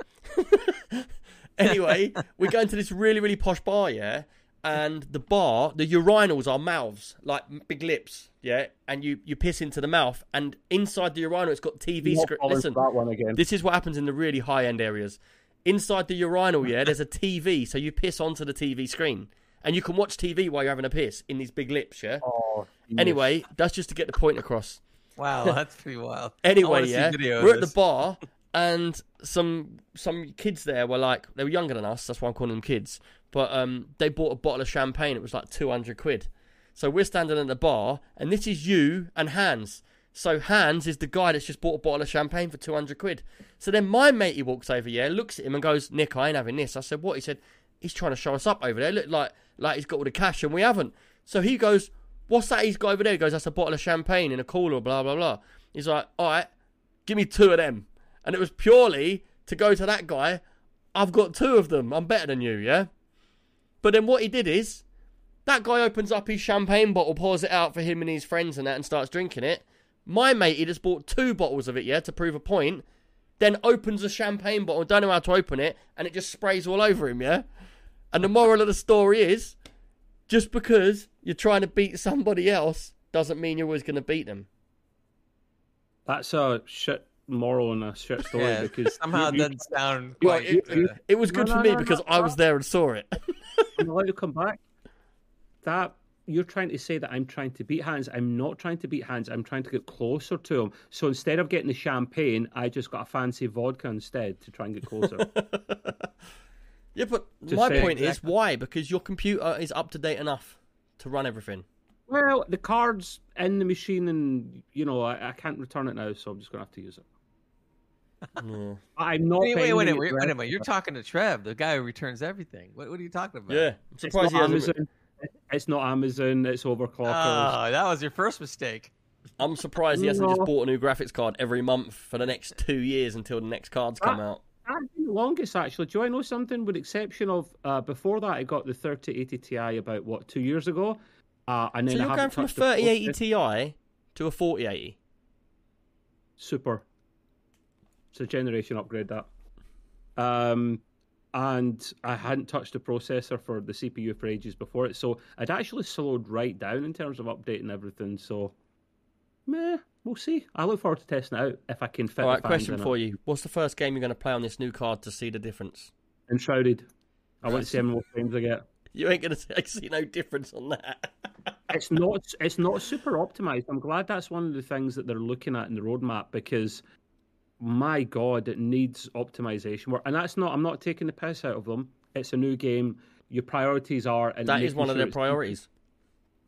anyway, we go into this really, really posh bar, yeah? And the bar, the urinals are mouths, like big lips, yeah? And you, you piss into the mouth, and inside the urinal, it's got T V Not screen. falling Listen, for that one again. this is what happens in the really high-end areas. Inside the urinal, yeah, there's a T V, so you piss onto the T V screen. And you can watch T V while you're having a piss in these big lips, yeah? Oh, yes. Anyway, that's just to get the point across. Wow, that's pretty wild. I Anyway, wanna see yeah, video of we're at the this. bar, and some some kids there were like, they were younger than us, that's why I'm calling them kids. But um, they bought a bottle of champagne, it was like two hundred quid. So we're standing at the bar, and this is you and Hans. So Hans is the guy that's just bought a bottle of champagne for two hundred quid. So then my mate, he walks over, yeah, looks at him and goes, Nick, I ain't having this. I said, what? He said, he's trying to show us up over there. Look like like he's got all the cash and we haven't. So he goes, what's that he's got over there? He goes, that's a bottle of champagne in a cooler, blah, blah, blah. He's like, all right, give me two of them. And it was purely to go to that guy, I've got two of them. I'm better than you, yeah? But then what he did is, that guy opens up his champagne bottle, pours it out for him and his friends and that, and starts drinking it. My mate, he just bought two bottles of it, yeah, to prove a point. Then opens a champagne bottle, don't know how to open it, and it just sprays all over him, yeah? And the moral of the story is, just because you're trying to beat somebody else doesn't mean you're always going to beat them. That's a shit moral and a shit story Yeah, because somehow you, it doesn't sound Well, quite. it- uh, It was good No, for no, me no, because no, I no. was there and saw it. I'm allowed to come back. That you're trying to say that I'm trying to beat Hans. I'm not trying to beat Hans. I'm trying to get closer to him. So instead of getting the champagne, I just got a fancy vodka instead to try and get closer. Yeah, but Just my saying. point is, why? Because your computer is up to date enough to run everything. Well, the card's in the machine, and you know I, I can't return it now, so I'm just gonna have to use it. Yeah. I'm not. Wait, wait, paying wait, you wait, the wait a rest minute. of You're it. talking to Trev, the guy who returns everything. What, what are you talking about? Yeah, I'm It's surprised not he hasn't. Amazon. It's not Amazon. It's overclockers. Oh, that was your first mistake. I'm surprised he hasn't just No. bought a new graphics card every month for the next two years until the next cards come Ah. out. That's been the longest, actually. Do I know something? With the exception of uh, before that, I got the thirty eighty Ti about what two years ago, uh, and then So I you're going haven't from a touched the thirty eighty process- Ti to a forty eighty. Super. It's a generation upgrade, that. Um, and I hadn't touched the processor for the C P U for ages before it, so I'd actually slowed right down in terms of updating everything. So, meh, we'll see. I look forward to testing it out if I can fit. All the right, fans question in for it. you: what's the first game you're going to play on this new card to see the difference? Enshrouded. I want to see how many more frames I get. You ain't going to see no difference on that. It's not. It's not super optimized. I'm glad that's one of the things that they're looking at in the roadmap because, my God, it needs optimization work. And that's not. I'm not taking the piss out of them. It's a new game. Your priorities are. And That is making one of sure their it's- priorities.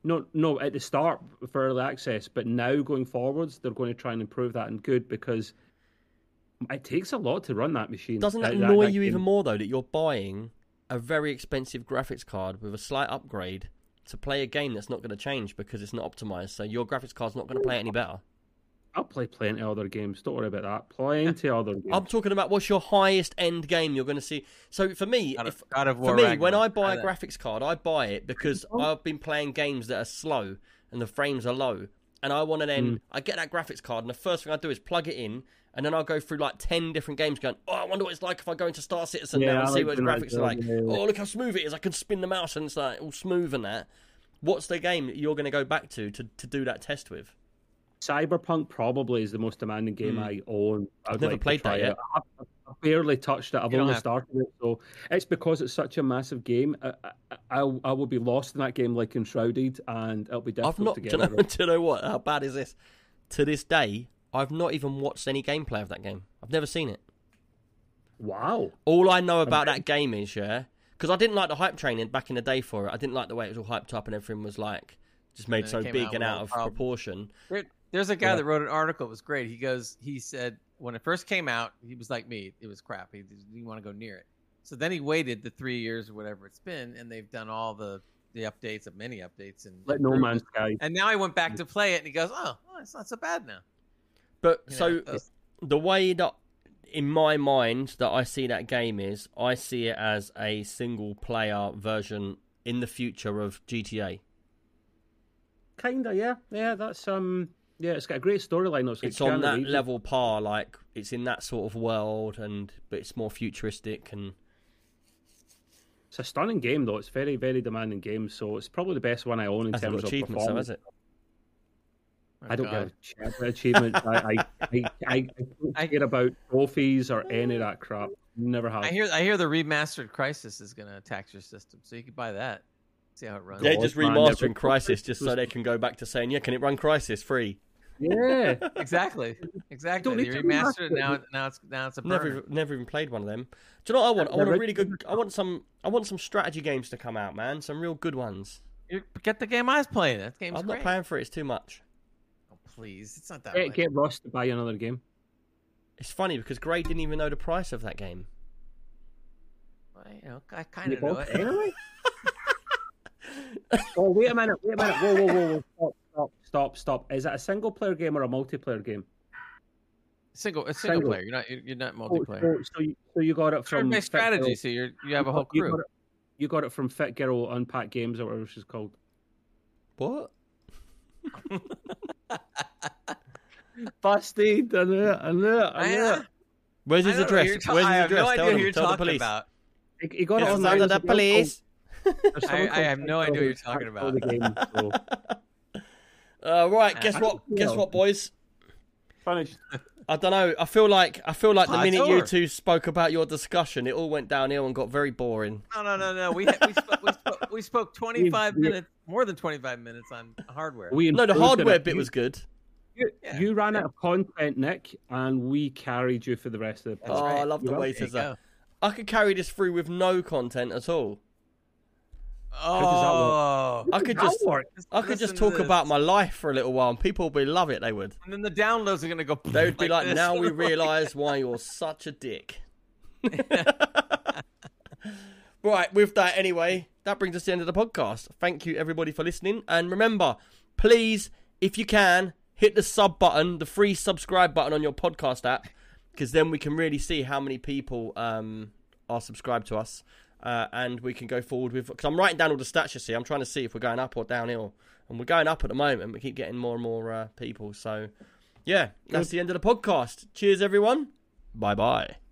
No, no, at the start for early access, but now going forwards, they're going to try and improve that and good because it takes a lot to run that machine. Doesn't that, that annoy that, that you game. even more, though, that you're buying a very expensive graphics card with a slight upgrade to play a game that's not going to change because it's not optimized, so your graphics card's not going to play it any better? I'll play plenty of other games. Don't worry about that. Plenty of other games. I'm talking about what's your highest end game you're going to see. So for me, God of, if, God of War for me, Ragnarok. when I buy a Try that. graphics card, I buy it because I've been playing games that are slow and the frames are low, and I want to then Mm. I get that graphics card, and the first thing I do is plug it in, and then I'll go through like ten different games, going, oh, I wonder what it's like if I go into Star Citizen Yeah, now and I see like what its doing that graphics as are well, like. yeah, yeah. Oh, look how smooth it is! I can spin the mouse and it's like all smooth and that. What's the game that you're going to go back to to to do that test with? Cyberpunk probably is the most demanding game Mm. I own. I'd I've never like to played try that yet. it. I've, I've barely touched it. I've You don't only have to. started it, so it's because it's such a massive game. I, I, I, I will be lost in that game like Enshrouded, and it'll be difficult I've not. to Do get you, know, rid of. do you know what? How bad is this? To this day, I've not even watched any gameplay of that game. I've never seen it. Wow. All I know about that game is, yeah, because I didn't like the hype training back in the day for it. I didn't like the way it was all hyped up and everything was like just made And so it came big out and with out all of the problems. proportion. There, there's a guy Yeah. that wrote an article. It was great. He goes, he said when it first came out, he was like me. It was crap. He didn't want to go near it. So then he waited the three years or whatever it's been, and they've done all the the updates, of many updates, and Like No Man's Sky. And now he went back to play it, and he goes, "Oh, well, it's not so bad now." But You so know, uh, the way that in my mind that I see that game is, I see it as a single player version in the future of G T A. Kinda, yeah, yeah. That's um, yeah. It's got a great storyline. It's, like It's on Keanu that Reeves. level par, like it's in that sort of world, and but it's more futuristic and. It's a stunning game, though. It's very, very demanding game. So it's probably the best one I own in Hasn't terms got of achievements, though, performance. has it? oh, I don't God. get a ch- achievements. I, I, I, I, I don't I- care about trophies or any of that crap. Never have. I hear, I hear the remastered Crisis is going to tax your system, so you could buy that. See how it runs. They're God, just man, remastering never- Crisis just so they can go back to saying, yeah, can it run Crisis free? Yeah. Exactly, exactly. Don't They need to remastered it remaster it. now. Now it's now it's a burner. Never, never even played one of them. Do you know what I want? I The want a red- really good. I want some. I want some strategy games to come out, man. Some real good ones. You get the game I was playing. That game's I'm great. not paying for it. It's too much. Oh, please, it's not that Get, much. get Ross to buy another game. It's funny because Gray didn't even know the price of that game. Well, you know, I kind You of know bought it. Anyway. Oh, wait a minute. Wait a minute. Whoa, whoa, whoa, whoa. Stop, stop, stop, stop. Is it a single player game or a multiplayer game? Single, it's single Single. player. You're not, you're you're not Oh, multiplayer. so, so, you, so you got it from Turn-based Fit strategy, Girl- so you're you have a whole you crew. got it, you got it from Fit Girl Unpacked Games or whatever she's called. What? Busted. I knew it. I knew it. I I knew know. it. Where's I his don't know what address? you're ta- Where's I his have address? no idea Tell who them. you're Tell the talking police. about. He, he got it It's online. under There's the a girl police. called- there's I- someone I called have no Fit idea Girl what you're who's talking hacked all the game, so- Uh, right. Guess I what? don't Guess know. what, boys? Finished. I don't know. I feel like I feel like the Ah, it's minute you over. two spoke about your discussion, it all went downhill and got very boring. No, no, no, no. We we spoke, we spoke, we spoke twenty-five We- we- minutes, more than twenty-five minutes on hardware. We No, the imposed hardware it. bit You- was good. You, Yeah. you ran out of content, Nick, and we carried you for the rest of the That's Oh, right. I love the You way he There you says that. go. I could carry this through with no content at all. Oh, I could How just, work? I could just Listen to talk this. about my life for a little while, and people would love it. They would. And then the downloads are gonna go. They would be like, this. "Now we realise why you're such a dick." Right, with that, anyway, that brings us to the end of the podcast. Thank you, everybody, for listening. And remember, please, if you can, hit the sub button, the free subscribe button on your podcast app, because then we can really see how many people um, are subscribed to us. Uh, and we can go forward with... Because I'm writing down all the stats, you see. I'm trying to see if we're going up or downhill. And we're going up at the moment. We keep getting more and more uh, people. So, yeah, that's the end of the podcast. Cheers, everyone. Bye-bye.